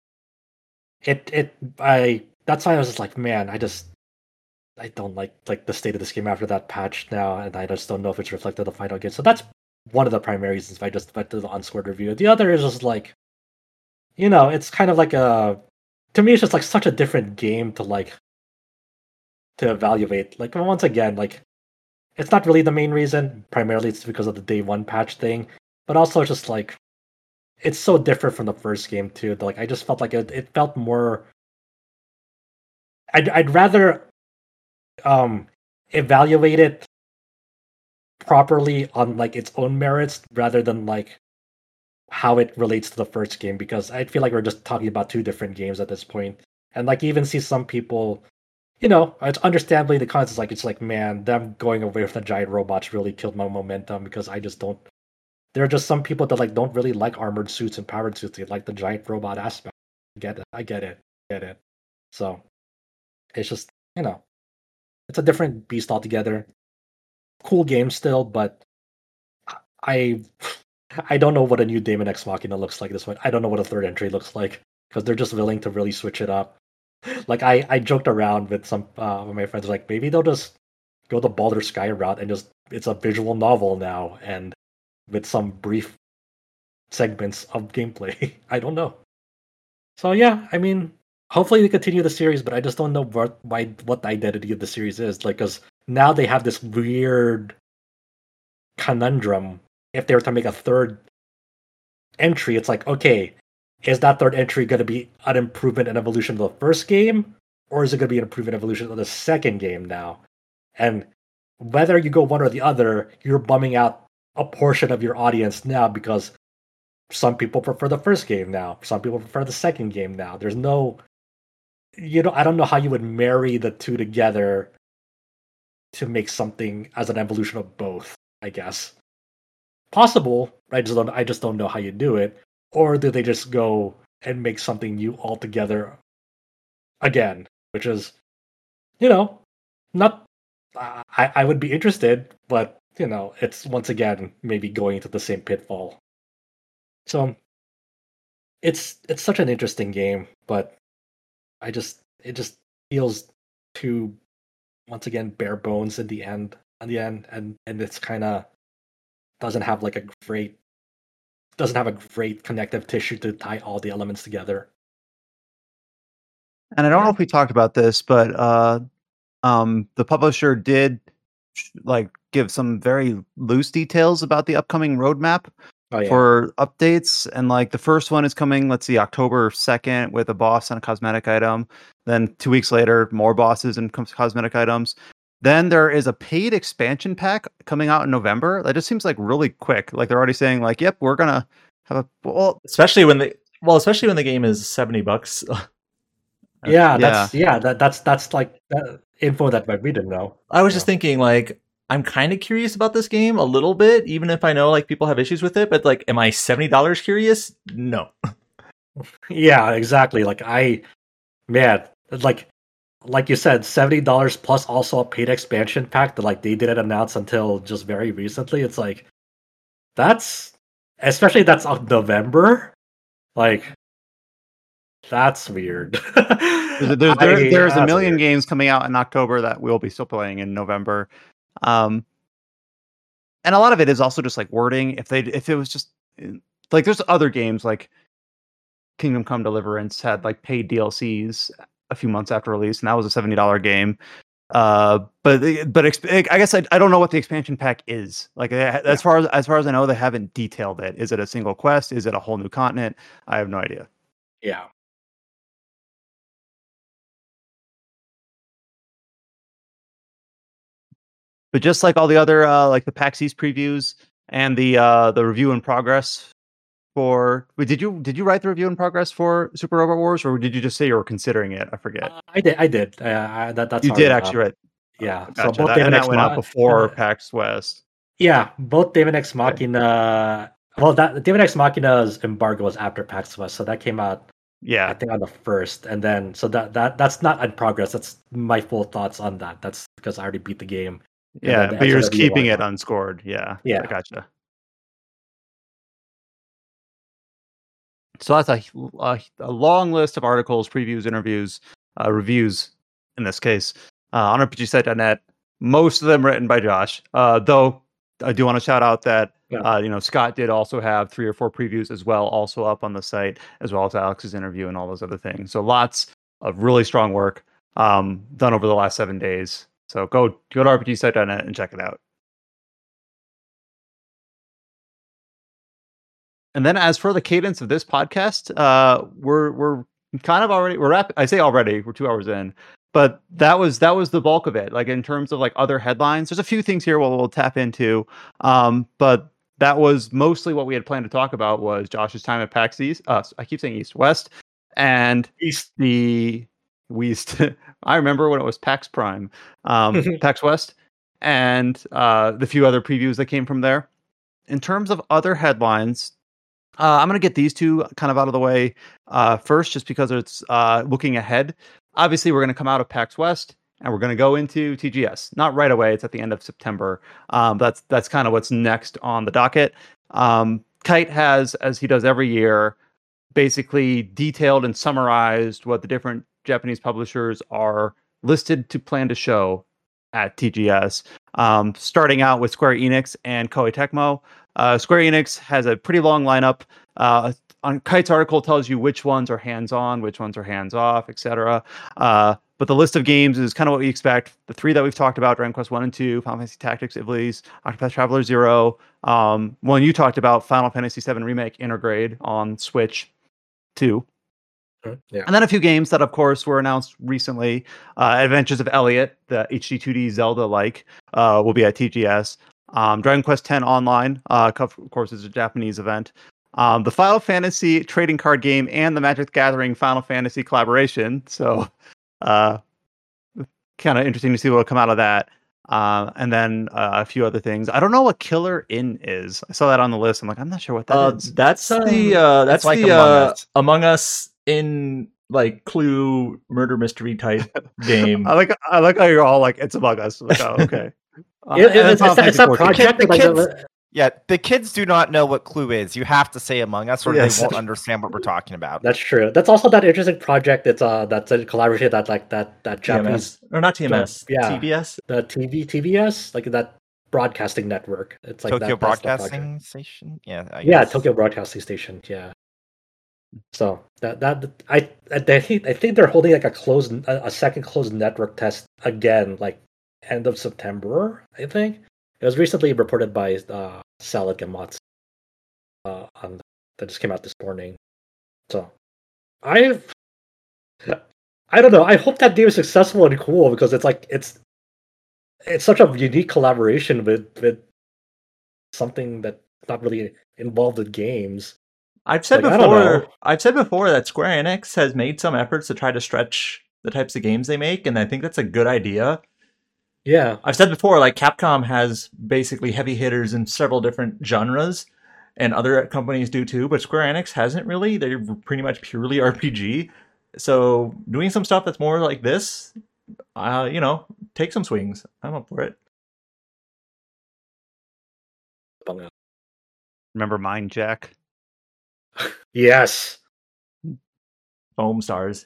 [SPEAKER 2] I that's why I was just like, man, I don't like the state of this game after that patch now, and I just don't know if it's reflected in the final game. So that's one of the primary reasons I just went to the unscored review. The other is just like, it's kind of like to me, it's just like such a different game to evaluate. Like once again, like it's not really the main reason. Primarily, it's because of the day one patch thing, but also just like it's so different from the first game too. Like I just felt like it felt more. I'd rather evaluate it properly on like its own merits rather than like how it relates to the first game, because I feel like we're just talking about two different games at this point. And like even see some people, it's understandably the comments is like it's like, man, them going away from the giant robots really killed my momentum, because I just don't. There are just some people that like don't really like armored suits and powered suits. They like the giant robot aspect. I get it. So it's just it's a different beast altogether. Cool game still, but I I don't know what a new Daemon X Machina looks like this one. I don't know what a third entry looks like, because they're just willing to really switch it up. Like I joked around with some of my friends, like maybe they'll just go the Baldur's Sky route and just it's a visual novel now, and with some brief segments of gameplay. I don't know. So yeah, I mean, hopefully they continue the series, but I just don't know what the identity of the series is. Like, because now they have this weird conundrum. If they were to make a third entry, it's like, okay, is that third entry going to be an improvement and evolution of the first game, or is it going to be an improvement and evolution of the second game now? And whether you go one or the other, you're bumming out a portion of your audience now, because some people prefer the first game now, some people prefer the second game now. There's no, I don't know how you would marry the two together to make something as an evolution of both. I guess possible. I just don't know how you do it. Or do they just go and make something new altogether again? Which is, not. I would be interested, but it's once again maybe going into the same pitfall. So it's such an interesting game, but it just feels too, once again, bare bones in the end. And it's kind of doesn't have a great connective tissue to tie all the elements together.
[SPEAKER 1] And I don't know if we talked about this, but the publisher did give some very loose details about the upcoming roadmap for updates. And the first one is coming, let's see, October 2nd with a boss and a cosmetic item. Then 2 weeks later, more bosses and cosmetic items. Then there is a paid expansion pack coming out in November. That just seems really quick. Like they're already saying yep, we're going to have
[SPEAKER 3] especially when the game is $70.
[SPEAKER 2] That's like info that we didn't know.
[SPEAKER 3] I was just thinking I'm kind of curious about this game a little bit, even if I know people have issues with it, but am I $70 curious? No.
[SPEAKER 2] Yeah, exactly. Like you said, $70 plus also a paid expansion pack that they didn't announce until just very recently. It's That's especially that's on November. Like that's weird.
[SPEAKER 1] There's a
[SPEAKER 2] That's
[SPEAKER 1] million
[SPEAKER 2] weird.
[SPEAKER 1] games coming out in October that we'll be still playing in November. And a lot of it is also just like wording. If it was just like there's other games like Kingdom Come Deliverance had like paid DLCs a few months after release, and that was a $70 game. But I guess I don't know what the expansion pack is. Like as far as I know, they haven't detailed it. Is it a single quest? Is it a whole new continent? I have no idea.
[SPEAKER 2] Yeah.
[SPEAKER 1] But just like all the other like the PAX East previews and the review in progress for did you write the review in progress for Super Robot Wars, or did you just say you were considering it? I forget.
[SPEAKER 2] I did. That's
[SPEAKER 1] You
[SPEAKER 2] how
[SPEAKER 1] did actually write.
[SPEAKER 2] Yeah.
[SPEAKER 1] Gotcha.
[SPEAKER 2] So both
[SPEAKER 1] that,
[SPEAKER 2] David
[SPEAKER 1] and
[SPEAKER 2] X
[SPEAKER 1] that went out before PAX West.
[SPEAKER 2] Yeah, both David X Machina. Well, that David X Machina's embargo was after PAX West, so that came out.
[SPEAKER 1] Yeah,
[SPEAKER 2] I think on the 1st, and then so that's not in progress. That's my full thoughts on that. That's because I already beat the game.
[SPEAKER 1] Yeah, but you're just keeping it unscored. Yeah,
[SPEAKER 2] yeah,
[SPEAKER 1] I gotcha. So that's a long list of articles, previews, interviews, reviews. In this case, on RPGsite.net. Most of them written by Josh. Though I do want to shout out that Scott did also have 3 or 4 previews as well, also up on the site, as well as Alex's interview and all those other things. So lots of really strong work done over the last 7 days. So go to RPGsite.net and check it out. And then as for the cadence of this podcast, we're kind of already I say already, we're 2 hours in. But that was the bulk of it. Like in terms of like other headlines, there's a few things here we'll tap into. But that was mostly what we had planned to talk about was Josh's time at PAX East. I keep saying East West and
[SPEAKER 2] East.
[SPEAKER 1] The West. I remember when it was PAX Prime, PAX West, and the few other previews that came from there. In terms of other headlines, I'm going to get these two kind of out of the way first, just because it's looking ahead. Obviously, we're going to come out of PAX West and we're going to go into TGS. Not right away; it's at the end of September. That's kind of what's next on the docket. Kite has, as he does every year, basically detailed and summarized what the different Japanese publishers are listed to plan to show at TGS. Starting out with Square Enix and Koei Tecmo. Square Enix has a pretty long lineup. On Kite's article tells you which ones are hands-on, which ones are hands-off, etc. But the list of games is kind of what we expect. The 3 that we've talked about, Dragon Quest 1 and 2, Final Fantasy Tactics, Ivalice, Octopath Traveler 0. One you talked about, Final Fantasy 7 Remake Intergrade on Switch 2.
[SPEAKER 2] Yeah.
[SPEAKER 1] And then a few games that, of course, were announced recently. Adventures of Elliot, the HD 2D Zelda-like, will be at TGS. Dragon Quest X Online, of course, is a Japanese event. The Final Fantasy trading card game and the Magic the Gathering Final Fantasy collaboration. So, kind of interesting to see what will come out of that. And then a few other things. I don't know what Killer Inn is. I saw that on the list. I'm like, I'm not sure what that is.
[SPEAKER 3] That's that's
[SPEAKER 4] like
[SPEAKER 3] the Among Us in like Clue murder mystery type game.
[SPEAKER 1] I like how you're all like, it's Among Us. Like, oh, okay.
[SPEAKER 2] It's that project.
[SPEAKER 4] Yeah, the kids do not know what Clue is. You have to say Among Us, or they won't understand what we're talking about.
[SPEAKER 2] That's true. That's also that interesting project. That's a collaboration that Japanese
[SPEAKER 3] or not TMS,
[SPEAKER 2] yeah,
[SPEAKER 3] TBS,
[SPEAKER 2] the TBS, like that broadcasting network. It's like
[SPEAKER 4] Tokyo Broadcasting Station.
[SPEAKER 2] Yeah, Tokyo Broadcasting Station. Yeah. So I think they're holding like a second closed network test again, like end of September. I think. It was recently reported by Salad Gamatsu that just came out this morning. So, I don't know. I hope that game is successful and cool because it's like it's such a unique collaboration with something that's not really involved with games.
[SPEAKER 3] I've said before that Square Enix has made some efforts to try to stretch the types of games they make, and I think that's a good idea.
[SPEAKER 2] Yeah.
[SPEAKER 3] I've said before, like Capcom has basically heavy hitters in several different genres, and other companies do too, but Square Enix hasn't really. They're pretty much purely RPG. So doing some stuff that's more like this, take some swings. I'm up for it.
[SPEAKER 1] Remember Mind Jack?
[SPEAKER 2] Yes.
[SPEAKER 3] Foam stars.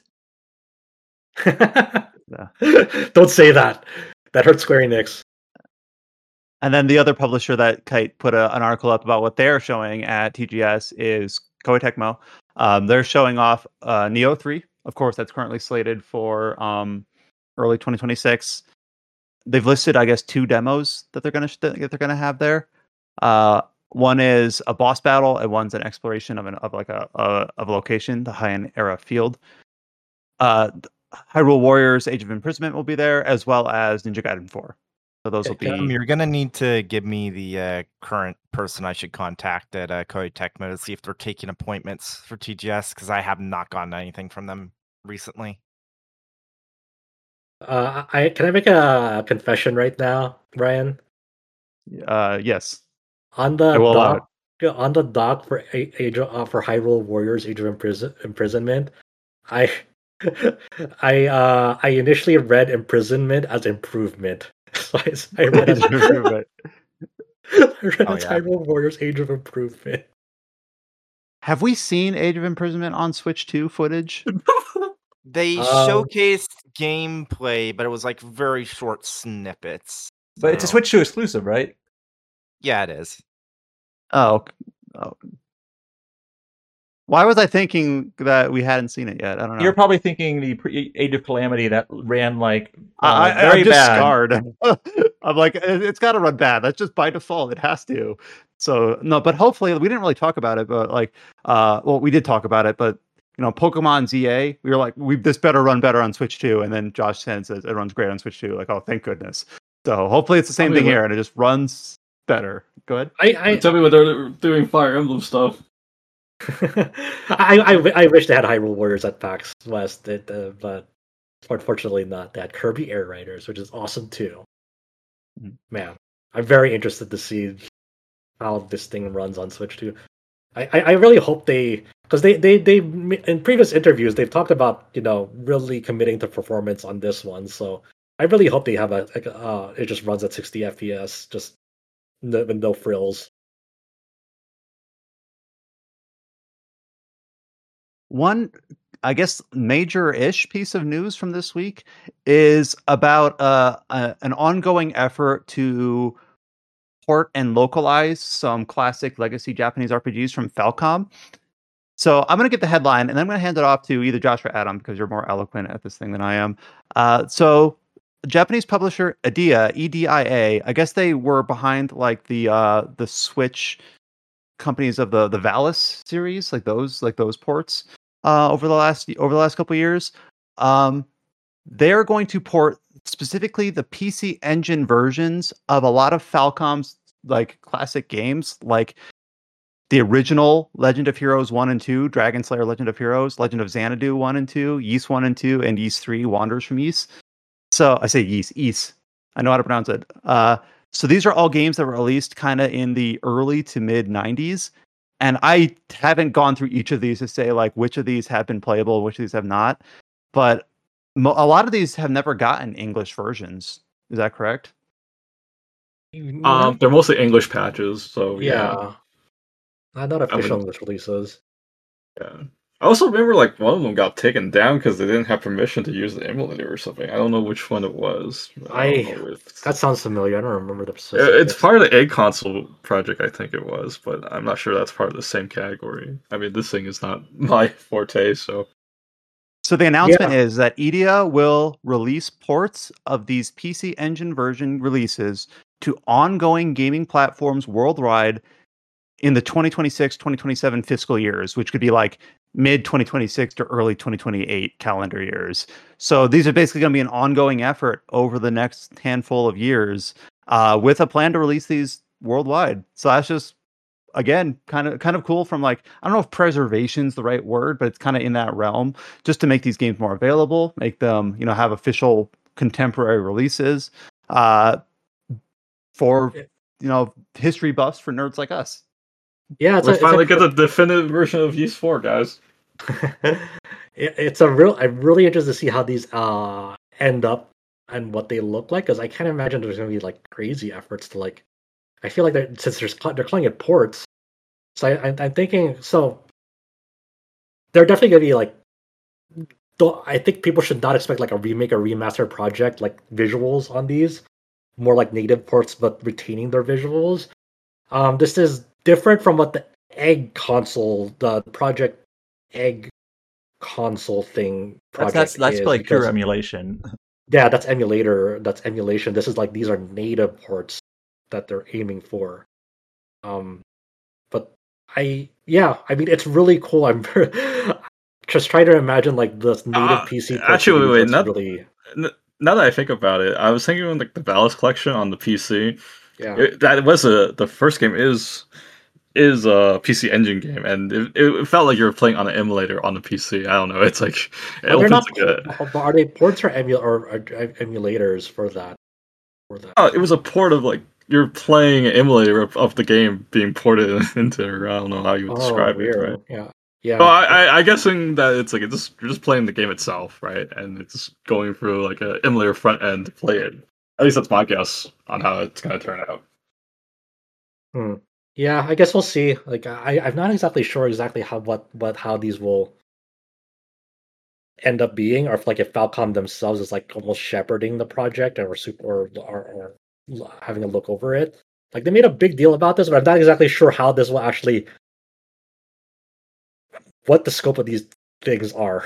[SPEAKER 2] Don't say that. That hurts Square Enix.
[SPEAKER 1] And then the other publisher that Kite put an article up about what they're showing at TGS is Koei Tecmo. They're showing off Neo 3. Of course, that's currently slated for early 2026. They've listed, I guess, 2 demos that they're gonna have there. One is a boss battle, and one's an exploration of a location, the Heian era field. Hyrule Warriors: Age of Imprisonment will be there, as well as Ninja Gaiden 4. So those will be.
[SPEAKER 4] You're gonna need to give me the current person I should contact at Koei Tecmo to see if they're taking appointments for TGS, because I have not gotten anything from them recently.
[SPEAKER 2] Can I make a confession right now, Ryan?
[SPEAKER 1] Yes.
[SPEAKER 2] On
[SPEAKER 1] I
[SPEAKER 2] the
[SPEAKER 1] will allow
[SPEAKER 2] doc for for Hyrule Warriors: Age of Imprisonment, I I initially read imprisonment as improvement. So I read it. I read
[SPEAKER 4] yeah.
[SPEAKER 2] Hyrule Warriors: Age of Improvement.
[SPEAKER 1] Have we seen Age of Imprisonment on Switch 2 footage?
[SPEAKER 4] They showcased gameplay, but it was like very short snippets.
[SPEAKER 3] But it's a
[SPEAKER 4] so-
[SPEAKER 3] Switch 2 exclusive, right?
[SPEAKER 4] Yeah, it is.
[SPEAKER 1] Oh. Why was I thinking that we hadn't seen it yet? I don't know.
[SPEAKER 3] You're probably thinking the Age of Calamity that ran like
[SPEAKER 1] I'm just
[SPEAKER 3] bad.
[SPEAKER 1] scarred. I'm like, it's got to run bad. That's just by default. It has to. So no, but hopefully we didn't really talk about it. But like, well, we did talk about it. But Pokemon ZA, we were like, this better run better on Switch 2. And then Josh says it runs great on Switch 2. Like, oh, thank goodness. So hopefully it's the same thing here, and it just runs better. Go ahead.
[SPEAKER 5] Tell me when they're doing Fire Emblem stuff.
[SPEAKER 2] I wish they had Hyrule Warriors at PAX West, but unfortunately not. They had Kirby Air Riders, which is awesome too. Man, I'm very interested to see how this thing runs on Switch 2. I really hope because they in previous interviews they've talked about really committing to performance on this one. So I really hope they have it just runs at 60 FPS, just with no frills.
[SPEAKER 1] One, I guess, major-ish piece of news from this week is about an ongoing effort to port and localize some classic legacy Japanese RPGs from Falcom. So I'm going to get the headline, and then I'm going to hand it off to either Josh or Adam, because you're more eloquent at this thing than I am. So Japanese publisher EDIA, EDIA, I guess they were behind like the Switch companies of the Valis series, like those ports. Over the last couple of years, they're going to port specifically the PC Engine versions of a lot of Falcom's like classic games, like the original Legend of Heroes 1 and 2, Dragon Slayer Legend of Heroes, Legend of Xanadu 1 and 2, Ys 1 and 2, and Ys 3, Wanderers from Ys. So I say Ys. I know how to pronounce it. So these are all games that were released kind of in the early to mid 90s. And I haven't gone through each of these to say like which of these have been playable, which of these have not. But a lot of these have never gotten English versions. Is that correct?
[SPEAKER 5] They're mostly English patches, so
[SPEAKER 2] yeah. Not official English releases.
[SPEAKER 5] Yeah. I also remember like one of them got taken down because they didn't have permission to use the emulator or something. I don't know which one it was.
[SPEAKER 2] That sounds familiar. I don't remember the specifics.
[SPEAKER 5] It's part of the A console project, I think it was, but I'm not sure that's part of the same category. I mean, this thing is not my forte, so.
[SPEAKER 1] So the announcement is that EDIA will release ports of these PC Engine version releases to ongoing gaming platforms worldwide in the 2026-2027 fiscal years, which could be like mid 2026 to early 2028 calendar years. So these are basically going to be an ongoing effort over the next handful of years, with a plan to release these worldwide. So that's just, again, kind of cool from like, I don't know if preservation's the right word, but it's kind of in that realm, just to make these games more available, make them, have official contemporary releases, for, history buffs for nerds like us.
[SPEAKER 2] Yeah,
[SPEAKER 5] we finally get the definitive version of Ys 4, guys.
[SPEAKER 2] I'm really interested to see how these end up and what they look like, because I can't imagine there's going to be like crazy efforts to like. I feel like since they're calling it ports, So I'm thinking. So they're definitely gonna be like. I think people should not expect like a remake or remaster project like visuals on these. More like native ports, but retaining their visuals. This is different from what the Egg console, the Project Egg console thing project
[SPEAKER 3] That's
[SPEAKER 2] is,
[SPEAKER 3] like pure
[SPEAKER 2] because
[SPEAKER 3] emulation.
[SPEAKER 2] yeah, that's emulator, that's emulation. This is like these are native ports that they're aiming for. Um, but I mean, it's really cool. I'm just trying to imagine like this native PC port to
[SPEAKER 5] Actually,
[SPEAKER 2] use.
[SPEAKER 5] wait,
[SPEAKER 2] That's really
[SPEAKER 5] now that I think about it, I was thinking of like the Valis collection on the PC.
[SPEAKER 2] yeah.
[SPEAKER 5] That was the first game is a PC Engine game, and it felt like you were playing on an emulator on the PC. I don't know. It's like it
[SPEAKER 2] But they're
[SPEAKER 5] opens
[SPEAKER 2] not.
[SPEAKER 5] like a
[SPEAKER 2] Are they ports or or emulators for that? For that.
[SPEAKER 5] oh, it was a port of like you're playing an emulator of the game being ported into. I don't know how you would
[SPEAKER 2] Oh,
[SPEAKER 5] describe it, right?
[SPEAKER 2] weird. Yeah.
[SPEAKER 5] So
[SPEAKER 2] Yeah.
[SPEAKER 5] I guessing that it's like you're just playing the game itself, right? And it's going through like an emulator front end to play it. At least that's my guess on how it's gonna turn out.
[SPEAKER 2] Hmm. Yeah, I guess we'll see. Like I'm not exactly sure exactly how these will end up being, or if Falcom themselves is like almost shepherding the project or having a look over it. Like they made a big deal about this, but I'm not exactly sure how this will actually what the scope of these things are.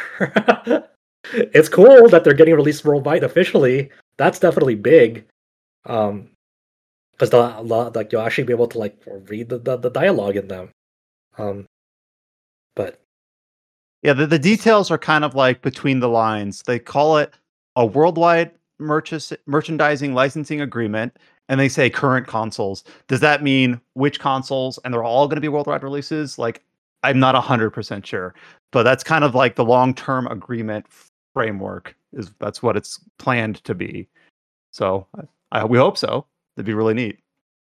[SPEAKER 2] It's cool that they're getting released worldwide officially. That's definitely big. Um, because like you'll actually be able to like read the dialogue in them. Um, but
[SPEAKER 1] Yeah, the details are kind of like between the lines. They call it a worldwide merchandising licensing agreement, and they say current consoles. Does that mean which consoles? And they're all going to be worldwide releases? Like, I'm not 100% sure, but that's kind of like the long-term agreement framework. That's what it's planned to be. So we hope so. That'd be really neat.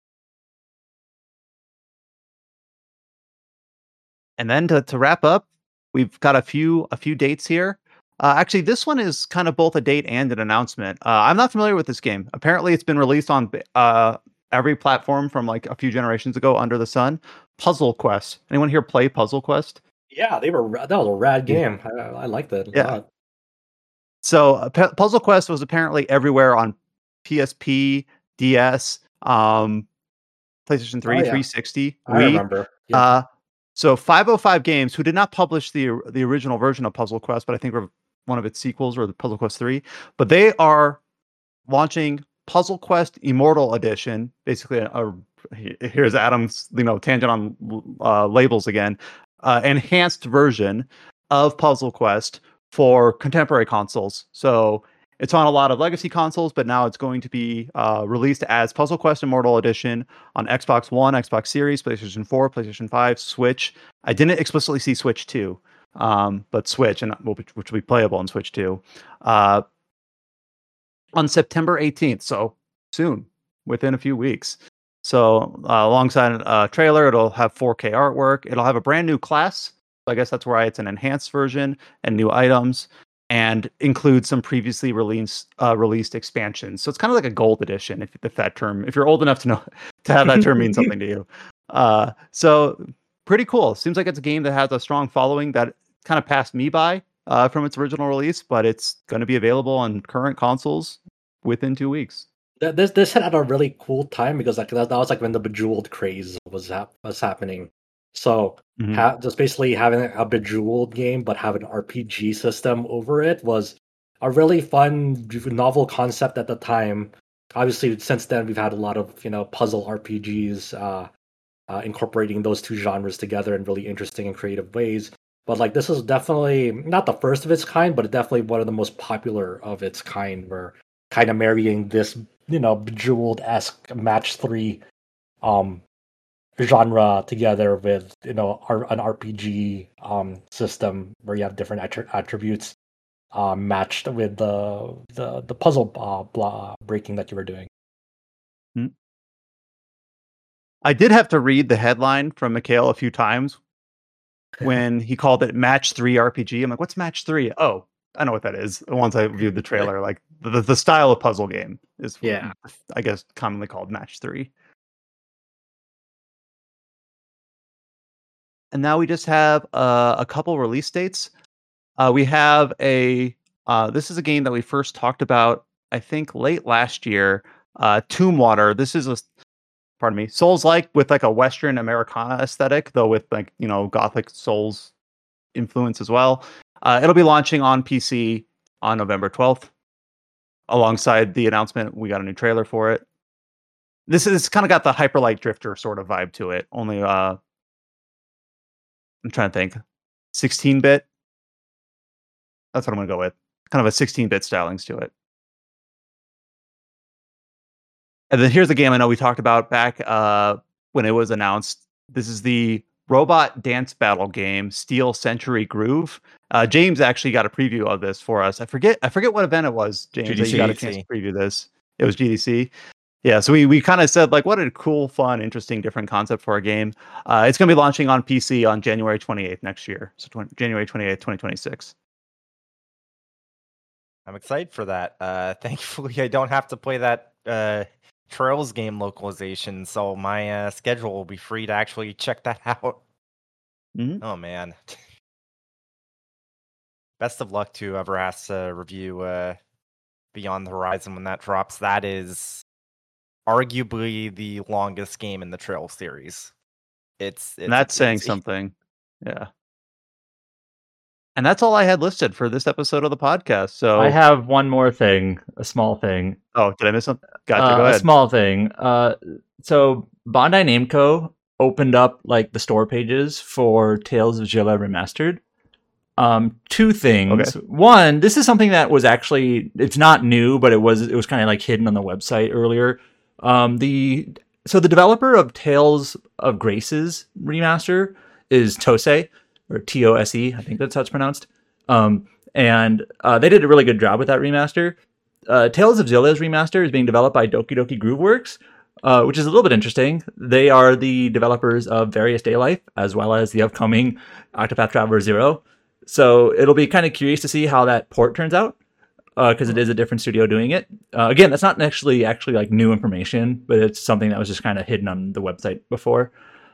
[SPEAKER 1] And then to wrap up, we've got a few dates here. Actually, this one is kind of both a date and an announcement. I'm not familiar with this game. Apparently, it's been released on every platform from like a few generations ago under the sun. Puzzle Quest. Anyone here play Puzzle Quest?
[SPEAKER 2] yeah, that was a rad
[SPEAKER 1] Yeah.
[SPEAKER 2] game. I liked it a
[SPEAKER 1] Yeah.
[SPEAKER 2] lot.
[SPEAKER 1] So Puzzle Quest was apparently everywhere on PSP, DS, PlayStation 3,
[SPEAKER 2] Oh yeah,
[SPEAKER 1] 360,
[SPEAKER 2] I
[SPEAKER 1] Wii.
[SPEAKER 2] remember. Yeah.
[SPEAKER 1] So 505 Games, who did not publish the original version of Puzzle Quest, but I think were one of its sequels or the Puzzle Quest 3, but they are launching Puzzle Quest Immortal Edition. Basically, here's Adam's tangent on labels again. Enhanced version of Puzzle Quest for contemporary consoles. So it's on a lot of legacy consoles, but now it's going to be released as Puzzle Quest Immortal Edition on Xbox One, Xbox Series, PlayStation 4, PlayStation 5, Switch. I didn't explicitly see Switch 2, but Switch, and which will be playable on Switch 2, on September 18th. So soon, within a few weeks. So alongside a trailer, it'll have 4K artwork. It'll have a brand new class. I guess that's why it's an enhanced version and new items, and includes some previously released expansions. So it's kind of like a gold edition, if that term, if you're old enough to know to have that term mean something to you. So pretty cool. Seems like it's a game that has a strong following that kind of passed me by from its original release, but it's going to be available on current consoles within 2 weeks.
[SPEAKER 2] This hit at a really cool time because like that was like when the Bejeweled craze was happening. So just basically having a Bejeweled game but have an RPG system over it was a really fun, novel concept at the time. Obviously, since then we've had a lot of puzzle RPGs incorporating those two genres together in really interesting and creative ways. But like this is definitely not the first of its kind, but definitely one of the most popular of its kind. Where kind of marrying this Bejeweled-esque match 3 genre together with an RPG system where you have different attributes matched with the puzzle breaking that you were doing.
[SPEAKER 1] I did have to read the headline from Mikhail a few times when he called it Match 3 RPG. I'm like, what's Match 3? Oh, I know what that is. Once I viewed the trailer, like the style of puzzle game is, I guess, commonly called Match 3. and now we just have a couple release dates. We have this is a game that we first talked about, I think, late last year. Tomb Water. This is Souls-like with like a Western Americana aesthetic, though with like Gothic Souls influence as well. It'll be launching on PC on November 12th. Alongside the announcement, we got a new trailer for it. This is kind of got the Hyper Light Drifter sort of vibe to it. Only I'm trying to think, 16-bit. That's what I'm gonna go with. Kind of a 16-bit stylings to it. And then here's the game I know we talked about back when it was announced. This is the robot dance battle game, Steel Century Groove. James actually got a preview of this for us. I forget what event it was, James, that you got a chance to preview this. It was GDC. Yeah, so we kind of said, like, what a cool, fun, interesting, different concept for a game. It's going to be launching on PC on January 28th next year. So January 28th, 2026.
[SPEAKER 4] I'm excited for that. Thankfully, I don't have to play that Trails game localization, so my schedule will be free to actually check that out.
[SPEAKER 1] Mm-hmm.
[SPEAKER 4] Oh, man. Best of luck to whoever has to review Beyond the Horizon when that drops. That is arguably the longest game in the Trail series. It's
[SPEAKER 1] that's saying something. Yeah. And that's all I had listed for this episode of the podcast. So
[SPEAKER 3] I have one more thing, a small thing.
[SPEAKER 1] Oh, did I miss something? Gotcha. Go ahead.
[SPEAKER 3] A small thing. So Bandai Namco opened up like the store pages for Tales of Zilla Remastered. Two things. Okay. One, this is something that was actually, it's not new, but it was kind of like hidden on the website earlier. The developer of Tales of Graces remaster is Tose, or TOSE, I think that's how it's pronounced. And they did a really good job with that remaster. Tales of Zilla's remaster is being developed by Doki Doki Grooveworks, which is a little bit interesting. They are the developers of Various Daylife, as well as the upcoming Octopath Traveler 0. So it'll be kind of curious to see how that port turns out, because it is a different studio doing it. Again, that's not actually like new information, but it's something that was just kind of hidden on the website before.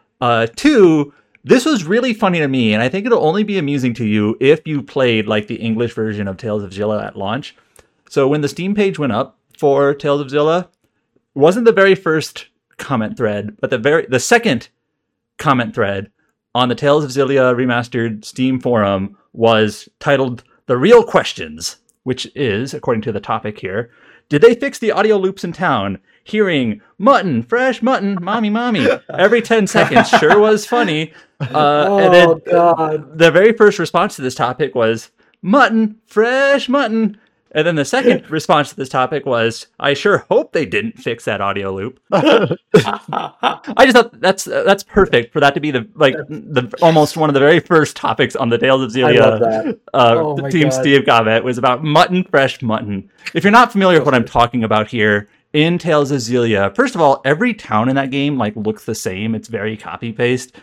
[SPEAKER 3] Two, this was really funny to me, and I think it'll only be amusing to you if you played like the English version of Tales of Zilla at launch. So when the Steam page went up for Tales of Zilla, it wasn't the very first comment thread, but the second comment thread on the Tales of Zilla Remastered Steam forum was titled "The Real Questions," which is, according to the topic here, did they fix the audio loops in town? Hearing mutton, fresh mutton, mommy, every 10 seconds sure was funny. And then God. The very first response to this topic was mutton, fresh mutton. And then the second response to this topic was, I sure hope they didn't fix that audio loop. I just thought that's perfect for that to be the almost one of the very first topics on the Tales of Zilla Team Steve comment was about mutton, fresh mutton. If you're not familiar with what I'm talking about here, in Tales of Zilla, first of all, every town in that game like looks the same. It's very copy paste.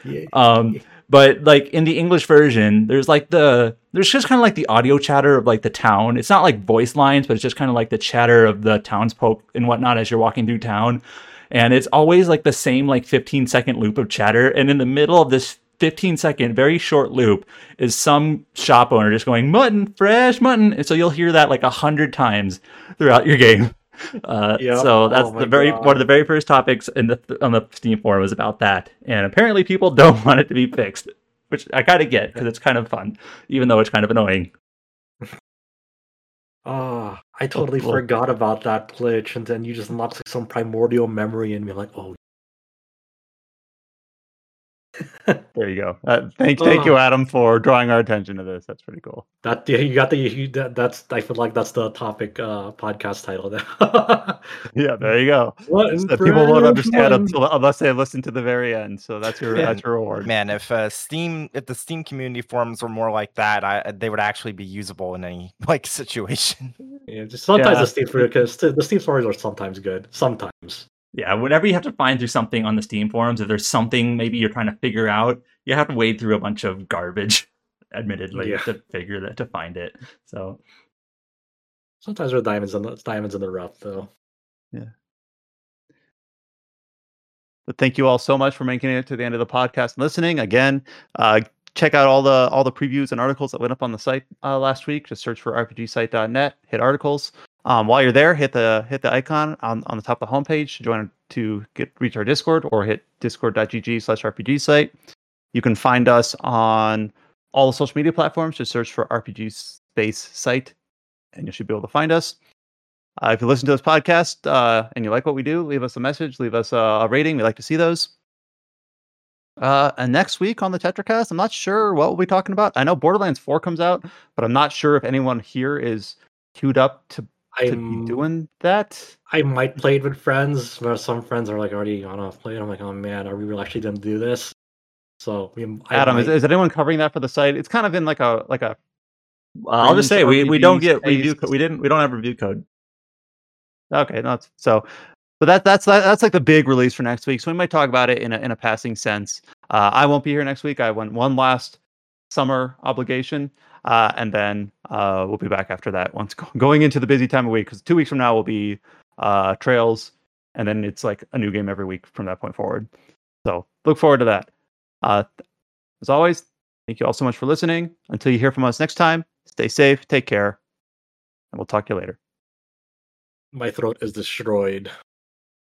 [SPEAKER 3] But like in the English version, there's just kind of like the audio chatter of like the town. It's not like voice lines, but it's just kind of like the chatter of the townsfolk and whatnot as you're walking through town. And it's always like the same like 15-second loop of chatter. And in the middle of this 15-second, very short loop is some shop owner just going, mutton, fresh mutton. And so you'll hear that like 100 times throughout your game. So that's one of the very first topics on the Steam forum was about that, and apparently people don't want it to be fixed, which I kind of get because it's kind of fun, even though it's kind of annoying.
[SPEAKER 2] I totally forgot about that glitch, and then you just unlock like some primordial memory, and you're like, oh.
[SPEAKER 1] There you go. Thank you, Adam, for drawing our attention to this. That's pretty cool.
[SPEAKER 2] That's I feel like that's the topic podcast title there.
[SPEAKER 1] Yeah, there you go. People won't understand unless they listen to the very end. So that's your reward.
[SPEAKER 4] Man, if the Steam community forums were more like that, they would actually be usable in any like situation.
[SPEAKER 2] Yeah, just sometimes the Steam forums are sometimes good. Sometimes.
[SPEAKER 3] Yeah, whenever you have to find through something on the Steam forums, if there's something maybe you're trying to figure out, you have to wade through a bunch of garbage, admittedly, to find it. So
[SPEAKER 2] sometimes there's diamonds in the rough, though.
[SPEAKER 1] Yeah. But thank you all so much for making it to the end of the podcast and listening. Again, check out all the previews and articles that went up on the site last week. Just search for rpgsite.net, hit articles. While you're there, hit the icon on the top of the homepage to reach our Discord, or hit discord.gg/rpgsite. You can find us on all the social media platforms. Just search for RPG Space Site, and you should be able to find us. If you listen to this podcast and you like what we do, leave us a message, leave us a rating. We like to see those. And next week on the TetraCast, I'm not sure what we'll be talking about. I know Borderlands 4 comes out, but I'm not sure if anyone here is queued up to be doing that.
[SPEAKER 2] I might play it with friends, but some friends are like already on a play. I'm like, oh man, are we really actually going to do this? So
[SPEAKER 1] Adam, is anyone covering that for the site? It's kind of in like a.
[SPEAKER 3] I'll just say we don't get
[SPEAKER 1] we
[SPEAKER 3] don't have review code.
[SPEAKER 1] Okay, but that's like the big release for next week. So we might talk about it in a passing sense. I won't be here next week. I went one last summer obligation, and then we'll be back after that. Once going into the busy time of week, because 2 weeks from now will be Trails, and then it's like a new game every week from that point forward. So look forward to that. As always, thank you all so much for listening. Until you hear from us next time, stay safe, take care, and we'll talk to you later.
[SPEAKER 2] My throat is destroyed.